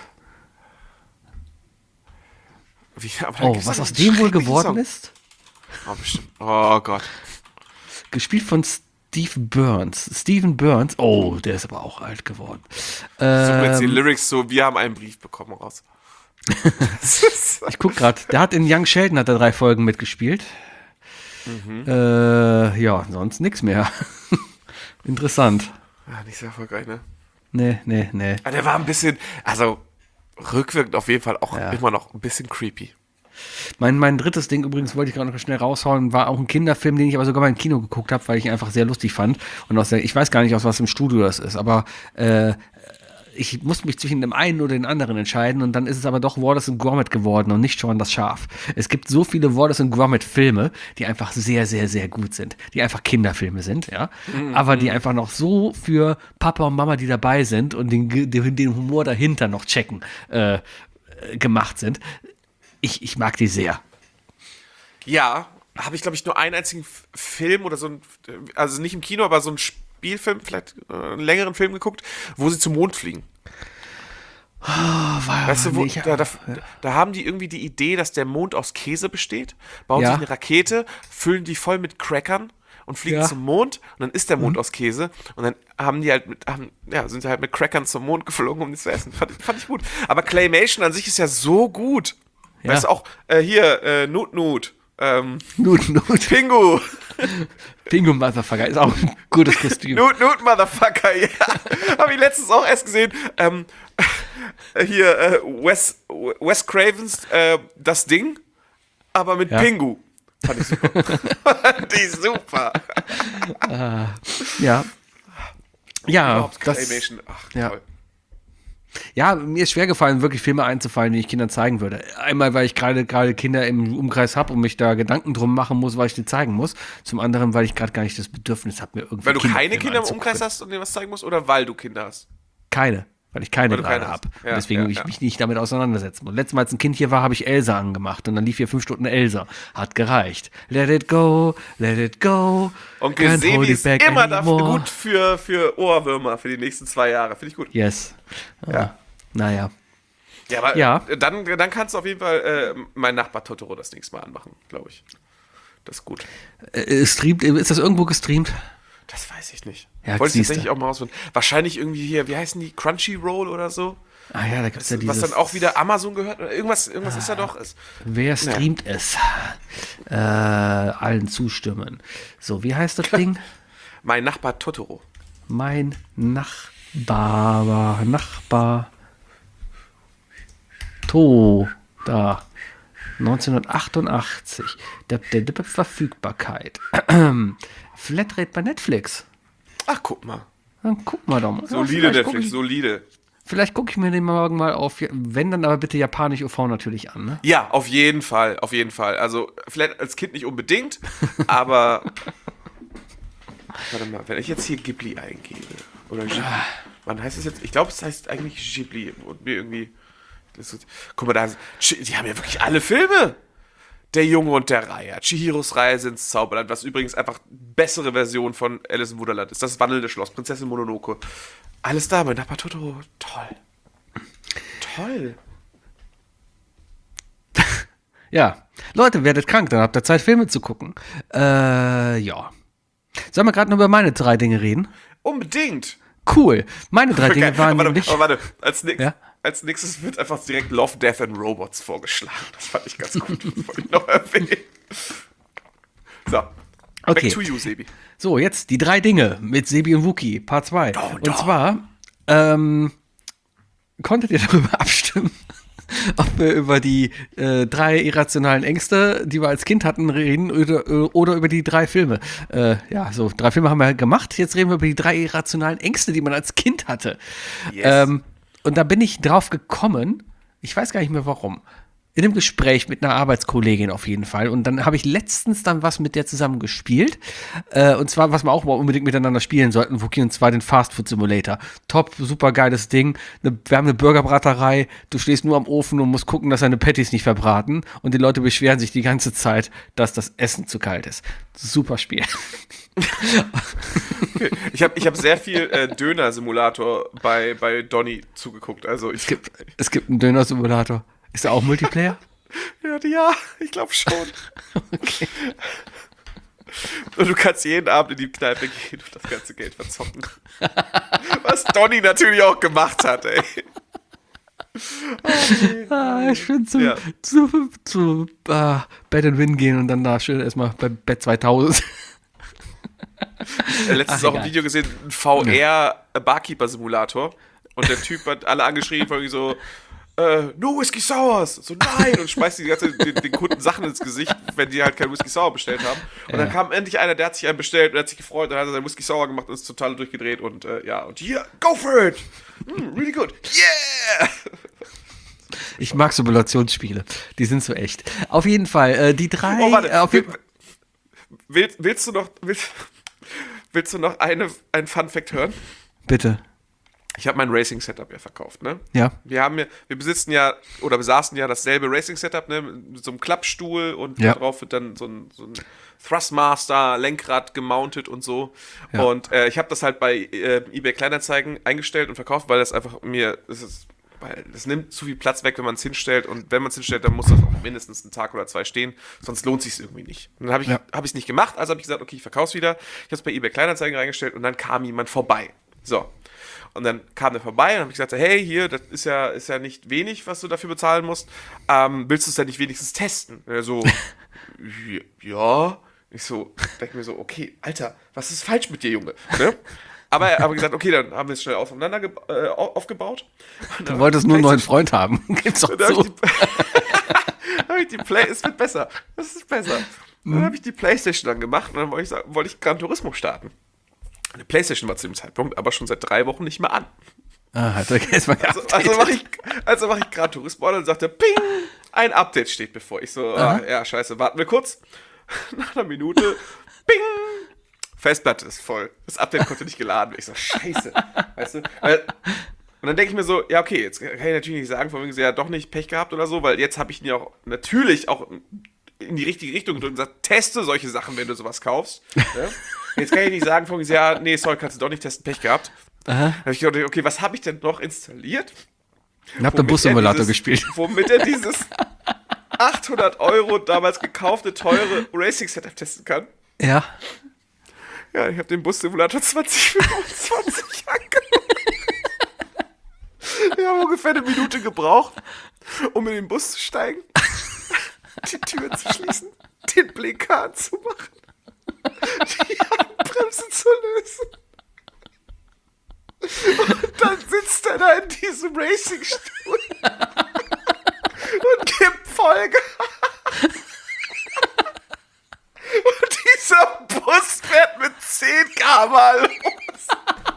Wie, aber da Oh, gibt's was doch aus einen dem wohl schrecklichen geworden Song. ist? Oh, bestimmt. Oh Gott. Gespielt von Steve Burns. Steven Burns. Oh, der ist aber auch alt geworden. Suchen wir jetzt die Ähm, Lyrics so, wir haben einen Brief bekommen raus. ich guck grad. Der hat in Young Sheldon hat er drei Folgen mitgespielt. Mhm. Äh, ja, sonst nichts mehr. Interessant. Ja, nicht sehr erfolgreich, ne? Nee, nee, nee. Aber der war ein bisschen, also rückwirkend auf jeden Fall auch Ja. immer noch ein bisschen creepy. Mein, mein drittes Ding übrigens wollte ich gerade noch schnell raushauen, war auch ein Kinderfilm, den ich aber sogar mal im Kino geguckt habe, weil ich ihn einfach sehr lustig fand. Und aus der, ich weiß gar nicht, aus was im Studio das ist, aber äh, ich musste mich zwischen dem einen oder den anderen entscheiden und dann ist es aber doch Wallace und Gromit geworden und nicht Shaun das Schaf. Es gibt so viele Wallace und Gromit Filme, die einfach sehr, sehr, sehr gut sind, die einfach Kinderfilme sind, ja, mhm. aber die einfach noch so für Papa und Mama, die dabei sind und den, den, den Humor dahinter noch checken, äh, gemacht sind. Ich, ich mag die sehr. Ja, habe ich, glaube ich, nur einen einzigen F- Film oder so ein, also nicht im Kino, aber so ein Spielfilm, vielleicht äh, einen längeren Film geguckt, wo sie zum Mond fliegen. Oh, war, Weißt du, wo, nee, ich- da, da, da haben die irgendwie die Idee, dass der Mond aus Käse besteht, bauen Ja. sich eine Rakete, füllen die voll mit Crackern und fliegen Ja. zum Mond und dann ist der Mond Mhm. aus Käse und dann haben die halt mit, haben, ja, sind sie halt mit Crackern zum Mond geflogen, um die zu essen. Fand, ich- fand ich gut. Aber Claymation an sich ist ja so gut. Ja. Weißt du auch, äh, hier, äh, Nut Nut, ähm, Nut, Nut. Pingu, Pingu Motherfucker ist auch ein gutes Kostüm. Nut Nut Motherfucker, ja. Habe ich letztens auch erst gesehen. Ähm, hier, äh, Wes, Wes Cravens, äh, das Ding, aber mit Ja. Pingu. Fand ich super. Fand ich super. Ja. Ja, Überhaupt das, Claymation, ach, ja. toll. ja, mir ist schwer gefallen, wirklich Filme einzufallen, die ich Kindern zeigen würde. Einmal, weil ich gerade gerade Kinder im Umkreis habe und mich da Gedanken drum machen muss, weil ich die zeigen muss. Zum anderen, weil ich gerade gar nicht das Bedürfnis habe, mir irgendwie Weil du keine Kinderfilme Kinder im anzugucken. Umkreis hast und dir was zeigen musst oder weil du Kinder hast? Keine, weil ich keine Weil du gerade keine hast. habe. Ja, Und deswegen ja, will ich ja. mich nicht damit auseinandersetzen muss. Letztes Mal, als ein Kind hier war, habe ich Elsa angemacht und dann lief hier fünf Stunden Elsa. Hat gereicht. Let it go, let it go. Onkel can't Sebi hold it ist back immer dafür anymore. gut für, für Ohrwürmer für die nächsten zwei Jahre. Finde ich gut. Yes. Ja. Naja. Ja, aber Ja. Dann, dann kannst du auf jeden Fall äh, mein Nachbar Totoro das nächste Mal anmachen, glaube ich. Das ist gut. Äh, streamt, ist das irgendwo gestreamt? Das weiß ich nicht. Ja, Wollte ich siehste. tatsächlich auch mal rausfinden. Wahrscheinlich irgendwie hier, wie heißen die? Crunchyroll oder so? Ah ja, da gibt es ja dieses... Was dann auch wieder Amazon gehört? Oder irgendwas, irgendwas ist ja doch. Ist, Wer streamt es? Äh, allen zustimmen. So, wie heißt das Ding? mein Nachbar Totoro. Mein Nachbar, Nachbar, To, da, neunzehnhundertachtundachtzig, der, der, der Verfügbarkeit. Flatrate bei Netflix. Ach, guck mal. Dann guck mal doch mal. Solide Ja, vielleicht guck Netflix, ich, solide. vielleicht gucke ich mir den morgen mal auf, wenn dann aber bitte japanisch U V natürlich an, ne? Ja, auf jeden Fall, auf jeden Fall. Also, vielleicht als Kind nicht unbedingt, aber. Warte mal, wenn ich jetzt hier Ghibli eingebe. Oder Ghibli. Wann heißt es jetzt? Ich glaube, es heißt eigentlich Ghibli. Und mir irgendwie. Das ist, guck mal, da. Die haben ja wirklich alle Filme. Der Junge und der Reiher. Chihiros Reise ins Zauberland, was übrigens einfach bessere Version von Alice im Wunderland ist. Das wandelnde Schloss, Prinzessin Mononoke. Alles da, mein Nachbar Totoro. Toll. Toll. Ja. Leute, werdet krank, dann habt ihr Zeit, Filme zu gucken. Äh, ja. Sollen wir gerade noch über meine drei Dinge reden? Unbedingt. Cool. Meine drei Dinge Geil. waren aber, nämlich... aber warte, als, nächst, Ja? als nächstes wird einfach direkt Love, Death and Robots vorgeschlagen. Das fand ich ganz gut. Das wollte ich noch erwähnen. So. Okay. Back to you, Sebi. So, jetzt die drei Dinge mit Sebi und Wookie, Part zwei. Oh, und doch. zwar, ähm, konntet ihr darüber abstimmen, ob wir über die äh, drei irrationalen Ängste, die wir als Kind hatten, reden oder, oder über die drei Filme. Äh, ja, so, drei Filme haben wir halt gemacht. Jetzt reden wir über die drei irrationalen Ängste, die man als Kind hatte. Yes. Ähm, und da bin ich drauf gekommen, ich weiß gar nicht mehr warum. in einem Gespräch mit einer Arbeitskollegin auf jeden Fall. Und dann habe ich letztens dann was mit der zusammen gespielt. Äh, und zwar, was wir auch mal unbedingt miteinander spielen sollten, Wookie, und zwar den Fast Food Simulator. Top, super geiles Ding. Ne, wir haben eine Burgerbraterei. Du stehst nur am Ofen und musst gucken, dass deine Patties nicht verbraten. Und die Leute beschweren sich die ganze Zeit, dass das Essen zu kalt ist. Super Spiel. Okay. Ich habe ich hab sehr viel äh, Döner-Simulator bei, bei Donny zugeguckt. Also ich Es gibt, es gibt einen Döner-Simulator. Ist er auch Multiplayer? ja, ja, ich glaube schon. Okay. Und du kannst jeden Abend in die Kneipe gehen und das ganze Geld verzocken. Was Donny natürlich auch gemacht hat, ey. Okay. Ah, ich finde zu, Ja. zu, zu ah, Bed and Win gehen und dann da schön erstmal bei Bett zweitausend. Äh, Letztens Ach, auch ein egal. Video gesehen, ein V R-Barkeeper-Simulator. Und der Typ hat alle angeschrien, von irgendwie so, äh, no Whisky Sours. So, nein. Und schmeißt die ganze, den, den Kunden Sachen ins Gesicht, wenn die halt kein Whisky Sour bestellt haben. Und dann Ja. kam endlich einer, der hat sich einen bestellt und hat sich gefreut. Dann hat er seinen Whisky Sour gemacht und ist total durchgedreht. Und äh, ja, und hier, go for it. Mm, really good. Yeah. Ich mag Simulationsspiele. Die sind so echt. Auf jeden Fall, äh, die drei. Oh, warte. äh, auf jeden, Willst, willst du noch, willst, willst du noch eine, ein Fun Fact hören? bitte. Ich habe mein Racing-Setup ja verkauft, ne? Ja. Wir haben ja, wir besitzen ja oder besaßen ja dasselbe Racing-Setup, ne? Mit so einem Klappstuhl und Ja. darauf wird dann so ein, so ein Thrustmaster, Lenkrad gemountet und so. Ja. Und äh, ich habe das halt bei äh, eBay Kleinanzeigen eingestellt und verkauft, weil das einfach mir, das ist, weil das nimmt zu viel Platz weg, wenn man es hinstellt. Und wenn man es hinstellt, dann muss das auch mindestens einen Tag oder zwei stehen, sonst lohnt sich irgendwie nicht. Und dann habe ich Ja. habe ich es nicht gemacht, also habe ich gesagt, okay, ich verkaufe es wieder. Ich habe es bei eBay Kleinanzeigen reingestellt und dann kam jemand vorbei. So. Und dann kam der vorbei und habe ich gesagt, hey, hier, das ist ja, ist ja nicht wenig, was du dafür bezahlen musst. Ähm, willst du es denn nicht wenigstens testen? Und er so, ja. Ich so, denke mir so, okay, Alter, was ist falsch mit dir, Junge? Ne? Aber er hat gesagt, okay, dann haben wir es schnell aufeinander ge- äh, aufgebaut. Und Du dann wolltest nur einen neuen PlayStation- Freund haben. Gibt's doch und dann habe zu. ich die, hab ich die Play, es wird besser, es ist besser. Dann habe ich die Playstation dann gemacht und dann wollte ich, sagen- wollte ich Gran Turismo starten. Die Playstation war zu dem Zeitpunkt aber schon seit drei Wochen nicht mehr an. Ah, hat er erstmal Also, also mache ich, also mach ich Gran Turismo an und sagte, ping, ein Update steht bevor. Ich so, ah, ja, scheiße, warten wir kurz. Nach einer Minute, ping, Festplatte ist voll. Das Update konnte nicht geladen werden. Ich so, scheiße. Weißt du? Weil, und dann denke ich mir so, ja, okay, jetzt kann ich natürlich nicht sagen, von wegen, sie hat doch nicht Pech gehabt oder so, weil jetzt habe ich ihn ja auch natürlich auch in die richtige Richtung gedrückt und gesagt, teste solche Sachen, wenn du sowas kaufst. Ja? Jetzt kann ich nicht sagen, von wegen, ja, nee, sorry, kannst du doch nicht testen, Pech gehabt. Aha. Da habe ich gedacht, okay, was habe ich denn noch installiert? Ich hab den Womit Bus-Simulator er dieses- gespielt. Womit er dieses achthundert Euro damals gekaufte, teure Racing-Setup testen kann. Ja. Ja, ich habe den Bus-Simulator zwanzig fünfundzwanzig angemacht. Wir haben ungefähr eine Minute gebraucht, um in den Bus zu steigen, die Tür zu schließen, den Blinker anzumachen, die Handbremse zu lösen. Und dann sitzt er da in diesem Racing-Stuhl und gibt Vollgas. Und dieser Bus fährt mit zehn Kilometer pro Stunde los.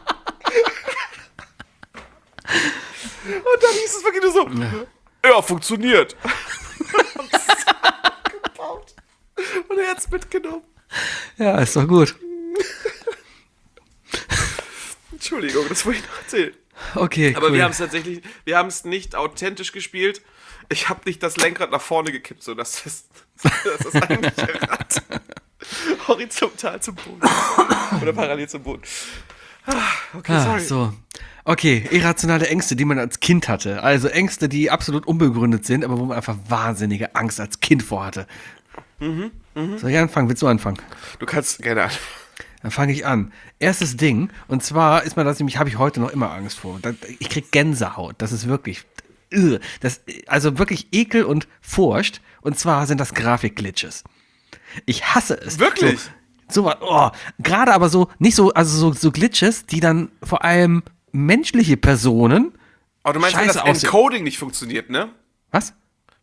Und dann hieß es wirklich nur so, ja, funktioniert. Und gebaut. Und er hat es mitgenommen. Ja, ist doch gut. Entschuldigung, das wollte ich noch erzählen. Okay, Aber cool. wir haben es tatsächlich, wir haben es nicht authentisch gespielt. Ich habe nicht das Lenkrad nach vorne gekippt, so dass das, dass das eigentliche Rad horizontal zum Boden oder parallel zum Boden. Ah, okay, Ah, sorry. so. Okay, irrationale Ängste, die man als Kind hatte. Also Ängste, die absolut unbegründet sind, aber wo man einfach wahnsinnige Angst als Kind vorhatte. Mhm, Soll ich anfangen? Willst du anfangen? Du kannst gerne an. Dann fange ich an. Erstes Ding, und zwar ist mir das nämlich, habe ich heute noch immer Angst vor. Das- Ich krieg Gänsehaut. Das ist wirklich, irre. das, also wirklich Ekel und Furcht. Und zwar sind das Grafikglitches. Ich hasse es. Wirklich? So, so was, oh, gerade aber so, nicht so, also so, so Glitches, die dann vor allem menschliche Personen Aber du meinst, wenn scheiße das aussehen. Encoding nicht funktioniert, ne? Was?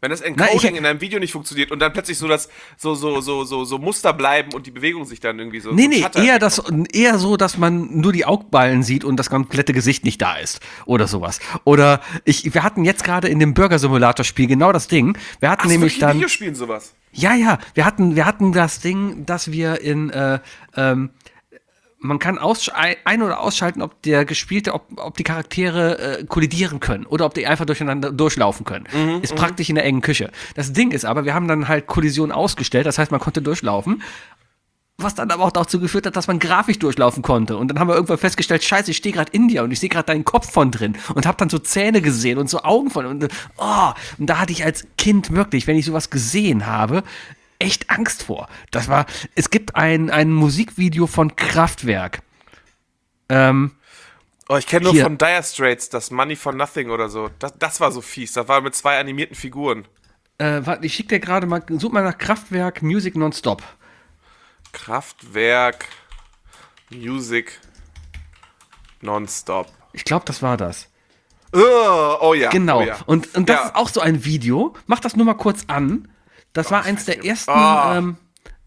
Wenn das Na, Encoding ich- in einem Video nicht funktioniert und dann plötzlich so das so so so so so Muster bleiben und die Bewegung sich dann irgendwie so Nee, so nee, Shutter- eher, das, eher so, dass man nur die Augballen sieht und das komplette Gesicht nicht da ist. Oder sowas. Oder ich, wir hatten jetzt gerade in dem Burger-Simulator-Spiel genau das Ding. Wir hatten Ach, nämlich wirklich in dann. Videospielen sowas. Ja, ja, wir hatten, wir hatten das Ding, dass wir in, äh, ähm, man kann aussch- ein- oder ausschalten, ob der gespielte, ob, ob die Charaktere äh, kollidieren können oder ob die einfach durcheinander durchlaufen können. Mhm, ist praktisch in der engen Küche. Das Ding ist aber, wir haben dann halt Kollision ausgestellt, das heißt, man konnte durchlaufen. Was dann aber auch dazu geführt hat, dass man grafisch durchlaufen konnte. Und dann haben wir irgendwann festgestellt, scheiße, ich stehe gerade in dir und ich sehe gerade deinen Kopf von drin und habe dann so Zähne gesehen und so Augen von und oh, und da hatte ich als Kind wirklich, wenn ich sowas gesehen habe, echt Angst vor. Das war, es gibt ein, ein Musikvideo von Kraftwerk. Ähm, Oh, ich kenne nur Hier. von Dire Straits das Money for Nothing oder so. Das, das war so fies. Das war mit zwei animierten Figuren. äh, warte, ich schicke dir gerade mal, such mal nach Kraftwerk Music Nonstop. Kraftwerk Music Nonstop. Ich glaube, das war das. Oh, oh ja. Genau. Oh ja. Und, und das Ja. ist auch so ein Video. Mach das nur mal kurz an. Das war eins der ersten Oh. ähm,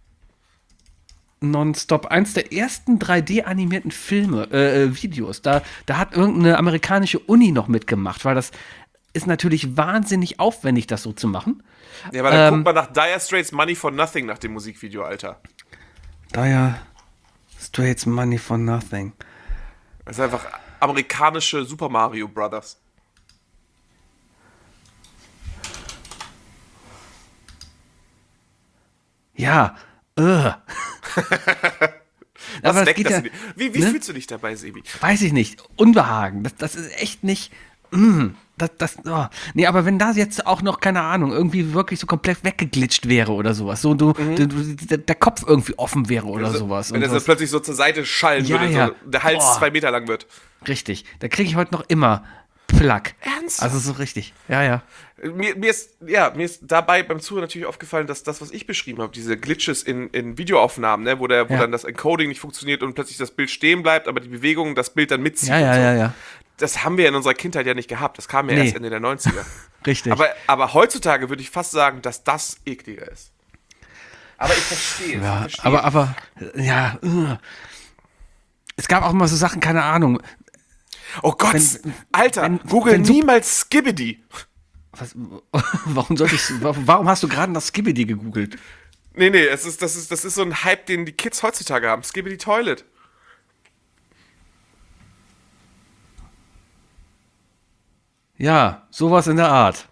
Nonstop, eins der ersten drei D-animierten Filme, äh, äh, Videos. Da, da hat irgendeine amerikanische Uni noch mitgemacht, weil das ist natürlich wahnsinnig aufwendig, das so zu machen. Ja, aber dann Ähm, guck mal nach Dire Straits Money for Nothing nach dem Musikvideo, Alter. Dire Straits Money for Nothing. Das ist einfach amerikanische Super Mario Brothers. Ja, äh. Was Aber das weckt geht das ja, in dir? Wie, wie ne? fühlst du dich dabei, Sebi? Weiß ich nicht. Unbehagen. Das, das ist echt nicht. Mm, das, das, oh. Nee, aber wenn das jetzt auch noch, keine Ahnung, irgendwie wirklich so komplett weggeglitscht wäre oder sowas, so du, du, du der, der Kopf irgendwie offen wäre oder sowas. Mhm. Wenn und das dann was- plötzlich so zur Seite schallen Ja, würde, ja. so der Hals Boah. zwei Meter lang wird. Richtig. Da kriege ich heute noch immer Plack. Ernsthaft? Also so richtig. Ja, ja. Mir, mir, ist, ja, mir ist dabei beim Zuhören natürlich aufgefallen, dass das, was ich beschrieben habe, diese Glitches in, in Videoaufnahmen, ne, wo, der, wo Ja. dann das Encoding nicht funktioniert und plötzlich das Bild stehen bleibt, aber die Bewegung das Bild dann mitzieht. Ja, ja, und so. ja, ja. Das haben wir in unserer Kindheit ja nicht gehabt. Das kam ja Nee. erst Ende der neunziger. Richtig. Aber, aber heutzutage würde ich fast sagen, dass das ekliger ist. Aber ich verstehe es. ich ja, verstehe aber, es. aber, ja. uh. Es gab auch mal so Sachen, keine Ahnung. Oh Gott, wenn- Alter, wenn- google wenn so- niemals Skibidi. Was, warum sollte ich, warum hast du gerade nach Skibidi gegoogelt? Nee, nee, es ist, das, ist, das ist so ein Hype, den die Kids heutzutage haben. Skibidi Toilet. Ja, sowas in der Art.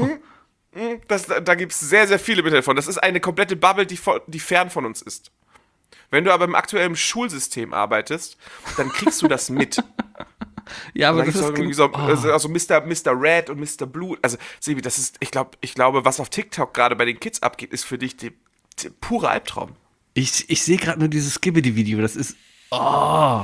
Das, da gibt es sehr, sehr viele Bilder davon. Das ist eine komplette Bubble, die, vo- die fern von uns ist. Wenn du aber im aktuellen Schulsystem arbeitest, dann kriegst du das mit. Ja, aber Und dann das gibt's ist auch irgendwie gen- so, also, also Mister Mister Red und Mister Blue. Also, Sebi, das ist, ich glaube, ich glaube, was auf TikTok gerade bei den Kids abgeht, ist für dich der pure Albtraum. Ich, ich sehe gerade nur dieses Skibidi-Video. Das ist. Oh.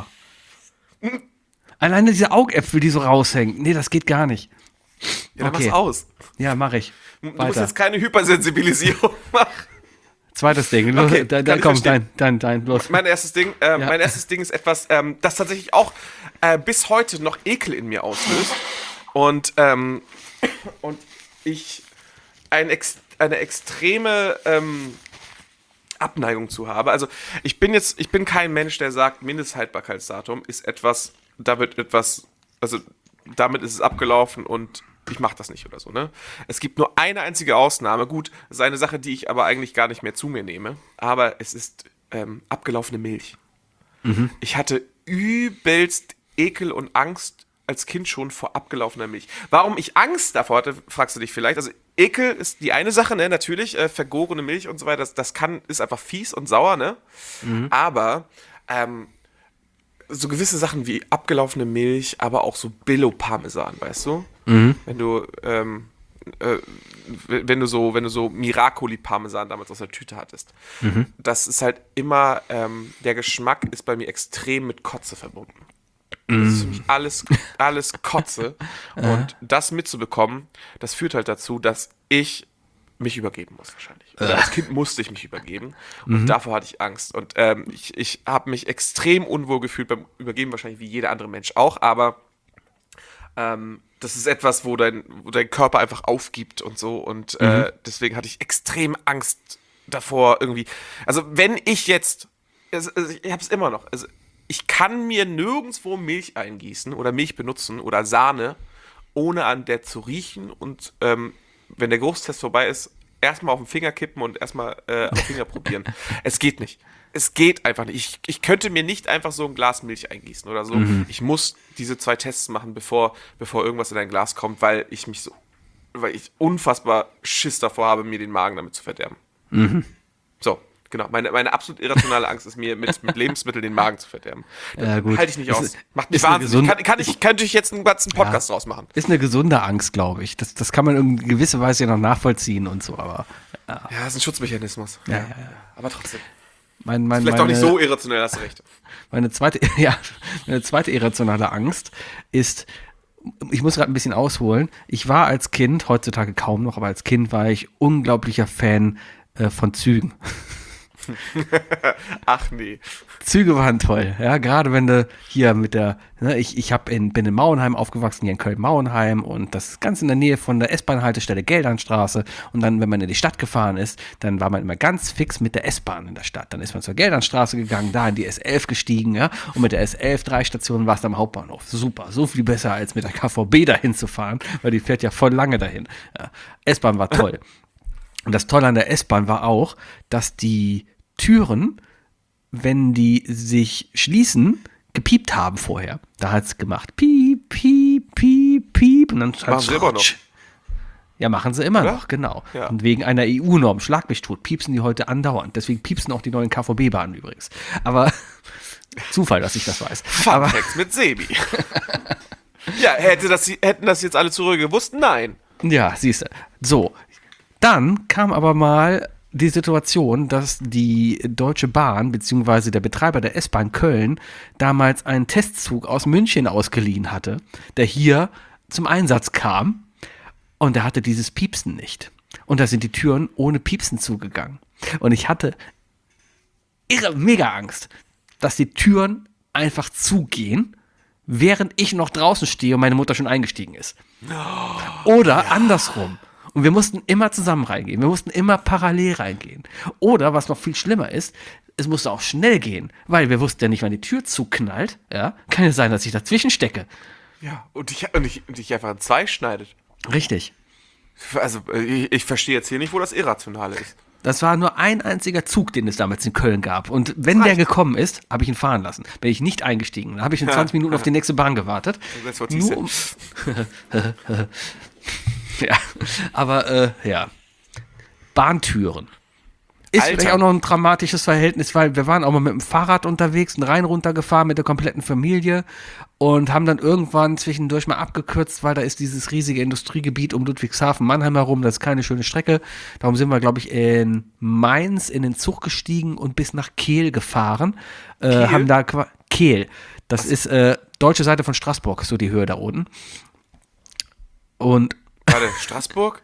Alleine diese Augäpfel, die so raushängen. Nee, das geht gar nicht. Ja, dann Okay. mach's aus. Ja, mach ich. Du musst Weiter. jetzt keine Hypersensibilisierung machen. Zweites Ding. Los, Okay, da, kann da, ich komm, verstehen. dein, dein, dein, los. Mein erstes Ding, äh, Ja. mein erstes Ding ist etwas, ähm, das tatsächlich auch äh, bis heute noch Ekel in mir auslöst. Und, ähm, und ich ein ex eine extreme ähm, Abneigung zu habe. Also ich bin jetzt, ich bin kein Mensch, der sagt, Mindesthaltbarkeitsdatum ist etwas, da wird etwas, also damit ist es abgelaufen und ich mache das nicht oder so, ne? Es gibt nur eine einzige Ausnahme. Gut, das ist eine Sache, die ich aber eigentlich gar nicht mehr zu mir nehme. Aber es ist ähm, abgelaufene Milch. Ich hatte übelst Ekel und Angst als Kind schon vor abgelaufener Milch. Warum ich Angst davor hatte, fragst du dich vielleicht. Also Ekel ist die eine Sache, ne? Natürlich, äh, vergorene Milch und so weiter, das, das kann, ist einfach fies und sauer, ne? Aber ähm, so gewisse Sachen wie abgelaufene Milch, aber auch so Billo-Parmesan, weißt du? Wenn du, ähm, äh, wenn du so, wenn du so Miracoli-Parmesan damals aus der Tüte hattest. Das ist halt immer, ähm, der Geschmack ist bei mir extrem mit Kotze verbunden. Das ist für mich alles, alles Kotze. Und das mitzubekommen, das führt halt dazu, dass ich mich übergeben muss wahrscheinlich. Oder als Kind musste ich mich übergeben und davor hatte ich Angst. Und ähm, ich, ich habe mich extrem unwohl gefühlt beim Übergeben, wahrscheinlich wie jeder andere Mensch auch, aber Ähm, das ist etwas, wo dein, wo dein Körper einfach aufgibt und so. Und Mhm. äh, deswegen hatte ich extrem Angst davor irgendwie. Also wenn ich jetzt, also, also ich habe es immer noch, also ich kann mir nirgendwo Milch eingießen oder Milch benutzen oder Sahne, ohne an der zu riechen und ähm, wenn der Geruchstest vorbei ist, erstmal auf den Finger kippen und erstmal äh, auf den Finger probieren. Es geht nicht. Es geht einfach nicht. Ich, ich könnte mir nicht einfach so ein Glas Milch eingießen oder so. Mhm. Ich muss diese zwei Tests machen, bevor, bevor irgendwas in ein Glas kommt, weil ich mich so, weil ich unfassbar Schiss davor habe, mir den Magen damit zu verderben. Mhm. So, genau. Meine, meine absolut irrationale Angst ist mir, mit, mit Lebensmitteln den Magen zu verderben. Ja, gut. Halte ich nicht Ist- aus. Macht mich ist eine wahnsinnig. gesunde- Kann, kann ich, könnte ich jetzt einen ganzen Podcast draus machen. Ist eine gesunde Angst, glaube ich. Das, das kann man in gewisser Weise ja noch nachvollziehen und so, aber Ja, das ist ein Schutzmechanismus. ja, ja, ja. Aber trotzdem. Mein, mein, Vielleicht meine, auch nicht so irrationell, hast du recht. Meine zweite, ja, meine zweite irrationale Angst ist, ich muss gerade ein bisschen ausholen. Ich war als Kind, heutzutage kaum noch, aber als Kind war ich unglaublicher Fan äh, von Zügen. Ach nee. Züge waren toll, ja, gerade wenn du hier mit der, ne, ich, ich hab in, bin in Mauenheim aufgewachsen, hier in Köln-Mauenheim und das ist ganz in der Nähe von der S-Bahn-Haltestelle Geldernstraße und dann, wenn man in die Stadt gefahren ist, dann war man immer ganz fix mit der S-Bahn in der Stadt. Dann ist man zur Geldernstraße gegangen, da in die S elf gestiegen, ja, und mit der S elf drei Stationen warst du am Hauptbahnhof. Super, so viel besser als mit der K V B dahin zu fahren, weil die fährt ja voll lange dahin. Ja, S-Bahn war toll. Und das Tolle an der S-Bahn war auch, dass die Türen, wenn die sich schließen, gepiept haben vorher. Da hat es gemacht, piep, piep, piep, piep. Und dann Machen sie immer noch. Ja, machen sie immer Oder? noch, genau. Ja. Und wegen einer E U-Norm, Schlag mich tot, piepsen die heute andauernd. Deswegen piepsen auch die neuen K V B-Bahnen übrigens. Aber Zufall, dass ich das weiß. Fun Aber Fact mit Sebi. Ja, hätte das, hätten das jetzt alle zurück gewusst? Nein. ja, siehst du. So, dann kam aber mal die Situation, dass die Deutsche Bahn bzw. der Betreiber der S-Bahn Köln damals einen Testzug aus München ausgeliehen hatte, der hier zum Einsatz kam und der hatte dieses Piepsen nicht. Und da sind die Türen ohne Piepsen zugegangen. Und ich hatte irre, mega Angst, dass die Türen einfach zugehen, während ich noch draußen stehe und meine Mutter schon eingestiegen ist. Oder andersrum. Und wir mussten immer zusammen reingehen. Wir mussten immer parallel reingehen. Oder, was noch viel schlimmer ist, es musste auch schnell gehen, weil wir wussten ja nicht, wann die Tür zuknallt. Ja? Kann ja sein, dass ich dazwischen stecke. Ja, und dich, und dich, und dich einfach in zwei schneidet. Richtig. Also, ich, ich verstehe jetzt hier nicht, wo das Irrationale ist. Das war nur ein einziger Zug, den es damals in Köln gab. Und wenn der gekommen ist, habe ich ihn fahren lassen. Bin ich nicht eingestiegen. Dann habe ich in zwanzig Minuten auf die nächste Bahn gewartet. That's what he Nur said. um ja, aber äh, ja. Bahntüren. Ist Alter. vielleicht auch noch ein dramatisches Verhältnis, weil wir waren auch mal mit dem Fahrrad unterwegs, einen Rhein runtergefahren mit der kompletten Familie und haben dann irgendwann zwischendurch mal abgekürzt, weil da ist dieses riesige Industriegebiet um Ludwigshafen-Mannheim herum, das ist keine schöne Strecke. Darum sind wir, glaube ich, in Mainz in den Zug gestiegen und bis nach Kehl gefahren. Äh, Kehl? haben da qua- Kehl. Das ist äh, deutsche Seite von Straßburg, so die Höhe da unten. Und Warte, Straßburg?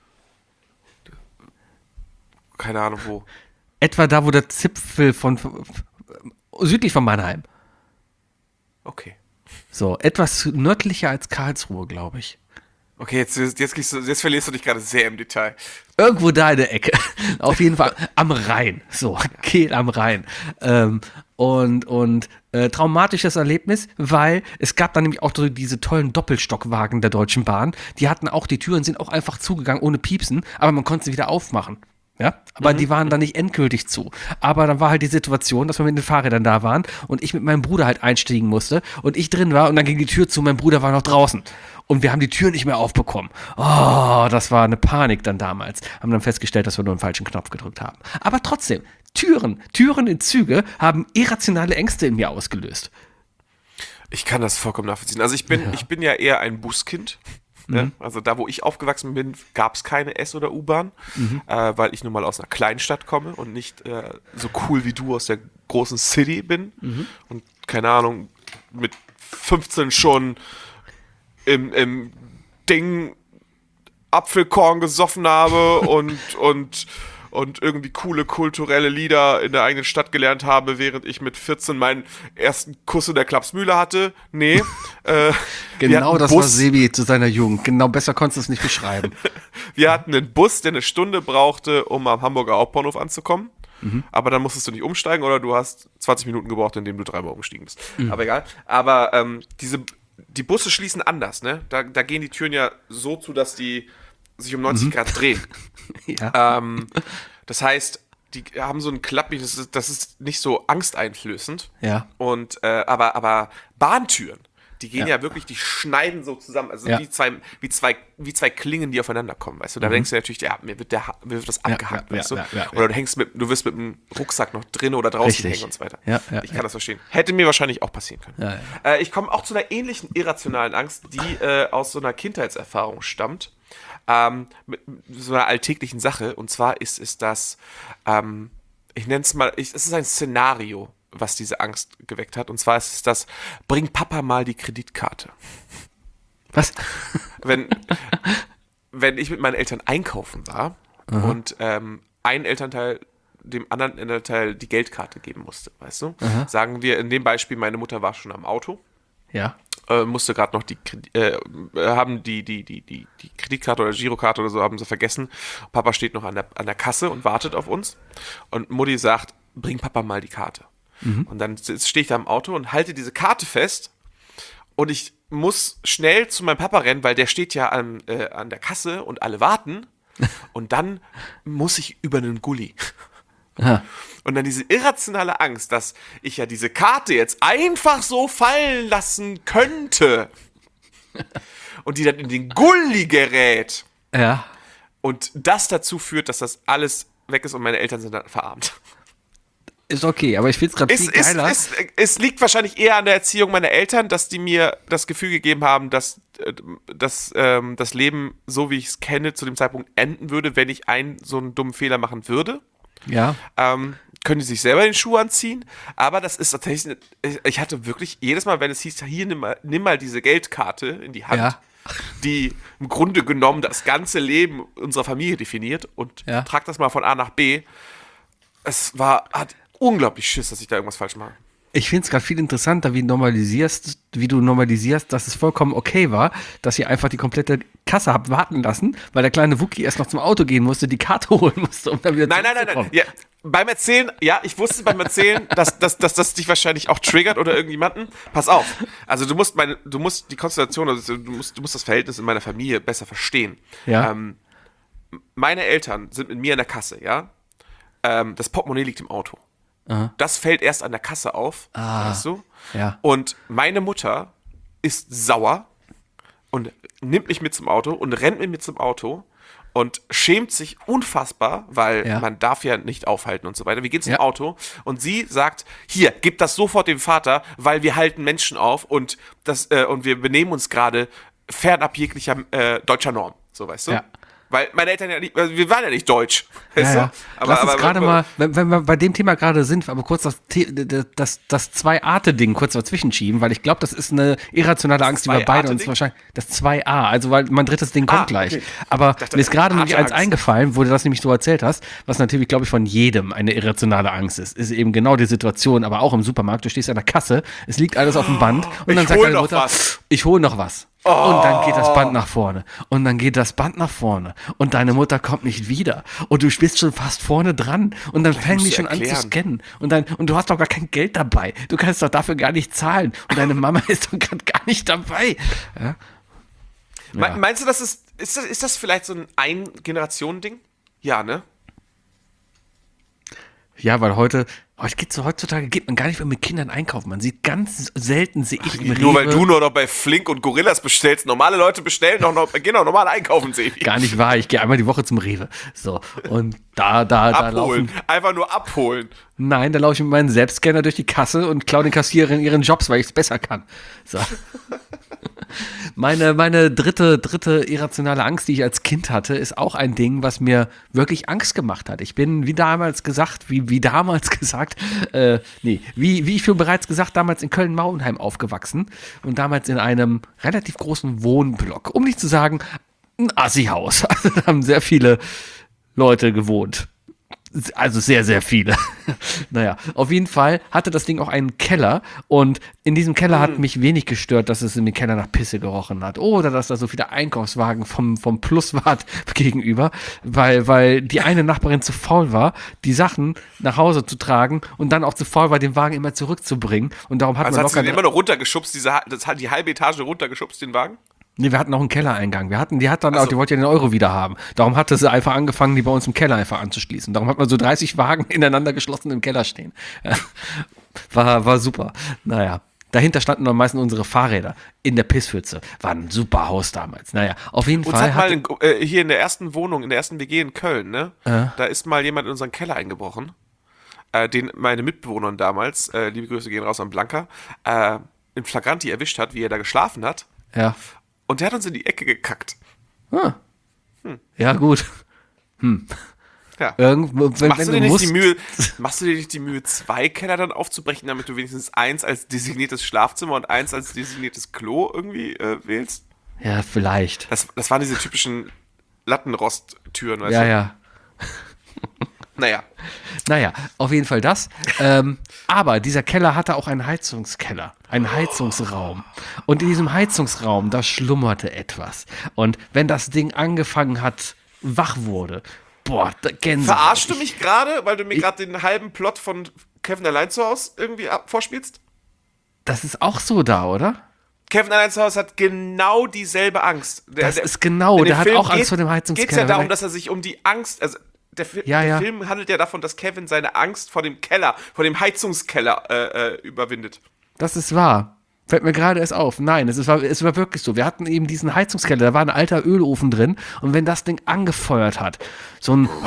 Keine Ahnung wo. etwa da, wo der Zipfel von, von südlich von Mannheim. Okay. So, etwas nördlicher als Karlsruhe, glaube ich. Okay, jetzt, jetzt, gehst du, jetzt verlierst du dich gerade sehr im Detail. Irgendwo da in der Ecke. Auf jeden Fall am Rhein. So, Kehl am Rhein. Ähm, und und äh, traumatisches Erlebnis, weil es gab dann nämlich auch so diese tollen Doppelstockwagen der Deutschen Bahn. Die hatten auch, die Türen sind auch einfach zugegangen ohne Piepsen, aber man konnte sie wieder aufmachen. Ja, aber die waren dann nicht endgültig zu. Aber dann war halt die Situation, dass wir mit den Fahrrädern da waren und ich mit meinem Bruder halt einsteigen musste und ich drin war und dann ging die Tür zu, mein Bruder war noch draußen. Und wir haben die Tür nicht mehr aufbekommen. Oh, das war eine Panik dann damals. Haben dann festgestellt, dass wir nur den falschen Knopf gedrückt haben. Aber trotzdem, Türen, Türen in Züge haben irrationale Ängste in mir ausgelöst. Ich kann das vollkommen nachvollziehen. Also ich bin, ja. ich bin ja eher ein Buskind. Ne? Also da, wo ich aufgewachsen bin, gab es keine S- oder U-Bahn, mhm. äh, weil ich nun mal aus einer Kleinstadt komme und nicht äh, so cool wie du aus der großen City bin. Mhm. Und keine Ahnung, mit fünfzehn schon im, im Ding Apfelkorn gesoffen habe und, und, und irgendwie coole kulturelle Lieder in der eigenen Stadt gelernt habe, während ich mit vierzehn meinen ersten Kuss in der Klapsmühle hatte. Nee. äh, Genau das Bus. war Sebi zu seiner Jugend. Genau, besser konntest du es nicht beschreiben. Wir hatten einen Bus, der eine Stunde brauchte, um am Hamburger Hauptbahnhof anzukommen. Mhm. Aber dann musstest du nicht umsteigen oder du hast zwanzig Minuten gebraucht, indem du dreimal umgestiegen bist. Mhm. Aber egal. Aber ähm, diese, die Busse schließen anders, ne? Da, da gehen die Türen ja so zu, dass die sich um neunzig mhm. Grad drehen. Ja. Ähm, das heißt, die haben so einen Klappig, das ist, das ist nicht so angsteinflößend. Ja. Und, äh, aber, aber Bahntüren, die gehen Ja. ja wirklich, die schneiden so zusammen, also Ja. wie, zwei, wie, zwei, wie zwei Klingen, die aufeinander kommen, weißt du? Da Mhm. denkst du natürlich, ja, mir wird, der, Ha- mir wird das abgehackt, ja, weißt ja, du? ja, ja, Oder du hängst mit, du wirst mit dem Rucksack noch drin oder draußen Richtig. hängen und so weiter. Ja, ja, ich kann ja. das verstehen. Hätte mir wahrscheinlich auch passieren können. Ja, Äh, ich komme auch zu einer ähnlichen irrationalen Angst, die äh, aus so einer Kindheitserfahrung stammt. Ähm, mit, mit so einer alltäglichen Sache. Und zwar ist es das, ähm, ich nenne es mal, ich, es ist ein Szenario, was diese Angst geweckt hat. Und zwar ist es das, bring Papa mal die Kreditkarte. Was? Wenn, wenn ich mit meinen Eltern einkaufen war Aha. und ähm, ein Elternteil dem anderen Elternteil die Geldkarte geben musste, weißt du? Aha. Sagen wir in dem Beispiel, meine Mutter war schon am Auto. Ja. Äh, musste gerade noch die, Kredi- äh, haben die, die, die, die, die Kreditkarte oder Girokarte oder so, haben sie vergessen. Papa steht noch an der, an der Kasse und wartet auf uns. Und Mutti sagt, bring Papa mal die Karte. Mhm. Und dann stehe ich da im Auto und halte diese Karte fest. Und ich muss schnell zu meinem Papa rennen, weil der steht ja an, äh, an der Kasse und alle warten. Und dann muss ich über einen Gully. Aha. Und dann diese irrationale Angst, dass ich ja diese Karte jetzt einfach so fallen lassen könnte. Und die dann in den Gully gerät. Ja. Und das dazu führt, dass das alles weg ist und meine Eltern sind dann verarmt. Ist okay, aber ich finde es gerade Es, viel es, geiler. es, es liegt wahrscheinlich eher an der Erziehung meiner Eltern, dass die mir das Gefühl gegeben haben, dass, äh, dass ähm, das Leben, so wie ich es kenne, zu dem Zeitpunkt enden würde, wenn ich einen so einen dummen Fehler machen würde. Ja. Ähm, können die sich selber den Schuh anziehen, aber das ist tatsächlich, ich hatte wirklich jedes Mal, wenn es hieß, hier nimm mal, nimm mal diese Geldkarte in die Hand, Ja. die im Grunde genommen das ganze Leben unserer Familie definiert und Ja. trag das mal von A nach B. Es war, hat unglaublich Schiss, dass ich da irgendwas falsch mache. Ich finde es gerade viel interessanter, wie, normalisierst, wie du normalisierst, dass es vollkommen okay war, dass ihr einfach die komplette Kasse habt warten lassen, weil der kleine Wookie erst noch zum Auto gehen musste, die Karte holen musste, um dann wieder Nein, nein, nein, nein. zurückzukommen. Ja, beim Erzählen, ja, ich wusste beim Erzählen, dass, dass, dass das dich wahrscheinlich auch triggert oder irgendjemanden. Pass auf. Also du musst meine, du musst die Konstellation, also du musst, du musst das Verhältnis in meiner Familie besser verstehen. Ja. Ähm, meine Eltern sind mit mir in der Kasse, ja. Ähm, das Portemonnaie liegt im Auto. Aha. Das fällt erst an der Kasse auf, Ah. weißt du? Ja. Und meine Mutter ist sauer und nimmt mich mit zum Auto und rennt mit mir zum Auto und schämt sich unfassbar, weil Ja. man darf ja nicht aufhalten und so weiter. Wir gehen zum Ja. Auto und sie sagt, hier, gib das sofort dem Vater, weil wir halten Menschen auf und, das, äh, und wir benehmen uns gerade fernab jeglicher äh, deutscher Norm. So, weißt du? Ja. Weil meine Eltern ja nicht, also wir waren ja nicht deutsch. Ja, Weißt ja. du? Aber, Lass uns aber, gerade aber, mal, wenn, wenn wir bei dem Thema gerade sind, aber kurz das, The- das, das Zwei-Arte-Ding kurz dazwischen schieben, weil ich glaube, das ist eine irrationale Angst, die wir beide uns Zwei-Arte-Ding? wahrscheinlich, das zwei A, also weil mein drittes Ding kommt Ah, gleich. okay. Aber dachte, mir ist gerade nämlich eins Arte-Angst. eingefallen, wo du das nämlich so erzählt hast, was natürlich, glaube ich, von jedem eine irrationale Angst ist, ist eben genau die Situation, aber auch im Supermarkt, du stehst an der Kasse, es liegt alles auf dem Band und Ich dann sagt hol deine noch Mutter, was. ich hole noch was. Und dann geht das Band nach vorne. Und dann geht das Band nach vorne. Und deine Mutter kommt nicht wieder. Und du bist schon fast vorne dran. Und dann fangen musst die du schon an zu erklären. scannen. Und, dann, und du hast doch gar kein Geld dabei. Du kannst doch dafür gar nicht zahlen. Und deine Mama ist doch gerade gar nicht dabei. Ja? Me- Ja. Meinst du, das ist, ist das, ist das vielleicht so ein Ein-Generationen-Ding? Ja, ne? Ja, weil heute, heute geht's so, heutzutage geht man gar nicht mehr mit Kindern einkaufen. Man sieht ganz selten, sehe ich im Nur weil Rewe- du nur noch bei Flink und Gorillas bestellst. Normale Leute bestellen doch noch, gehen doch normal einkaufen, Sebi. Gar nicht wahr. Ich gehe einmal die Woche zum Rewe. So. Und da, da, da Abholen. laufen. Einfach nur abholen. Nein, da laufe ich mit meinem Selbstscanner durch die Kasse und klaue den Kassierern ihren Jobs, weil ich es besser kann. So. Meine, meine dritte, dritte irrationale Angst, die ich als Kind hatte, ist auch ein Ding, was mir wirklich Angst gemacht hat. Ich bin, wie damals gesagt, wie, wie damals gesagt, äh, nee, wie, wie ich schon bereits gesagt, damals in Köln-Mauenheim aufgewachsen und damals in einem relativ großen Wohnblock. Um nicht zu sagen, ein Assi-Haus. Also da haben sehr viele Leute gewohnt. Also sehr, sehr viele. Naja, auf jeden Fall hatte das Ding auch einen Keller und in diesem Keller hat mich wenig gestört, dass es in dem Keller nach Pisse gerochen hat oder dass da so viele Einkaufswagen vom, vom Pluswart gegenüber, weil, weil die eine Nachbarin zu faul war, die Sachen nach Hause zu tragen und dann auch zu faul war, den Wagen immer zurückzubringen und darum hat Also man hat sie locker... den immer noch runtergeschubst, diese, das hat die halbe Etage runtergeschubst, den Wagen? Nee, wir hatten auch einen Kellereingang. Wir hatten, die hat dann auch, so. die wollte ja den Euro wieder haben. Darum hatte sie einfach angefangen, die bei uns im Keller einfach anzuschließen. Darum hat man so dreißig Wagen ineinander geschlossen im Keller stehen. Ja. War, war super. Naja. Dahinter standen dann meistens unsere Fahrräder in der Pisspfütze. War ein super Haus damals. Naja, auf jeden Uns Fall. hat mal hatte- in, äh, hier in der ersten Wohnung, in der ersten W G in Köln, ne? Ja. Da ist mal jemand in unseren Keller eingebrochen. Äh, den meine Mitbewohnerin damals, äh, liebe Grüße gehen raus an Blanca, äh, in Flagranti erwischt hat, wie er da geschlafen hat. ja. Und der hat uns in die Ecke gekackt. Ah. Ja, gut. Ja. Irgendwo, wenn, Machst wenn du, du dir nicht musst, die Mühe, machst du dir nicht die Mühe, zwei Keller dann aufzubrechen, damit du wenigstens eins als designiertes Schlafzimmer und eins als designiertes Klo irgendwie äh, wählst? Ja, vielleicht. Das, das waren diese typischen Lattenrosttüren, weißt Ja, du? ja. Naja. Naja, auf jeden Fall das. Ähm, aber dieser Keller hatte auch einen Heizungskeller, einen Heizungsraum. Und in diesem Heizungsraum, da schlummerte etwas. Und wenn das Ding angefangen hat, wach wurde, boah, da Gänsehaut. Verarschst du mich gerade, weil du mir gerade den halben Plot von Kevin allein zu Hause irgendwie ab vorspielst? Das ist auch so da, oder? Kevin allein zu Hause hat genau dieselbe Angst. Der, Das ist genau, in dem der hat Film auch Angst geht- vor dem Geht's Heizungskeller. ja darum, Wenn er- dass er sich um die Angst, also der, Fi Ja, der ja. Film handelt ja davon, dass Kevin seine Angst vor dem Keller, vor dem Heizungskeller äh, äh, überwindet. Das ist wahr. Fällt mir gerade erst auf. Nein, es, ist, war, es war wirklich so. Wir hatten eben diesen Heizungskeller, da war ein alter Ölofen drin. Und wenn das Ding angefeuert hat, so ein...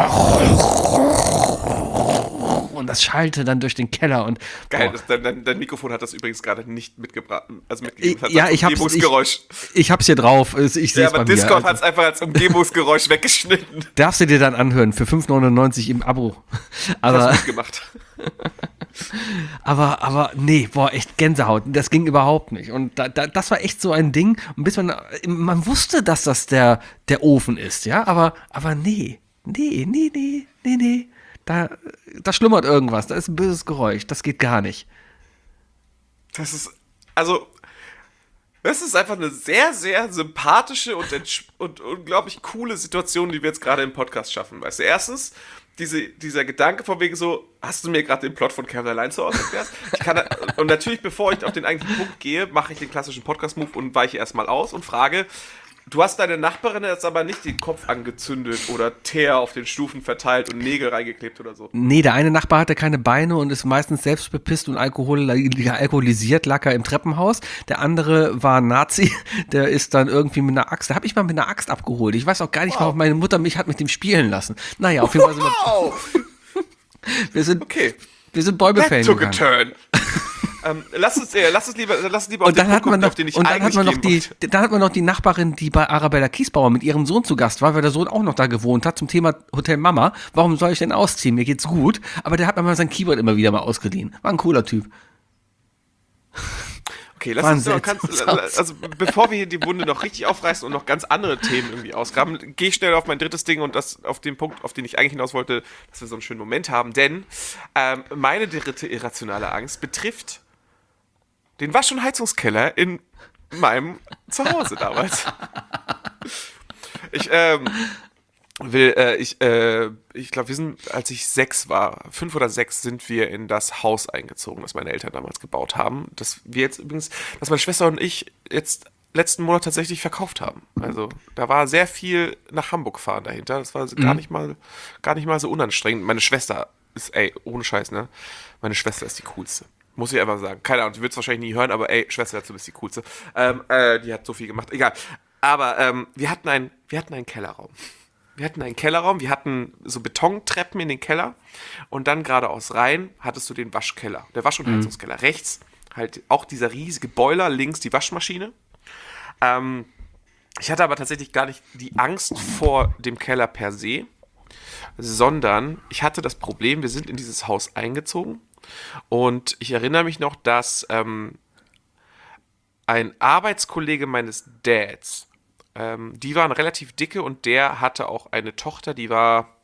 Und das schallte dann durch den Keller und... Geil, boah. das, dein, dein, dein Mikrofon hat das übrigens gerade nicht mitgebracht. Also mitgegeben. Ich- ja, ich hab's- Umgebungsgeräusch. Ich hab's hier drauf. Ich sehe Ja, es bei aber mir. Discord hat es einfach als Umgebungsgeräusch weggeschnitten. Darfst du dir dann anhören für fünf neunundneunzig im Abo. Das Aber, mitgemacht. aber, aber, nee, boah, echt Gänsehaut. Das ging überhaupt nicht. Und da, da, das war echt so ein Ding. Und bis man, man wusste, dass das der, der Ofen ist, ja, aber, aber nee, nee, nee, nee, nee, nee. Da, da schlummert irgendwas. Da ist ein böses Geräusch. Das geht gar nicht. Das ist, also, das ist einfach eine sehr, sehr sympathische und, entsch- und unglaublich coole Situation, die wir jetzt gerade im Podcast schaffen. Weißt du, erstens, diese, dieser Gedanke von wegen so, hast du mir gerade den Plot von Kevin allein zu Hause erklärt? Ich kann, und natürlich, bevor ich auf den eigentlichen Punkt gehe, mache ich den klassischen Podcast-Move und weiche erstmal aus und frage, du hast deine Nachbarin jetzt aber nicht den Kopf angezündet oder Teer auf den Stufen verteilt und Nägel reingeklebt oder so. Nee, der eine Nachbar hatte keine Beine und ist meistens selbst bepisst und Alkohol, alkoholisiert, lag er im Treppenhaus. Der andere war Nazi, der ist dann irgendwie mit einer Axt, da habe ich mal mit einer Axt abgeholt. Ich weiß auch gar nicht, Wow. warum meine Mutter mich hat mit dem spielen lassen. Naja, auf jeden Fall sind wir, Wow! wir sind, Okay. wir sind Bäume-Fan That took a gegangen. turn. ähm, lass uns, äh, lass uns lieber, lass uns lieber Und den dann hat Punkt man gucken, noch, auf den ich und dann hat eigentlich man noch gehen die, wollte. dann hat man noch die Nachbarin, die bei Arabella Kiesbauer mit ihrem Sohn zu Gast war, weil der Sohn auch noch da gewohnt hat, zum Thema Hotel Mama. Warum soll ich denn ausziehen? Mir geht's gut. Aber der hat mir mal sein Keyboard immer wieder mal ausgeliehen. War ein cooler Typ. Okay, lass War ein uns noch ganz, seltsames Haus. also bevor wir hier die Wunde noch richtig aufreißen und noch ganz andere Themen irgendwie ausgraben, gehe ich schnell auf mein drittes Ding und das auf den Punkt, auf den ich eigentlich hinaus wollte, dass wir so einen schönen Moment haben, denn ähm, meine dritte irrationale Angst betrifft den Wasch- und Heizungskeller in meinem Zuhause damals. Ich, ähm, will, äh, ich, äh, ich glaube, wir sind, als ich sechs war, fünf oder sechs, sind wir in das Haus eingezogen, das meine Eltern damals gebaut haben. Das wir jetzt übrigens, dass meine Schwester und ich jetzt letzten Monat tatsächlich verkauft haben. Also da war sehr viel nach Hamburg fahren dahinter. Das war gar nicht mal, gar nicht mal so unanstrengend. Meine Schwester ist, ey, ohne Scheiß, ne? Meine Schwester ist die coolste. Muss ich einfach sagen. Keine Ahnung, du willst wahrscheinlich nie hören, aber ey, Schwester, du bist die coolste. Ähm, äh, die hat so viel gemacht. Egal. Aber ähm, wir hatten ein, wir hatten einen Kellerraum. Wir hatten einen Kellerraum, wir hatten so Betontreppen in den Keller und dann geradeaus rein hattest du den Waschkeller, der Wasch- und Heizungskeller. Rechts halt auch dieser riesige Boiler, links die Waschmaschine. Ähm, ich hatte aber tatsächlich gar nicht die Angst vor dem Keller per se, sondern ich hatte das Problem, wir sind in dieses Haus eingezogen und ich erinnere mich noch, dass ähm, ein Arbeitskollege meines Dads, ähm, die waren relativ dicke und der hatte auch eine Tochter, die war,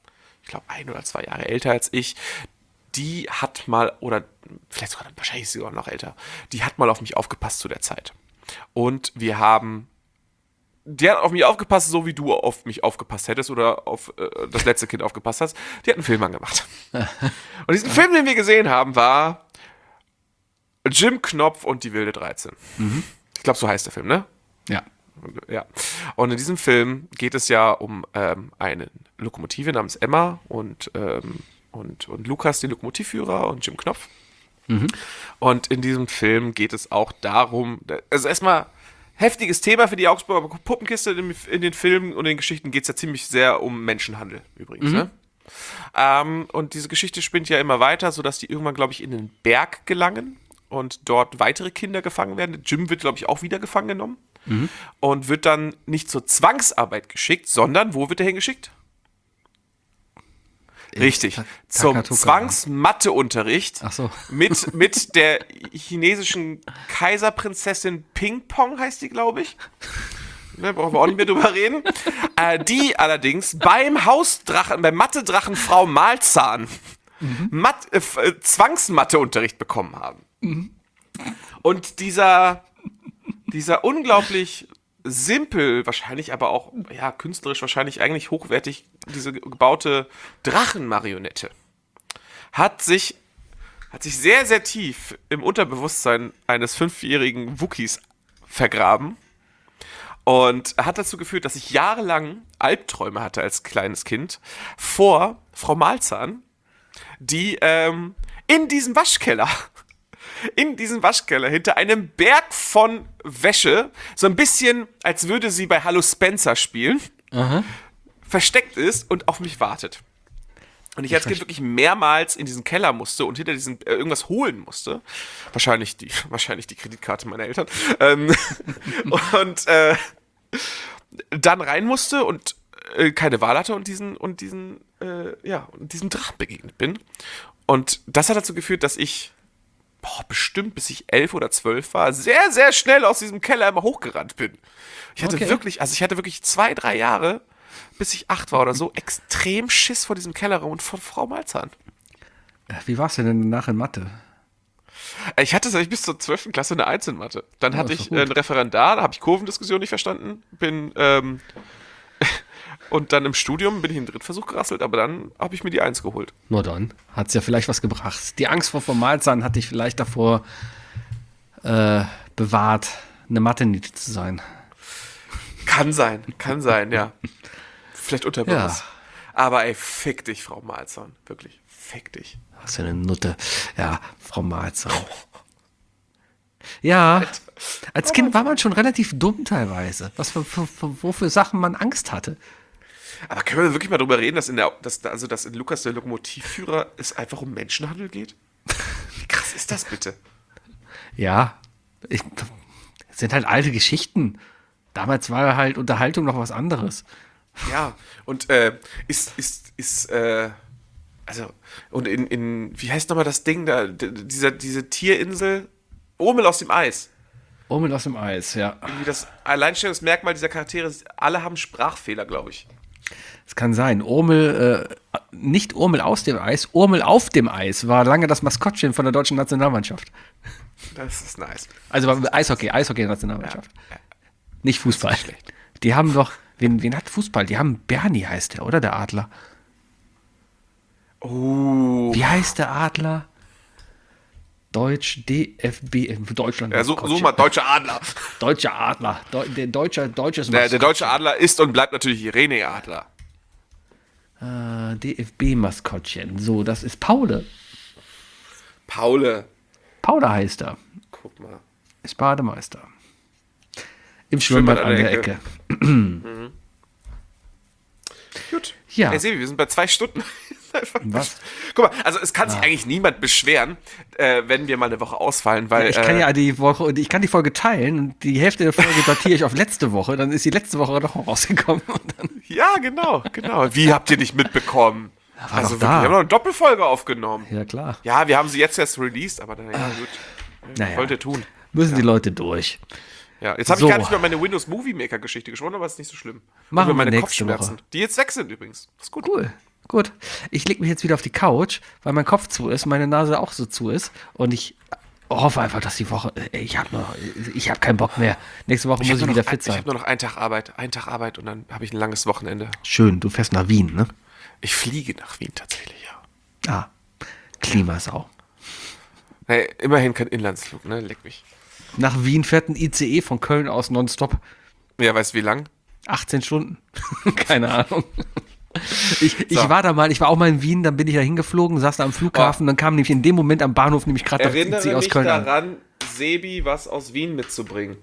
ich glaube, ein oder zwei Jahre älter als ich, die hat mal, oder vielleicht sogar, wahrscheinlich sogar noch älter, die hat mal auf mich aufgepasst zu der Zeit. Und wir haben, die hat auf mich aufgepasst, so wie du auf mich aufgepasst hättest oder auf äh, das letzte Kind aufgepasst hast. Die hat einen Film angemacht. Und diesen Film, den wir gesehen haben, war Jim Knopf und die wilde dreizehn. Mhm. Ich glaube, so heißt der Film, ne? Ja. Ja. Und in diesem Film geht es ja um ähm, eine Lokomotive namens Emma und, ähm, und, und Lukas, den Lokomotivführer, und Jim Knopf. Mhm. Und in diesem Film geht es auch darum, also erstmal heftiges Thema für die Augsburger Puppenkiste. In, in den Filmen und den Geschichten geht es ja ziemlich sehr um Menschenhandel übrigens. Mhm. Ne? Ähm, und diese Geschichte spinnt ja immer weiter, sodass die irgendwann, glaube ich, in den Berg gelangen und dort weitere Kinder gefangen werden. Jim wird, glaube ich, auch wieder gefangen genommen. Mhm. Und wird dann nicht zur Zwangsarbeit geschickt, sondern wo wird er hingeschickt? Richtig, Ta- zum Zwangsmatheunterricht Ach so. mit, mit der chinesischen Kaiserprinzessin Ping Pong, heißt die, glaube ich. Ne, brauchen wir auch nicht mehr drüber reden. Äh, die allerdings beim Hausdrachen, beim Mathe-Drachen Frau Malzahn mhm. Mat- äh, Zwangsmatheunterricht bekommen haben. Mhm. Und dieser Dieser unglaublich simpel, wahrscheinlich aber auch, ja, künstlerisch wahrscheinlich eigentlich hochwertig, diese gebaute Drachenmarionette hat sich, hat sich sehr, sehr tief im Unterbewusstsein eines fünfjährigen Wookies vergraben und hat dazu geführt, dass ich jahrelang Albträume hatte als kleines Kind vor Frau Malzahn, die ähm, in diesem Waschkeller in diesem Waschkeller hinter einem Berg von Wäsche, so ein bisschen, als würde sie bei Hallo Spencer spielen, Aha. versteckt ist und auf mich wartet. Und ich als Kind wirklich mehrmals in diesen Keller musste und hinter diesen äh, irgendwas holen musste. Wahrscheinlich die, wahrscheinlich die Kreditkarte meiner Eltern. Ähm, und äh, dann rein musste und äh, keine Wahl hatte und diesen, und diesen, äh, ja, und diesem Drachen begegnet bin. Und das hat dazu geführt, dass ich Boah, bestimmt bis ich elf oder zwölf war, sehr, sehr schnell aus diesem Keller immer hochgerannt bin. Ich hatte okay. wirklich, also ich hatte wirklich zwei, drei Jahre, bis ich acht war oder so, extrem Schiss vor diesem Kellerraum und von Frau Malzahn. Wie warst du denn danach in Mathe? Ich hatte ich bis zur zwölften Klasse eine Eins in Mathe. Dann ja, hatte ich ein Referendar, da habe ich Kurvendiskussion nicht verstanden, bin, ähm, und dann im Studium bin ich in den Drittversuch gerasselt, aber dann habe ich mir die Eins geholt. Nur dann hat es ja vielleicht was gebracht. Die Angst vor Formalzahn hat dich vielleicht davor äh, bewahrt, eine Mathe-Niete zu sein. Kann sein, kann sein, ja. Vielleicht unterbewusst. Ja. Aber ey, fick dich, Frau Malzahn. Wirklich, fick dich. Was für eine Nutte. Ja, Frau Malzahn. Ja, Alter. Als Kind war man schon relativ dumm teilweise. Was für, für, für, wofür Sachen man Angst hatte. Aber können wir wirklich mal drüber reden, dass in der, dass, also dass in Lukas der Lokomotivführer es einfach um Menschenhandel geht? Wie krass ist das bitte? Ja, ich, das sind halt alte Geschichten. Damals war halt Unterhaltung noch was anderes. Ja, und äh, ist, ist, ist, äh, also, und in, in, wie heißt nochmal das Ding da, dieser, diese Tierinsel? Omel aus dem Eis. Omel aus dem Eis, ja. Irgendwie das Alleinstellungsmerkmal dieser Charaktere ist, alle haben Sprachfehler, glaube ich. Es kann sein. Urmel, äh, nicht Urmel aus dem Eis, Urmel auf dem Eis war lange das Maskottchen von der deutschen Nationalmannschaft. Das ist nice. Also Eishockey, Eishockey-Nationalmannschaft. Ja, ja. Nicht Fußball. Nicht schlecht. Die haben doch, wen, wen hat Fußball? Die haben Bernie heißt der, oder der Adler? Oh. Wie heißt der Adler? Deutsch, D F B, Deutschland. Ja, so, so mal Deutscher Adler. Deutscher Adler. Deu, der deutsche, deutsches der, der deutsche Adler ist und bleibt natürlich René Adler. Äh, D F B-Maskottchen. So, das ist Paule. Paule. Paule heißt er. Guck mal. Ist Bademeister. Im Schwimmbad an der Ecke. Ecke. Mhm. Gut. Ja. Hey Sebi, wir sind bei zwei Stunden. Was? Guck mal, also es kann sich ah. eigentlich niemand beschweren, äh, wenn wir mal eine Woche ausfallen, weil... Ich kann äh, ja die Woche, ich kann die Folge teilen und die Hälfte der Folge datiere ich auf letzte Woche, dann ist die letzte Woche noch rausgekommen. Und dann ja, genau, genau. Wie habt ihr nicht mitbekommen? War also doch wirklich, da. wir haben noch eine Doppelfolge aufgenommen. Ja, klar. Ja, wir haben sie jetzt erst released, aber dann, ja gut. Naja. Wollt ihr tun. Müssen ja. die Leute durch. Ja, jetzt habe so. ich gar nicht über meine Windows Movie Maker Geschichte gesprochen, aber ist nicht so schlimm. Machen über meine wir Kopfschmerzen, Woche. die jetzt weg sind übrigens. Das ist gut. Cool. Gut. Ich leg mich jetzt wieder auf die Couch, weil mein Kopf zu ist, meine Nase auch so zu ist. Und ich hoffe einfach, dass die Woche. Ich habe noch. Ich habe keinen Bock mehr. Nächste Woche Ich muss ich hab nur wieder noch fit ein, sein. Ich habe nur noch einen Tag Arbeit. Einen Tag Arbeit und dann habe ich ein langes Wochenende. Schön, du fährst nach Wien, ne? Ich fliege nach Wien tatsächlich, ja. Ah. Klimasau. Hey, immerhin kein Inlandsflug, ne? Leck mich. Nach Wien fährt ein I C E von Köln aus nonstop. Ja, weißt du, wie lang? achtzehn Stunden. Keine Ahnung. Ich, ich So. war da mal, ich war auch mal in Wien, dann bin ich da hingeflogen, saß da am Flughafen, Oh. dann kam nämlich in dem Moment am Bahnhof nämlich gerade das I Erinnere C E aus mich Köln an. daran, Sebi was aus Wien mitzubringen.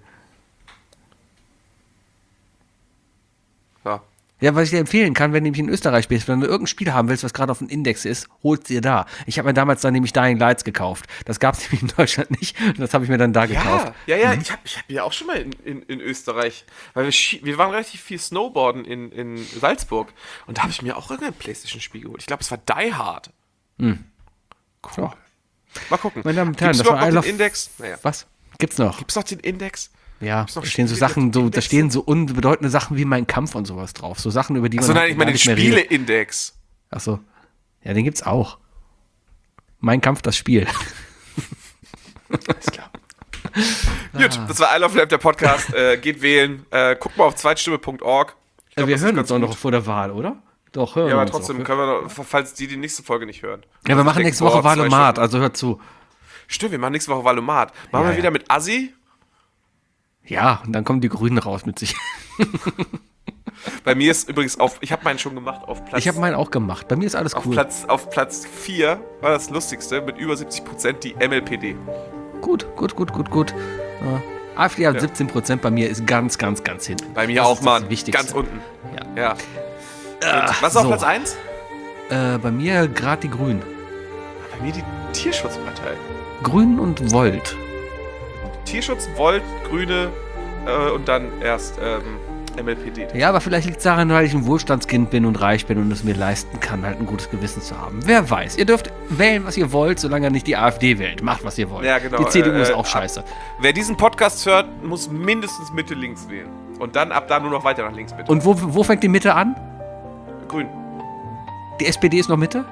So. Ja, was ich dir empfehlen kann, wenn du nämlich in Österreich bist, wenn du irgendein Spiel haben willst, was gerade auf dem Index ist, hol's dir da. Ich habe mir damals dann nämlich Dying Lights gekauft. Das gab es nämlich in Deutschland nicht. Das habe ich mir dann da gekauft. Ja, ja, ja, ich habe ich hab ja auch schon mal in, in, in Österreich, weil wir, schi- wir waren relativ viel Snowboarden in, in Salzburg und da habe ich mir auch irgendein Playstation-Spiel geholt. Ich glaube, es war Die Hard. Cool. Ja. Mal gucken. Meine Damen und Herren, Gibt's das war überhaupt I noch Love- den Index? Naja. Was? Gibt's noch? Gibt's noch den Index? Ja, Gibt's noch da stehen so Spiele, die Sachen, auf dem so, da Index stehen sind? so unbedeutende Sachen wie Mein Kampf und sowas drauf. So Sachen, über die man Achso, nein, halt ich meine gar den nicht mehr redet. Spiele-Index. Achso. Ja, den gibt's auch. Mein Kampf, das Spiel. Alles klar. Gut, das war I Love Lab, der Podcast. Äh, geht wählen. Äh, guckt mal auf zweitstimme punkt org. Ich glaub, wir das ist hören ganz uns auch noch gut. vor der Wahl, oder? Doch, hören Ja, wir aber uns trotzdem auch. können wir noch, falls die die nächste Folge nicht hören. Ja, wir machen denken, nächste Woche boah, zwei Wahlomat, Stunden. also hört zu. Stimmt, wir machen nächste Woche Valomat. Machen Ja, wir ja. wieder mit Assi. Ja, und dann kommen die Grünen raus mit sich. Bei mir ist übrigens auf, ich habe meinen schon gemacht, auf Platz, Ich habe meinen auch gemacht. Bei mir ist alles auf cool. Platz auf Platz vier war das Lustigste mit über siebzig Prozent die M L P D. Gut, gut, gut, gut, gut. Ja. AfD hat siebzehn Prozent, bei mir ist ganz, ganz, ganz hinten. Bei mir Das auch, ist das Mann. Wichtigste. Ganz unten. Ja. Ja. Gut. Was ist auf so. Platz eins? Äh, bei mir gerade die Grünen. Bei mir die Tierschutzpartei. Grün und Volt. Tierschutz, Volt, Grüne äh, und dann erst ähm, M L P D. Ja, aber vielleicht liegt es daran, weil ich ein Wohlstandskind bin und reich bin und es mir leisten kann, halt ein gutes Gewissen zu haben. Wer weiß. Ihr dürft wählen, was ihr wollt, solange ihr nicht die AfD wählt. Macht, was ihr wollt. Ja, genau. Die C D U Äh, ist äh, auch scheiße. Wer diesen Podcast hört, muss mindestens Mitte links wählen. Und dann ab da nur noch weiter nach links bitte. Und wo, wo fängt die Mitte an? Grün. Die S P D ist noch Mitte?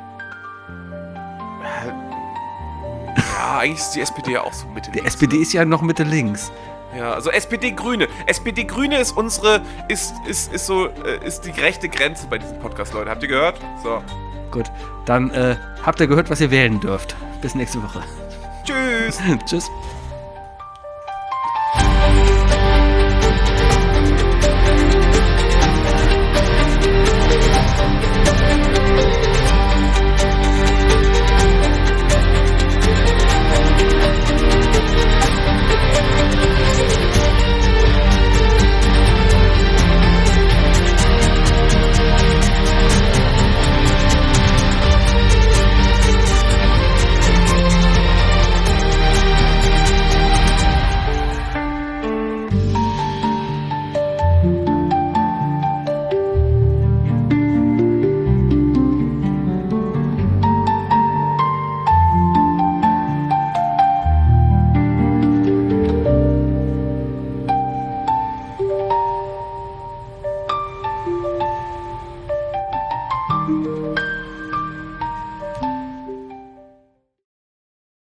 Ja, eigentlich ist die S P D ja auch so Mitte Die links. S P D ist ja noch Mitte links. Ja, also S P D Grüne. S P D Grüne ist unsere, ist, ist, ist so, äh, ist die rechte Grenze bei diesem Podcast, Leute. Habt ihr gehört? So. Gut, dann äh, habt ihr gehört, was ihr wählen dürft. Bis nächste Woche. Tschüss. Tschüss.